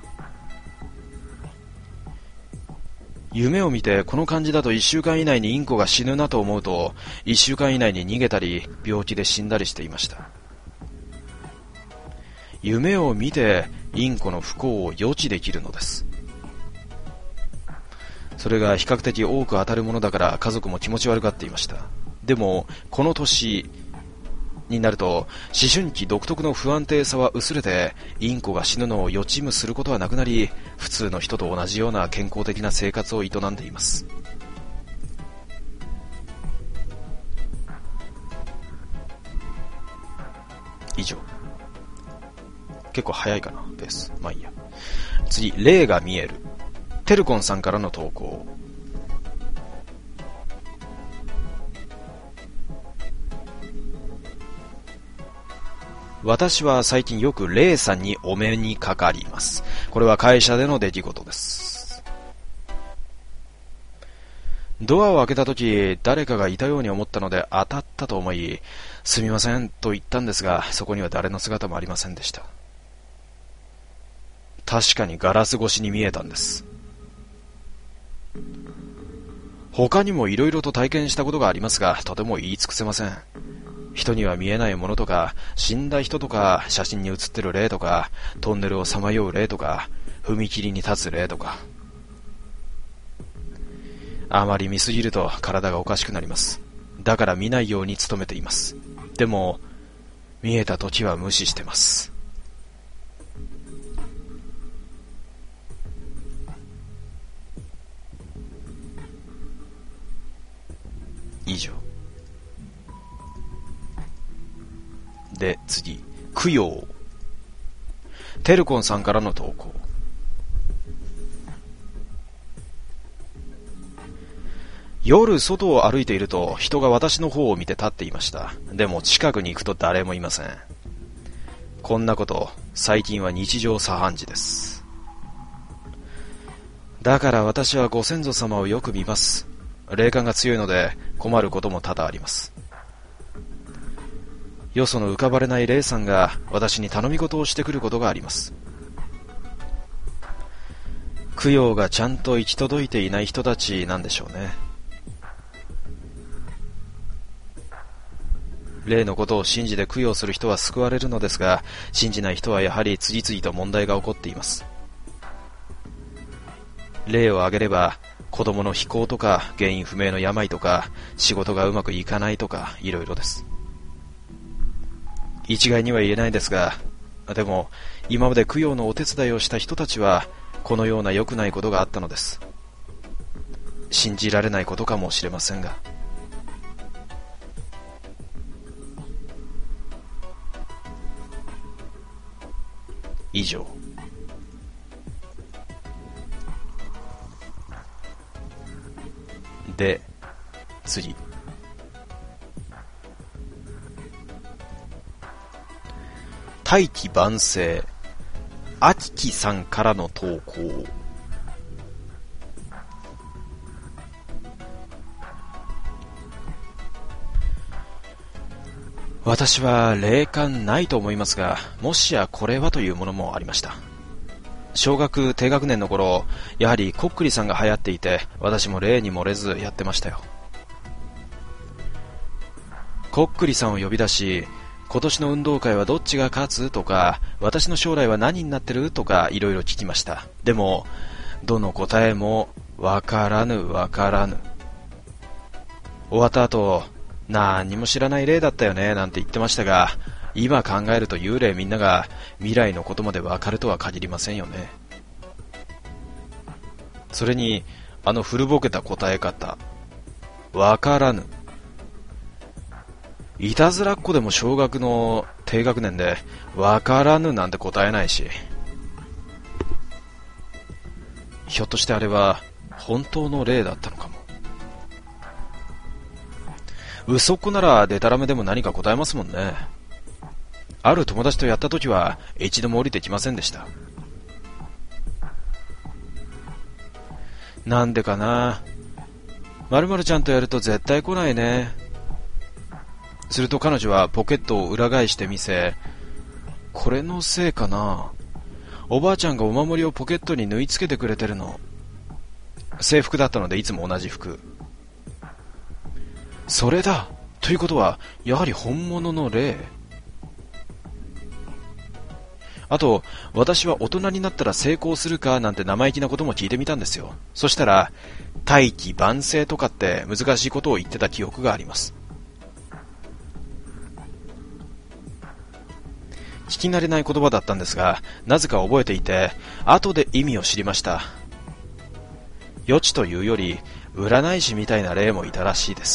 A: 夢を見てこの感じだと1週間以内にインコが死ぬなと思うと、1週間以内に逃げたり病気で死んだりしていました。夢を見てインコの不幸を予知できるのです。それが比較的多く当たるものだから家族も気持ち悪がっていました。でもこの年になると思春期独特の不安定さは薄れて、インコが死ぬのを予知夢することはなくなり、普通の人と同じような健康的な生活を営んでいます。以上。結構早いかなペース。まあいいや。次、霊が見えるテルコンさんからの投稿。私は最近よく霊さんにお目にかかります。これは会社での出来事です。ドアを開けた時、誰かがいたように思ったので当たったと思い、すみませんと言ったんですが、そこには誰の姿もありませんでした。確かにガラス越しに見えたんです。他にもいろいろと体験したことがありますが、とても言い尽くせません。人には見えないものとか、死んだ人とか、写真に写ってる霊とか、トンネルをさまよう霊とか、踏切に立つ霊とか。あまり見すぎると体がおかしくなります。だから見ないように努めています。でも見えた時は無視してます。以上で、次、供養テルコンさんからの投稿。夜外を歩いていると人が私の方を見て立っていました。でも近くに行くと誰もいません。こんなこと最近は日常茶飯事です。だから私はご先祖様をよく見ます。霊感が強いので困ることも多々あります。よその浮かばれない霊さんが私に頼み事をしてくることがあります。供養がちゃんと行き届いていない人たちなんでしょうね。霊のことを信じて供養する人は救われるのですが、信じない人はやはり次々と問題が起こっています。例を挙げれば、子供の非行とか原因不明の病とか仕事がうまくいかないとかいろいろです。一概には言えないですが、でも今まで供養のお手伝いをした人たちはこのような良くないことがあったのです。信じられないことかもしれませんが。以上。で、次。大器晩成。 あききさんからの投稿。私は霊感ないと思いますが、もしやこれはというものもありました。小学低学年の頃、やはりこっくりさんが流行っていて、私も例に漏れずやってましたよ。こっくりさんを呼び出し、今年の運動会はどっちが勝つとか、私の将来は何になってるとか、いろいろ聞きました。でもどの答えもわからぬ。終わった後、何にも知らない霊だったよねなんて言ってましたが、今考えると幽霊みんなが未来のことまでわかるとは限りませんよね。それにあの古ぼけた答え方、わからぬ。いたずらっ子でも小学の低学年でわからぬなんて答えないし、ひょっとしてあれは本当の霊だったのかも。嘘っ子ならデタラメでも何か答えますもんね。ある友達とやった時は一度も降りてきませんでした。なんでかな。〇〇ちゃんとやると絶対来ないね。すると彼女はポケットを裏返してみせ、これのせいかな。おばあちゃんがお守りをポケットに縫い付けてくれてるの。制服だったのでいつも同じ服。それだということはやはり本物の霊。あと私は大人になったら成功するかなんて生意気なことも聞いてみたんですよ。そしたら大器晩成とかって難しいことを言ってた記憶があります。聞き慣れない言葉だったんですが、なぜか覚えていて後で意味を知りました。予知というより占い師みたいな霊もいたらしいです。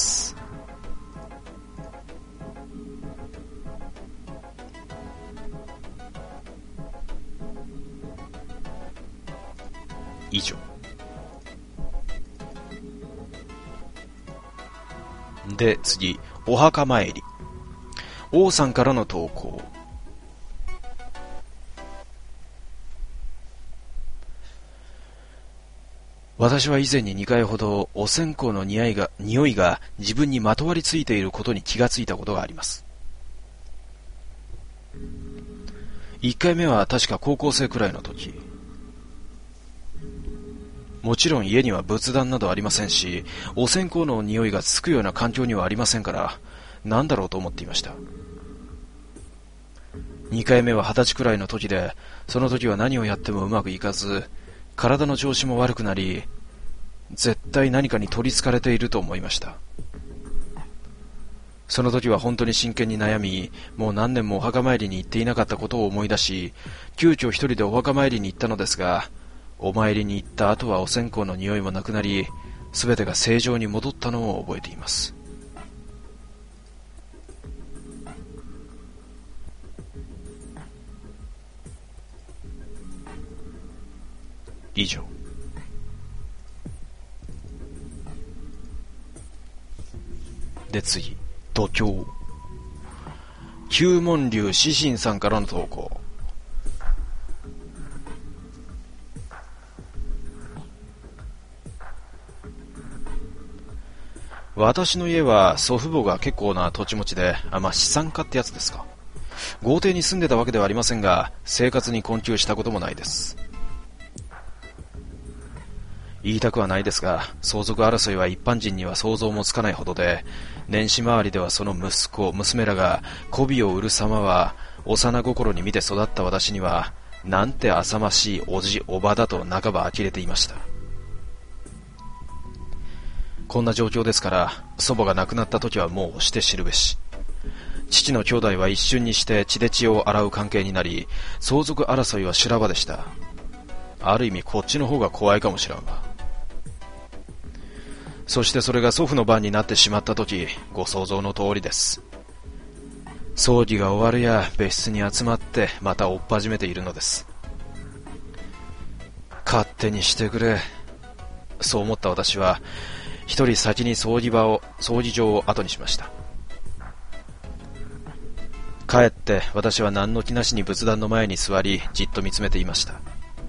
A: 以上で、次、お墓参り。王さんからの投稿。私は以前に2回ほどお線香の匂いが自分にまとわりついていることに気がついたことがあります。1回目は確か高校生くらいの時。もちろん家には仏壇などありませんし、お線香の匂いがつくような環境にはありませんから、なんだろうと思っていました。2回目は20歳くらいの時で、その時は何をやってもうまくいかず、体の調子も悪くなり、絶対何かに取り憑かれていると思いました。その時は本当に真剣に悩み、もう何年もお墓参りに行っていなかったことを思い出し、急遽一人でお墓参りに行ったのですが、お参りに行った後はお線香の匂いもなくなり、すべてが正常に戻ったのを覚えています。以上。で、次、度胸。九門流志信さんからの投稿。私の家は祖父母が結構な土地持ちで、資産家ってやつですか。豪邸に住んでたわけではありませんが、生活に困窮したこともないです。言いたくはないですが、相続争いは一般人には想像もつかないほどで、年始回りではその息子、娘らが媚びを売る様は、幼心に見て育った私には、なんて浅ましいおじ、おばだと半ば呆れていました。こんな状況ですから、祖母が亡くなった時はもうして知るべし。父の兄弟は一瞬にして血で血を洗う関係になり、相続争いは修羅場でした。ある意味こっちの方が怖いかもしらんわ。そしてそれが祖父の番になってしまった時、ご想像の通りです。葬儀が終わるや別室に集まってまた追っ始めているのです。勝手にしてくれ。そう思った私は、一人先に葬儀場を後にしました。 帰って私は何の気なしに仏壇の前に座り、じっと見つめていました。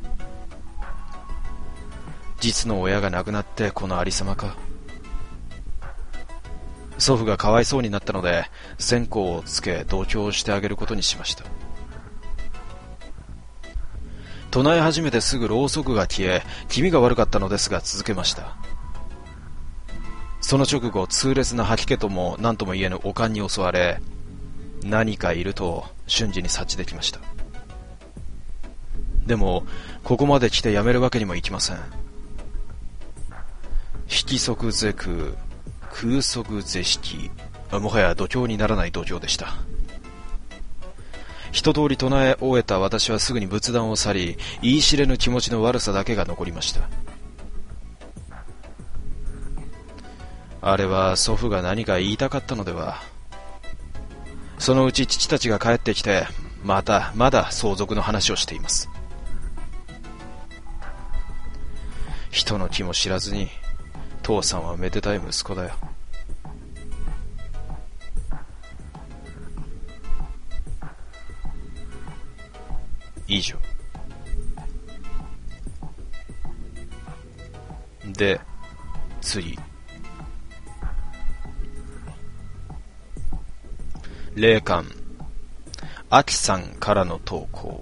A: 実の親が亡くなってこのありさまか。祖父がかわいそうになったので、線香をつけ同居をしてあげることにしました。唱え始めてすぐろうそくが消え、気味が悪かったのですが続けました。その直後、痛烈な吐き気とも何とも言えぬ悪寒に襲われ、何かいると瞬時に察知できました。でもここまで来てやめるわけにもいきません。引足是空、空足是式、もはや度胸にならない度胸でした。一通り唱え終えた私はすぐに仏壇を去り、言い知れぬ気持ちの悪さだけが残りました。あれは祖父が何か言いたかったのでは。そのうち父たちが帰ってきて、まだ相続の話をしています。人の気も知らずに、父さんはめでたい息子だよ。以上。で、次。霊感、アキさんからの投稿。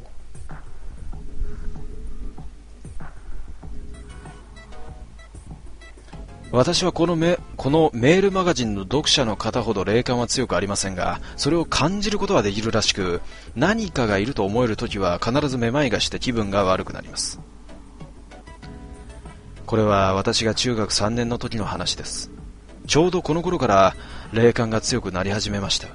A: 私はこのメールマガジンの読者の方ほど霊感は強くありませんが、それを感じることはできるらしく、何かがいると思えるときは必ずめまいがして気分が悪くなります。これは私が中学3年の時の話です。ちょうどこの頃から霊感が強くなり始めました。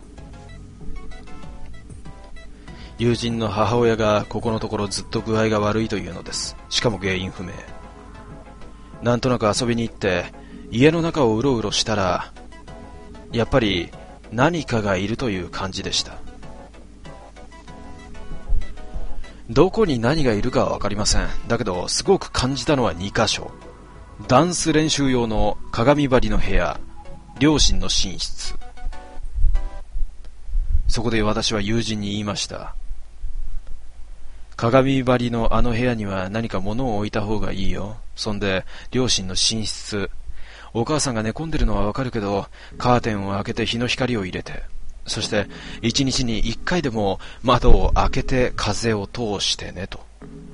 A: 友人の母親がここのところずっと具合が悪いというのです。しかも原因不明。なんとなく遊びに行って家の中をうろうろしたら、やっぱり何かがいるという感じでした。どこに何がいるかはわかりません。だけどすごく感じたのは2カ所。ダンス練習用の鏡張りの部屋、両親の寝室。そこで私は友人に言いました。鏡張りのあの部屋には何か物を置いた方がいいよ。そんで両親の寝室、お母さんが寝込んでるのはわかるけど、カーテンを開けて日の光を入れて、そして1日に1回でも窓を開けて風を通してねと。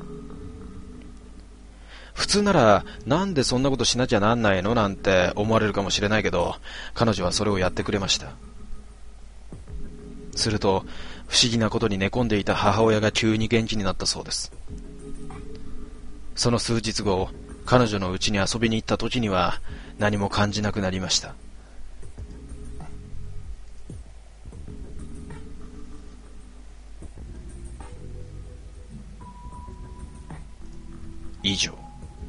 A: 普通ならなんでそんなことしなきゃなんないのなんて思われるかもしれないけど、彼女はそれをやってくれました。すると不思議なことに寝込んでいた母親が急に元気になったそうです。その数日後、彼女の家に遊びに行った時には何も感じなくなりました。以上。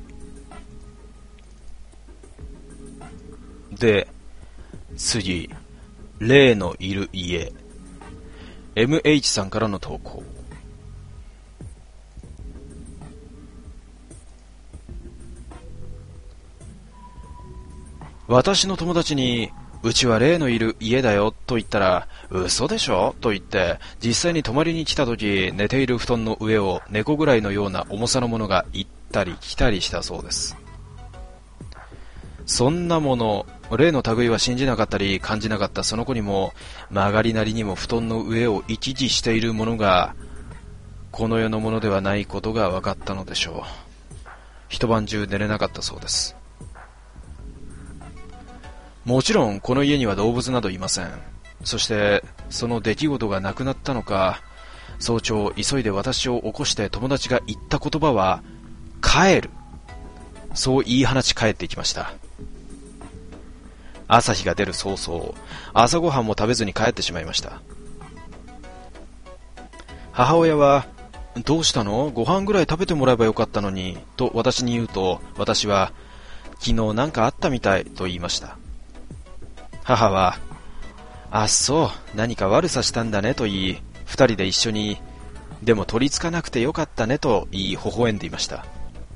A: で、次、霊のいる家。MH さんからの投稿。私の友達に、うちは霊のいる家だよと言ったら、嘘でしょと言って、実際に泊まりに来た時、寝ている布団の上を猫ぐらいのような重さのものが行ったり来たりしたそうです。そんなもの、霊の類は信じなかったり感じなかったその子にも、曲がりなりにも布団の上を行き来しているものが、この世のものではないことが分かったのでしょう。一晩中寝れなかったそうです。もちろんこの家には動物などいません。そしてその出来事がなくなったのか、早朝急いで私を起こして友達が言った言葉は帰る、そう言い放ち帰っていきました。朝日が出る早々、朝ごはんも食べずに帰ってしまいました。母親は、どうしたの？ご飯ぐらい食べてもらえばよかったのに、と私に言うと、私は、昨日なんかあったみたいと言いました。母は、あ、そう、何か悪さしたんだねと言い、二人で一緒に、でも取り付かなくてよかったねと言い、微笑んでいました。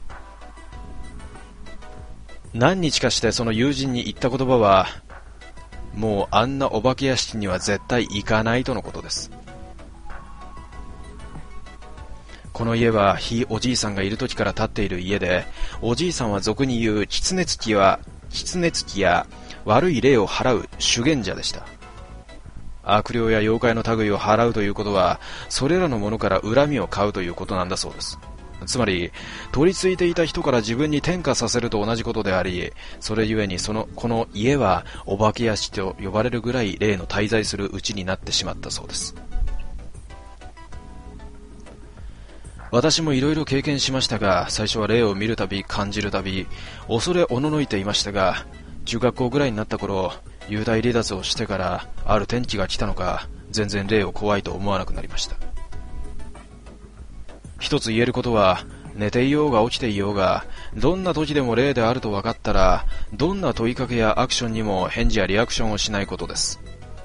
A: 何日かしてその友人に言った言葉は、もうあんなお化け屋敷には絶対行かないとのことです。 この家はひいおじいさんがいる時から建っている家で、おじいさんは俗に言う狐つきや悪い霊を払う修験者でした。悪霊や妖怪の類を払うということは、それらのものから恨みを買うということなんだそうです。つまり、取り付いていた人から自分に転嫁させると同じことであり、それゆえにこの家はお化け屋敷と呼ばれるぐらい霊の滞在するうちになってしまったそうです。私もいろいろ経験しましたが、最初は霊を見るたび感じるたび、恐れおののいていましたが、中学校ぐらいになった頃、幽体離脱をしてからある転機が来たのか、全然霊を怖いと思わなくなりました。一つ言えることは、寝ていようが起きていようが、どんな時でも霊であると分かったら、どんな問いかけやアクションにも返事やリアクションをしないことです。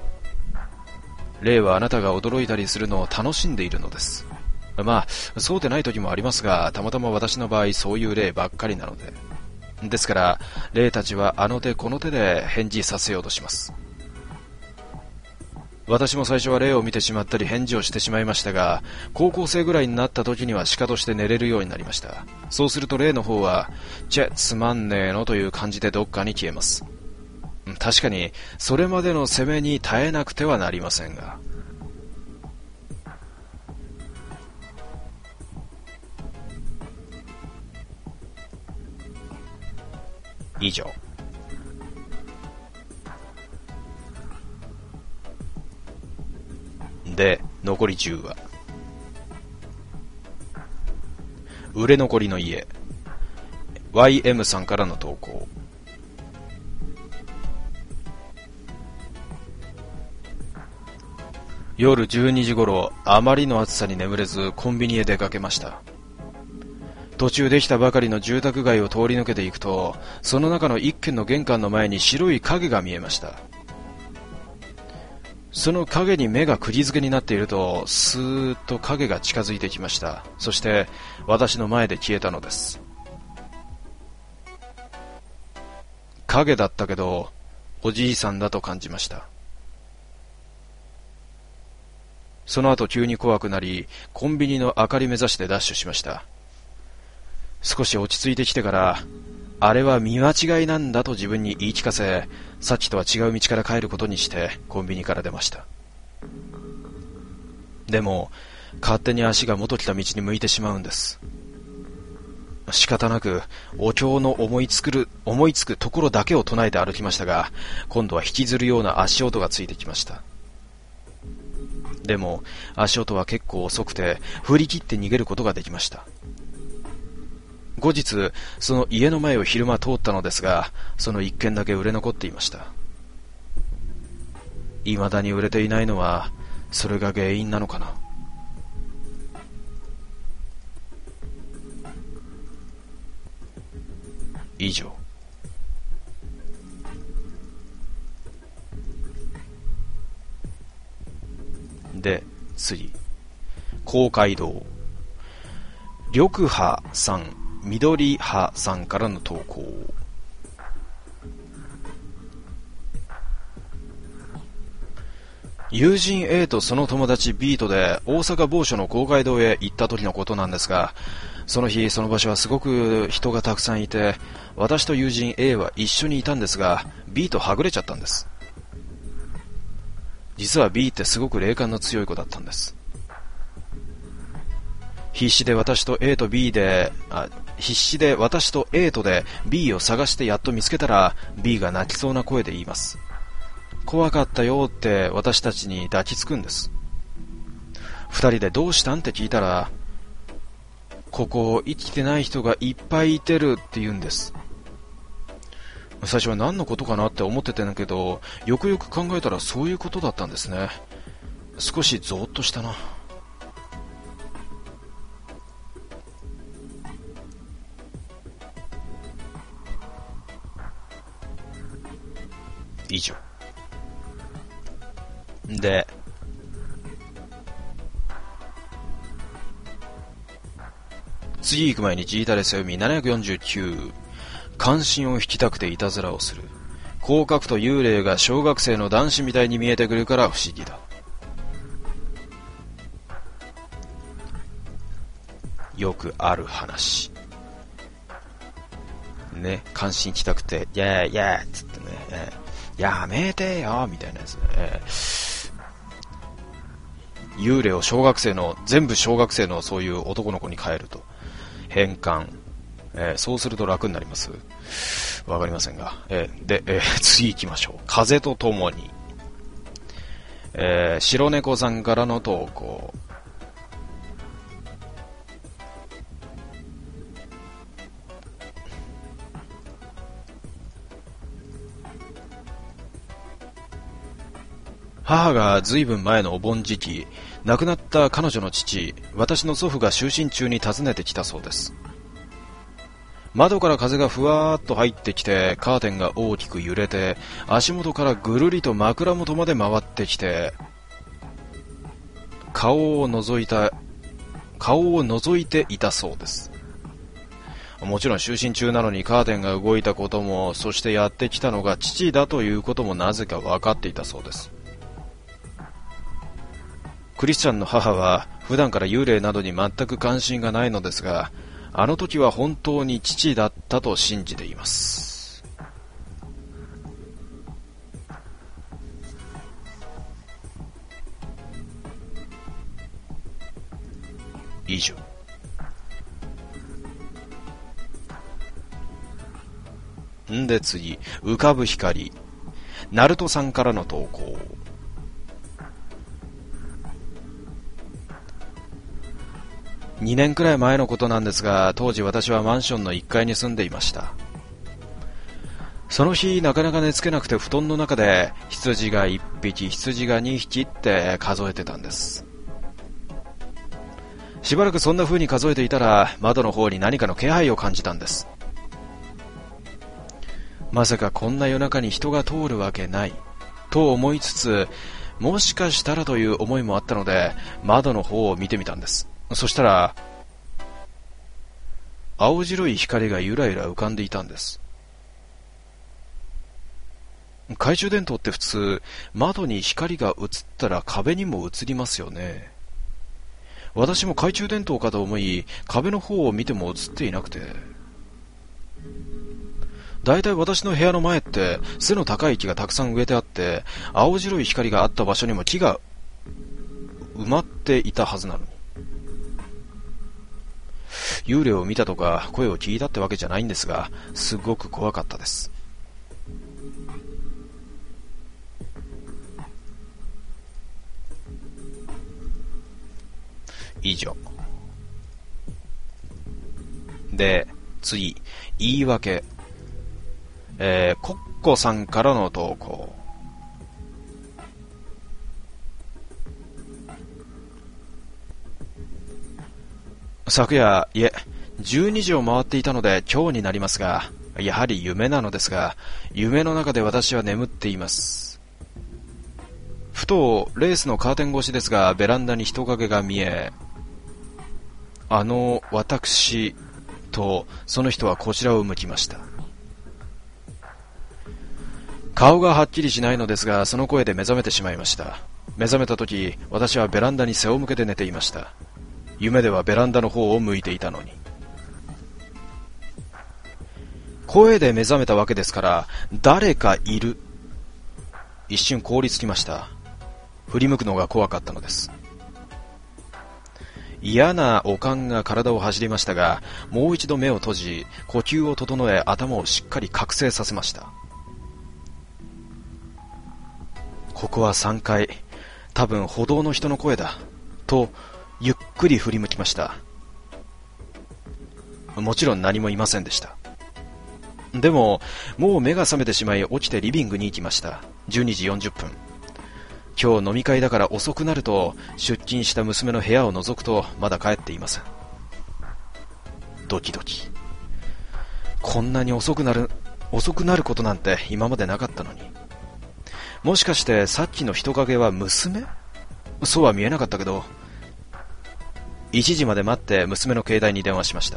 A: 霊はあなたが驚いたりするのを楽しんでいるのです。まあ、そうでない時もありますが、たまたま私の場合そういう霊ばっかりなので。ですから、霊たちはあの手この手で返事させようとします。私も最初は霊を見てしまったり返事をしてしまいましたが、高校生ぐらいになった時には鹿として寝れるようになりました。そうすると霊の方は、つまんねえのという感じでどっかに消えます。確かに、それまでの攻めに耐えなくてはなりませんが。以上。で、残り10話。売れ残りの家。YM さんからの投稿。夜12時頃、あまりの暑さに眠れずコンビニへ出かけました。途中できたばかりの住宅街を通り抜けていくと、その中の一軒の玄関の前に白い影が見えました。その影に目が釘付けになっていると、スーッと影が近づいてきました。そして私の前で消えたのです。影だったけどおじいさんだと感じました。その後急に怖くなり、コンビニの明かり目指してダッシュしました。少し落ち着いてきてから、あれは見間違いなんだと自分に言い聞かせ、さっきとは違う道から帰ることにしてコンビニから出ました。でも勝手に足が元来た道に向いてしまうんです。仕方なくお経の思いつくところだけを唱えて歩きましたが、今度は引きずるような足音がついてきました。でも足音は結構遅くて、振り切って逃げることができました。後日、その家の前を昼間通ったのですが、その一軒だけ売れ残っていました。未だに売れていないのは、それが原因なのかな。以上。で、次。公会堂。緑派さん、緑派さんからの投稿。友人 A とその友達 B とで大阪某所の公会堂へ行った時のことなんですが、その日その場所はすごく人がたくさんいて、私と友人 A は一緒にいたんですが、 B とはぐれちゃったんです。実は B ってすごく霊感の強い子だったんです。必死で私と A とで B を探してやっと見つけたら、 B が泣きそうな声で言います。怖かったよって私たちに抱きつくんです。二人でどうしたんって聞いたら、ここ生きてない人がいっぱいいてるって言うんです。最初は何のことかなって思ってたんだけど、よくよく考えたらそういうことだったんですね。少しゾーッとしたな。以上。で、次行く前にジータレス読み749。関心を引きたくていたずらをする。こう書くと幽霊が小学生の男子みたいに見えてくるから不思議だ。 よくある話。ね、関心きたくて、イェーイイェーイっつってね、やめてよみたいなやつね、幽霊を全部小学生のそういう男の子に変えると変換、そうすると楽になります。わかりませんが、で、次行きましょう。風とともに、白猫さんからの投稿。母がずいぶん前のお盆時期、亡くなった彼女の父、私の祖父が就寝中に訪ねてきたそうです。窓から風がふわーっと入ってきて、カーテンが大きく揺れて、足元からぐるりと枕元まで回ってきて、顔を覗いていたそうです。もちろん就寝中なのにカーテンが動いたことも、そしてやってきたのが父だということもなぜか分かっていたそうです。クリスチャンの母は普段から幽霊などに全く関心がないのですが、あの時は本当に父だったと信じています。以上。んで次、浮かぶ光、ナルトさんからの投稿。2年くらい前のことなんですが、当時私はマンションの1階に住んでいました。その日なかなか寝つけなくて布団の中で羊が1匹、羊が2匹って数えてたんです。しばらくそんな風に数えていたら、窓の方に何かの気配を感じたんです。まさかこんな夜中に人が通るわけないと思いつつ、もしかしたらという思いもあったので、窓の方を見てみたんです。そしたら、青白い光がゆらゆら浮かんでいたんです。懐中電灯って普通、窓に光が映ったら壁にも映りますよね。私も懐中電灯かと思い、壁の方を見ても映っていなくて。だいたい私の部屋の前って背の高い木がたくさん植えてあって、青白い光があった場所にも木が埋まっていたはずなのに。幽霊を見たとか声を聞いたってわけじゃないんですが、すごく怖かったです。以上。で、次、言い訳。コッコさんからの投稿。昨夜、いえ、12時を回っていたので今日になりますが、やはり夢なのですが、夢の中で私は眠っています。ふとレースのカーテン越しですが、ベランダに人影が見え、私とその人はこちらを向きました。顔がはっきりしないのですが、その声で目覚めてしまいました。目覚めた時、私はベランダに背を向けて寝ていました。夢ではベランダの方を向いていたのに。声で目覚めたわけですから、誰かいる。一瞬凍りつきました。振り向くのが怖かったのです。嫌な悪感が体を走りましたが、もう一度目を閉じ、呼吸を整え、頭をしっかり覚醒させました。ここは3階、多分歩道の人の声だとゆっくり振り向きました。もちろん何もいませんでした。でももう目が覚めてしまい、起きてリビングに行きました。12時40分。今日飲み会だから遅くなると、出勤した娘の部屋を覗くとまだ帰っていません。ドキドキ。こんなに遅くなることなんて今までなかったのに。もしかしてさっきの人影は娘？そうは見えなかったけど。1時まで待って娘の携帯に電話しました。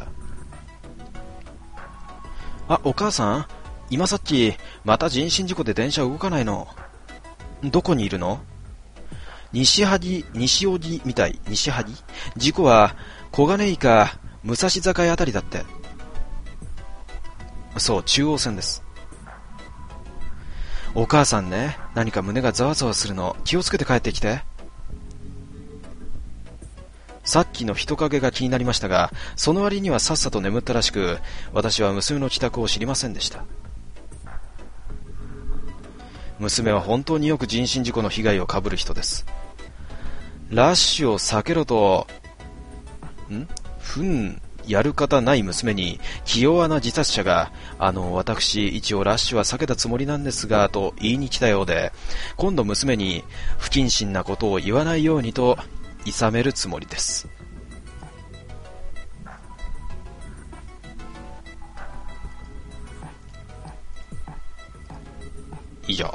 A: お母さん、今さっきまた人身事故で電車動かないの。どこにいるの？西荻みたい。西萩？事故は小金井か武蔵境あたりだって。そう、中央線です。お母さんね、何か胸がざわざわするの。気をつけて帰ってきて。さっきの人影が気になりましたが、その割にはさっさと眠ったらしく、私は娘の帰宅を知りませんでした。娘は本当によく人身事故の被害を被る人です。ラッシュを避けろと、やる方ない娘に気弱な自殺者が、私一応ラッシュは避けたつもりなんですが、と言いに来たようで、今度娘に不謹慎なことを言わないようにと諌めるつもりです。以上。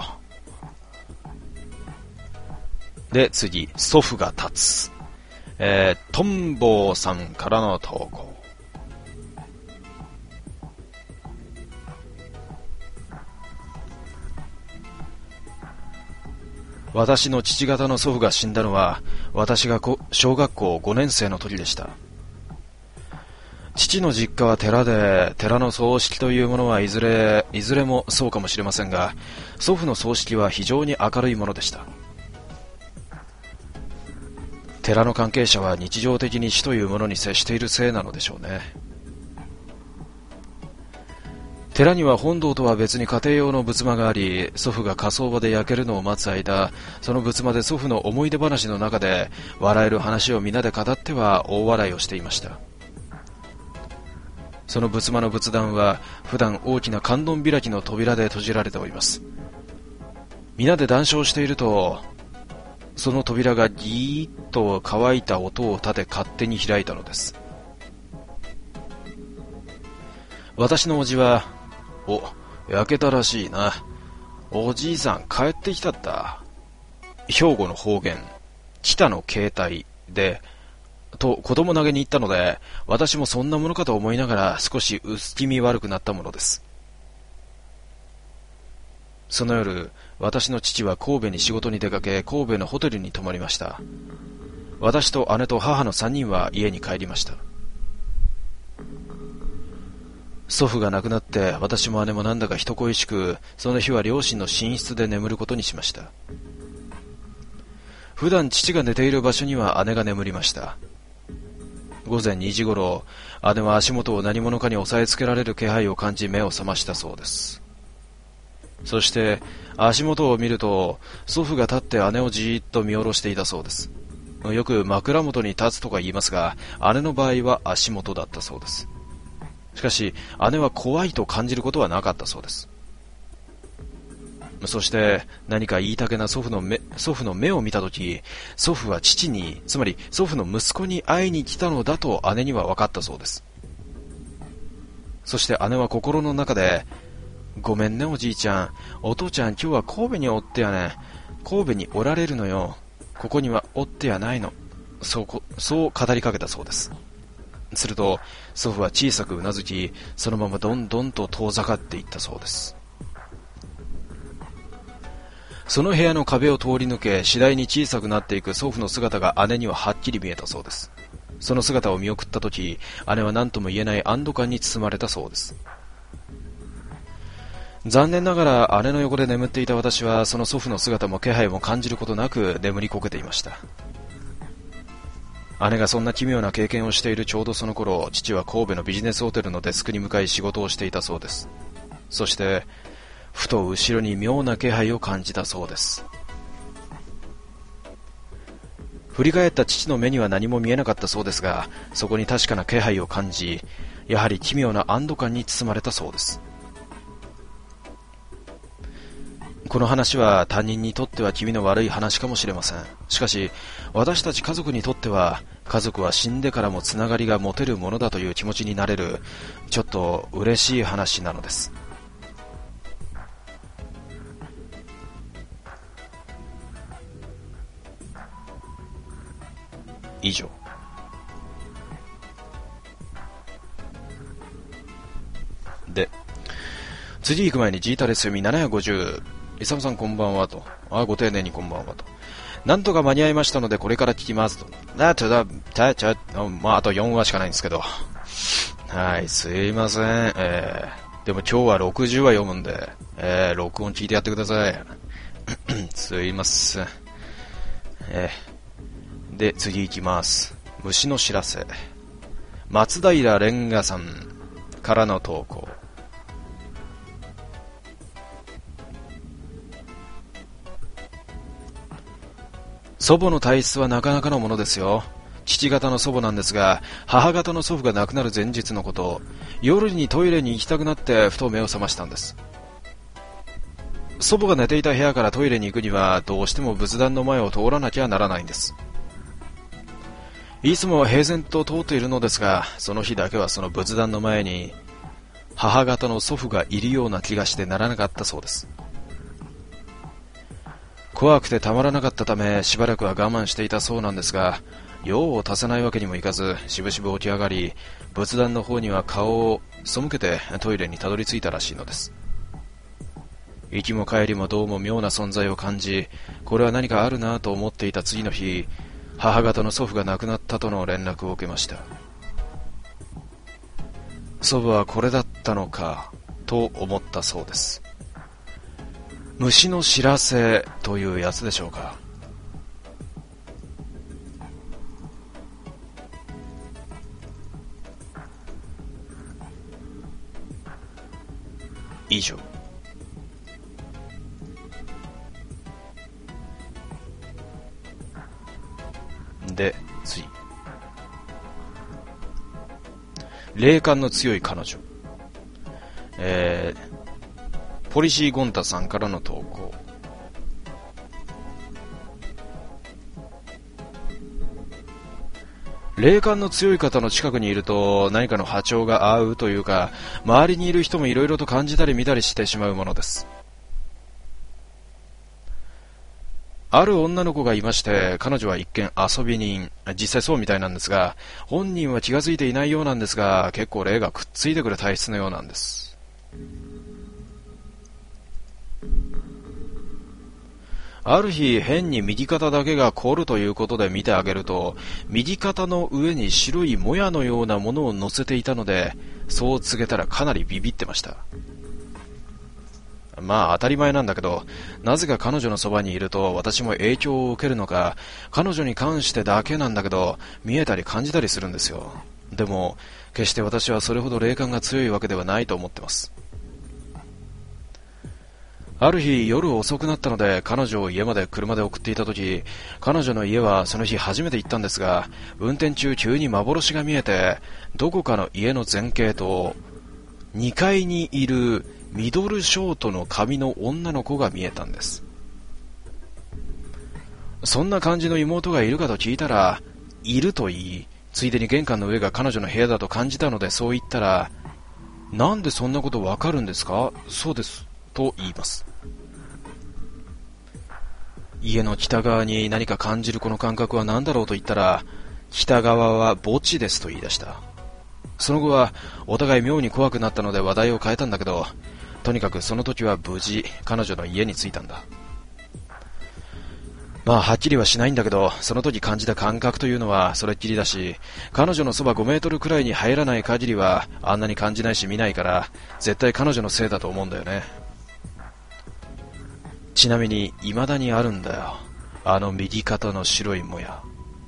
A: で、次、祖父が立つ。トンボーさんからの投稿。私の父方の祖父が死んだのは、私が小学校5年生の時でした。父の実家は寺で、寺の葬式というものはいずれもそうかもしれませんが、祖父の葬式は非常に明るいものでした。寺の関係者は日常的に死というものに接しているせいなのでしょうね。寺には本堂とは別に家庭用の仏間があり、祖父が火葬場で焼けるのを待つ間、その仏間で祖父の思い出話の中で笑える話を皆で語っては大笑いをしていました。その仏間の仏壇は普段大きな観音開きの扉で閉じられております。皆で談笑していると、その扉がギーッと乾いた音を立て勝手に開いたのです。私の叔父は、焼けたらしいな。おじいさん帰ってきたった。兵庫の方言、北の携帯で、と子供投げに行ったので、私もそんなものかと思いながら少し薄気味悪くなったものです。その夜、私の父は神戸に仕事に出かけ、神戸のホテルに泊まりました。私と姉と母の3人は家に帰りました。祖父が亡くなって私も姉もなんだか人恋しく、その日は両親の寝室で眠ることにしました。普段父が寝ている場所には姉が眠りました。午前2時ごろ、姉は足元を何者かに押さえつけられる気配を感じ目を覚ましたそうです。そして足元を見ると、祖父が立って姉をじーっと見下ろしていたそうです。よく枕元に立つとか言いますが、姉の場合は足元だったそうです。しかし姉は怖いと感じることはなかったそうです。そして何か言いたげな祖父の目を見たとき、祖父は父に、つまり祖父の息子に会いに来たのだと姉には分かったそうです。そして姉は心の中で、ごめんねおじいちゃん、お父ちゃん今日は神戸におってやね。神戸におられるのよ。ここにはおってやないの。そう語りかけたそうです。すると祖父は小さくうなずき、そのままどんどんと遠ざかっていったそうです。その部屋の壁を通り抜け、次第に小さくなっていく祖父の姿が姉にははっきり見えたそうです。その姿を見送ったとき、姉は何とも言えない安堵感に包まれたそうです。残念ながら姉の横で眠っていた私は、その祖父の姿も気配も感じることなく眠りこけていました。姉がそんな奇妙な経験をしているちょうどその頃、父は神戸のビジネスホテルのデスクに向かい仕事をしていたそうです。そしてふと後ろに妙な気配を感じたそうです。振り返った父の目には何も見えなかったそうですが、そこに確かな気配を感じ、やはり奇妙な安堵感に包まれたそうです。この話は他人にとっては気味の悪い話かもしれません。しかし私たち家族にとっては、家族は死んでからもつながりが持てるものだという気持ちになれる、ちょっと嬉しい話なのです。以上。で、次行く前にジータレス読み750、イサムさんこんばんはと。ご丁寧にこんばんはと。なんとか間に合いましたのでこれから聞きますと。あと4話しかないんですけど。 はい、すいません。でも今日は60話読むんで、録音聞いてやってください。すいません。で、次行きます。虫の知らせ。松平蓮華さんからの投稿。祖母の体質はなかなかのものですよ。父方の祖母なんですが、母方の祖父が亡くなる前日のこと、夜にトイレに行きたくなってふと目を覚ましたんです。祖母が寝ていた部屋からトイレに行くにはどうしても仏壇の前を通らなきゃならないんです。いつもは平然と通っているのですが、その日だけはその仏壇の前に母方の祖父がいるような気がしてならなかったそうです。怖くてたまらなかったため、しばらくは我慢していたそうなんですが、用を足さないわけにもいかず、しぶしぶ起き上がり、仏壇の方には顔を背けてトイレにたどり着いたらしいのです。行きも帰りもどうも妙な存在を感じ、これは何かあるなと思っていた次の日、母方の祖父が亡くなったとの連絡を受けました。祖母はこれだったのかと思ったそうです。虫の知らせというやつでしょうか。以上。で、次。霊感の強い彼女。ポリシーゴンタさんからの投稿。霊感の強い方の近くにいると何かの波長が合うというか、周りにいる人もいろいろと感じたり見たりしてしまうものです。ある女の子がいまして、彼女は一見遊び人、実際そうみたいなんですが、本人は気がついていないようなんですが、結構霊がくっついてくる体質のようなんです。ある日、変に右肩だけが凝るということで見てあげると、右肩の上に白いもやのようなものを乗せていたので、そう告げたらかなりビビってました。まあ当たり前なんだけど、なぜか彼女のそばにいると私も影響を受けるのか、彼女に関してだけなんだけど、見えたり感じたりするんですよ。でも、決して私はそれほど霊感が強いわけではないと思ってます。ある日、夜遅くなったので、彼女を家まで車で送っていた時、彼女の家はその日初めて行ったんですが、運転中急に幻が見えて、どこかの家の前景と、2階にいるミドルショートの髪の女の子が見えたんです。そんな感じの妹がいるかと聞いたら、いると言い、ついでに玄関の上が彼女の部屋だと感じたのでそう言ったら、なんでそんなことわかるんですか？そうです。と言います。家の北側に何か感じるこの感覚は何だろうと言ったら、北側は墓地ですと言い出した。その後はお互い妙に怖くなったので話題を変えたんだけど、とにかくその時は無事彼女の家に着いたんだ。まあはっきりはしないんだけど、その時感じた感覚というのはそれっきりだし、彼女のそば5メートルくらいに入らない限りはあんなに感じないし見ないから、絶対彼女のせいだと思うんだよね。ちなみに未だにあるんだよ、あの右肩の白いもや。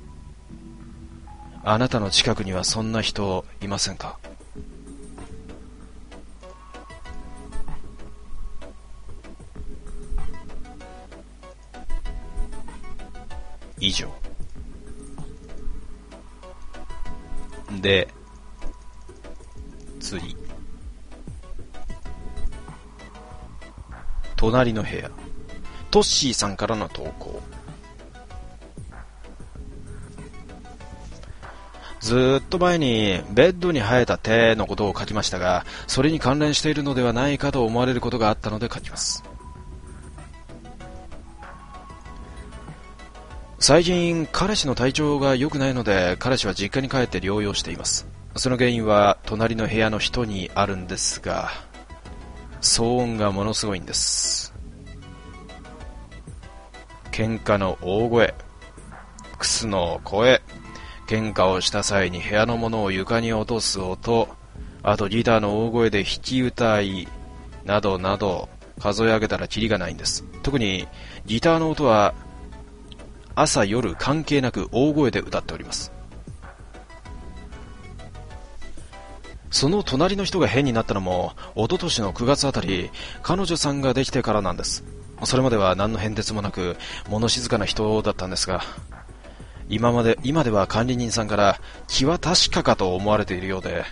A: あなたの近くにはそんな人いませんか？以上。で、次。隣の部屋。トッシーさんからの投稿。ずーっと前にベッドに生えた手のことを書きましたが、それに関連しているのではないかと思われることがあったので書きます。最近彼氏の体調が良くないので、彼氏は実家に帰って療養しています。その原因は隣の部屋の人にあるんですが、騒音がものすごいんです。喧嘩の大声、クスの声、喧嘩をした際に部屋のものを床に落とす音、 あとギターの大声で弾き歌いなどなど数え上げたらキリがないんです。特にギターの音は朝夜関係なく大声で歌っております。その隣の人が変になったのも一昨年の9月あたり、彼女さんができてからなんです。それまでは何の変哲もなく物静かな人だったんですが、今では管理人さんから気は確かかと思われているようで、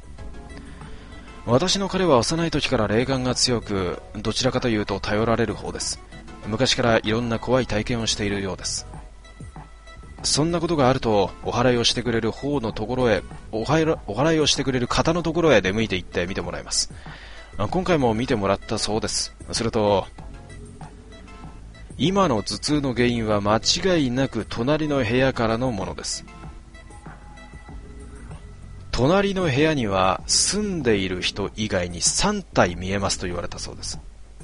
A: 私の彼は幼い時から霊感が強く、どちらかというと頼られる方です。昔からいろんな怖い体験をしているようです。そんなことがあると、お祓いをしてくれる方のところへ、お祓いをしてくれる方のところへ出向いて行って見てもらいます。今回も見てもらったそうです。すると、今の頭痛の原因は間違いなく隣の部屋からのものです。隣の部屋には住んでいる人以外に3体見えますと言われたそうです。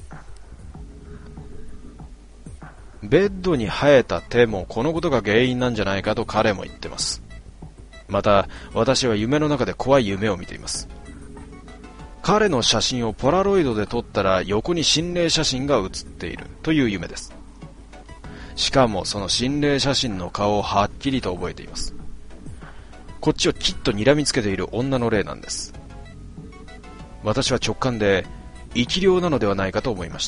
A: ベッドに生えた手もこのことが原因なんじゃないかと彼も言ってます。また私は夢の中で怖い夢を見ています。彼の写真をポラロイドで撮ったら横に心霊写真が写っているという夢です。しかもその心霊写真の顔をはっきりと覚えています。こっちをきっと睨みつけている女の霊なんです。私は直感で生き霊なのではないかと思いました。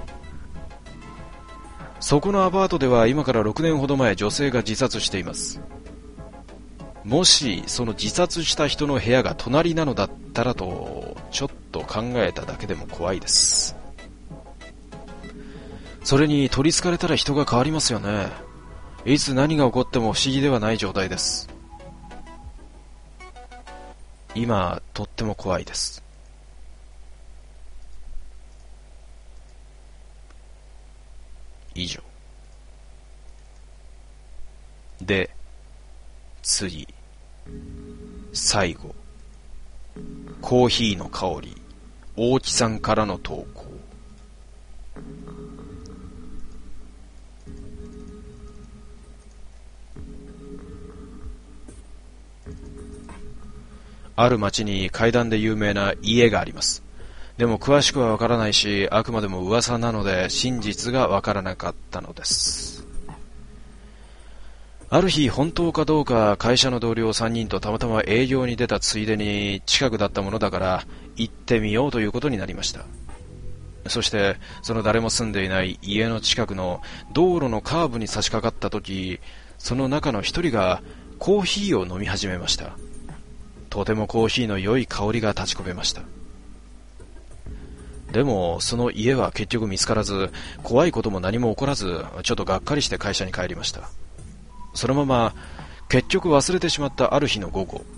A: そこのアパートでは今から6年ほど前、女性が自殺しています。もしその自殺した人の部屋が隣なのだったらとちょっと考えただけでも怖いです。それに取り憑かれたら人が変わりますよね。いつ何が起こっても不思議ではない状態です。今とっても怖いです。以上で、次最後、コーヒーの香り、大木さんからの投稿。ある町に怪談で有名な家があります。でも詳しくはわからないし、あくまでも噂なので真実がわからなかったのです。ある日、本当かどうか会社の同僚3人とたまたま営業に出たついでに近くだったものだから行ってみようということになりました。そしてその誰も住んでいない家の近くの道路のカーブに差し掛かった時、その中の一人がコーヒーを飲み始めました。とてもコーヒーの良い香りが立ち込めました。でもその家は結局見つからず、怖いことも何も起こらず、ちょっとがっかりして会社に帰りました。そのまま結局忘れてしまったある日の午後、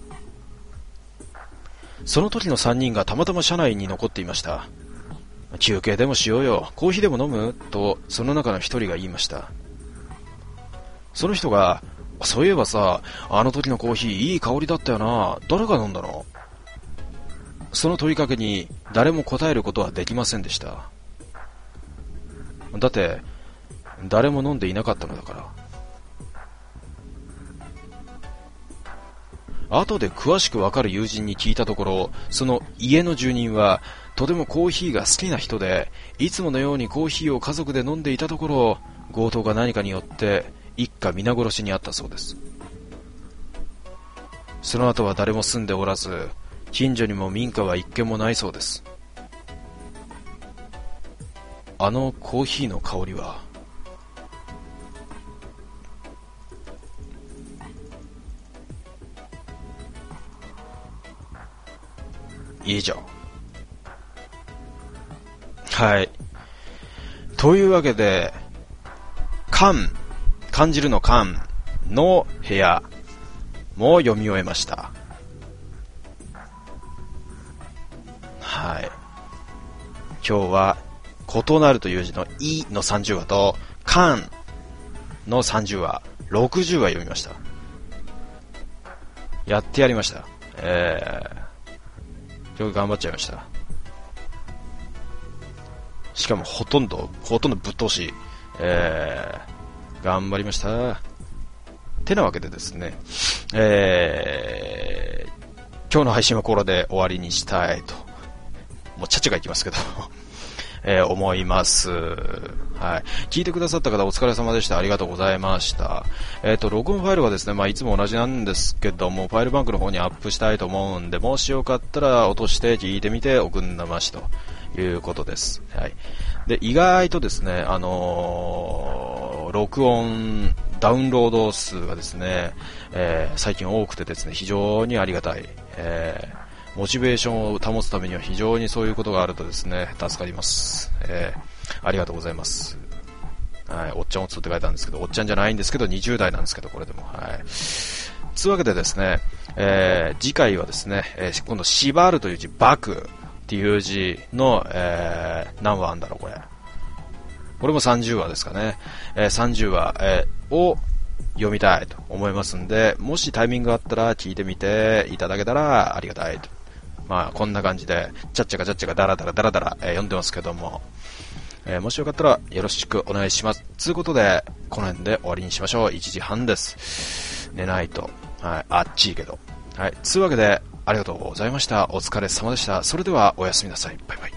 A: その時の3人がたまたま車内に残っていました。休憩でもしようよ、コーヒーでも飲むとその中の一人が言いました。その人が、そういえばさ、あの時のコーヒーいい香りだったよな、誰が飲んだの？その問いかけに誰も答えることはできませんでした。だって誰も飲んでいなかったのだから。後で詳しくわかる友人に聞いたところ、その家の住人はとてもコーヒーが好きな人で、いつものようにコーヒーを家族で飲んでいたところ、強盗が何かによって一家皆殺しにあったそうです。その後は誰も住んでおらず、近所にも民家は一軒もないそうです。あのコーヒーの香りは、以上。はい。というわけで、感じるの感の部屋も読み終えました。はい。今日は異なるという字のいの30話と感の30話、60話読みました。やってやりました。今日頑張っちゃいました。しかもほとんどぶっ通し、頑張りました。てなわけでですね、 今日の配信はこれで終わりにしたいと、もうちゃっちゃがいきますけど、思います。はい。聞いてくださった方お疲れ様でした。ありがとうございました。録音ファイルはですね、いつも同じなんですけども、ファイルバンクの方にアップしたいと思うんで、もしよかったら落として聞いてみておくんなましということです。はい。で、意外とですね、録音、ダウンロード数がですね、最近多くてですね、非常にありがたい。モチベーションを保つためには非常にそういうことがあるとですね、助かります。ありがとうございます。はい、おっちゃんおつって書いたんですけど、おっちゃんじゃないんですけど、20代なんですけど、これでも。はい。つうわけでですね、次回はですね、今度、縛るという字、バクっていう字の、何話あんだろう、これ。これも30話ですかね。30話、を読みたいと思いますんで、もしタイミングがあったら聞いてみていただけたらありがたいと。こんな感じで、ちゃっちゃかダラダラ読んでますけども、もしよかったらよろしくお願いします。ということで、この辺で終わりにしましょう。1時半です。寝ないと。はい、あっちいけど。はい、つうわけで、ありがとうございました。お疲れ様でした。それでは、おやすみなさい。バイバイ。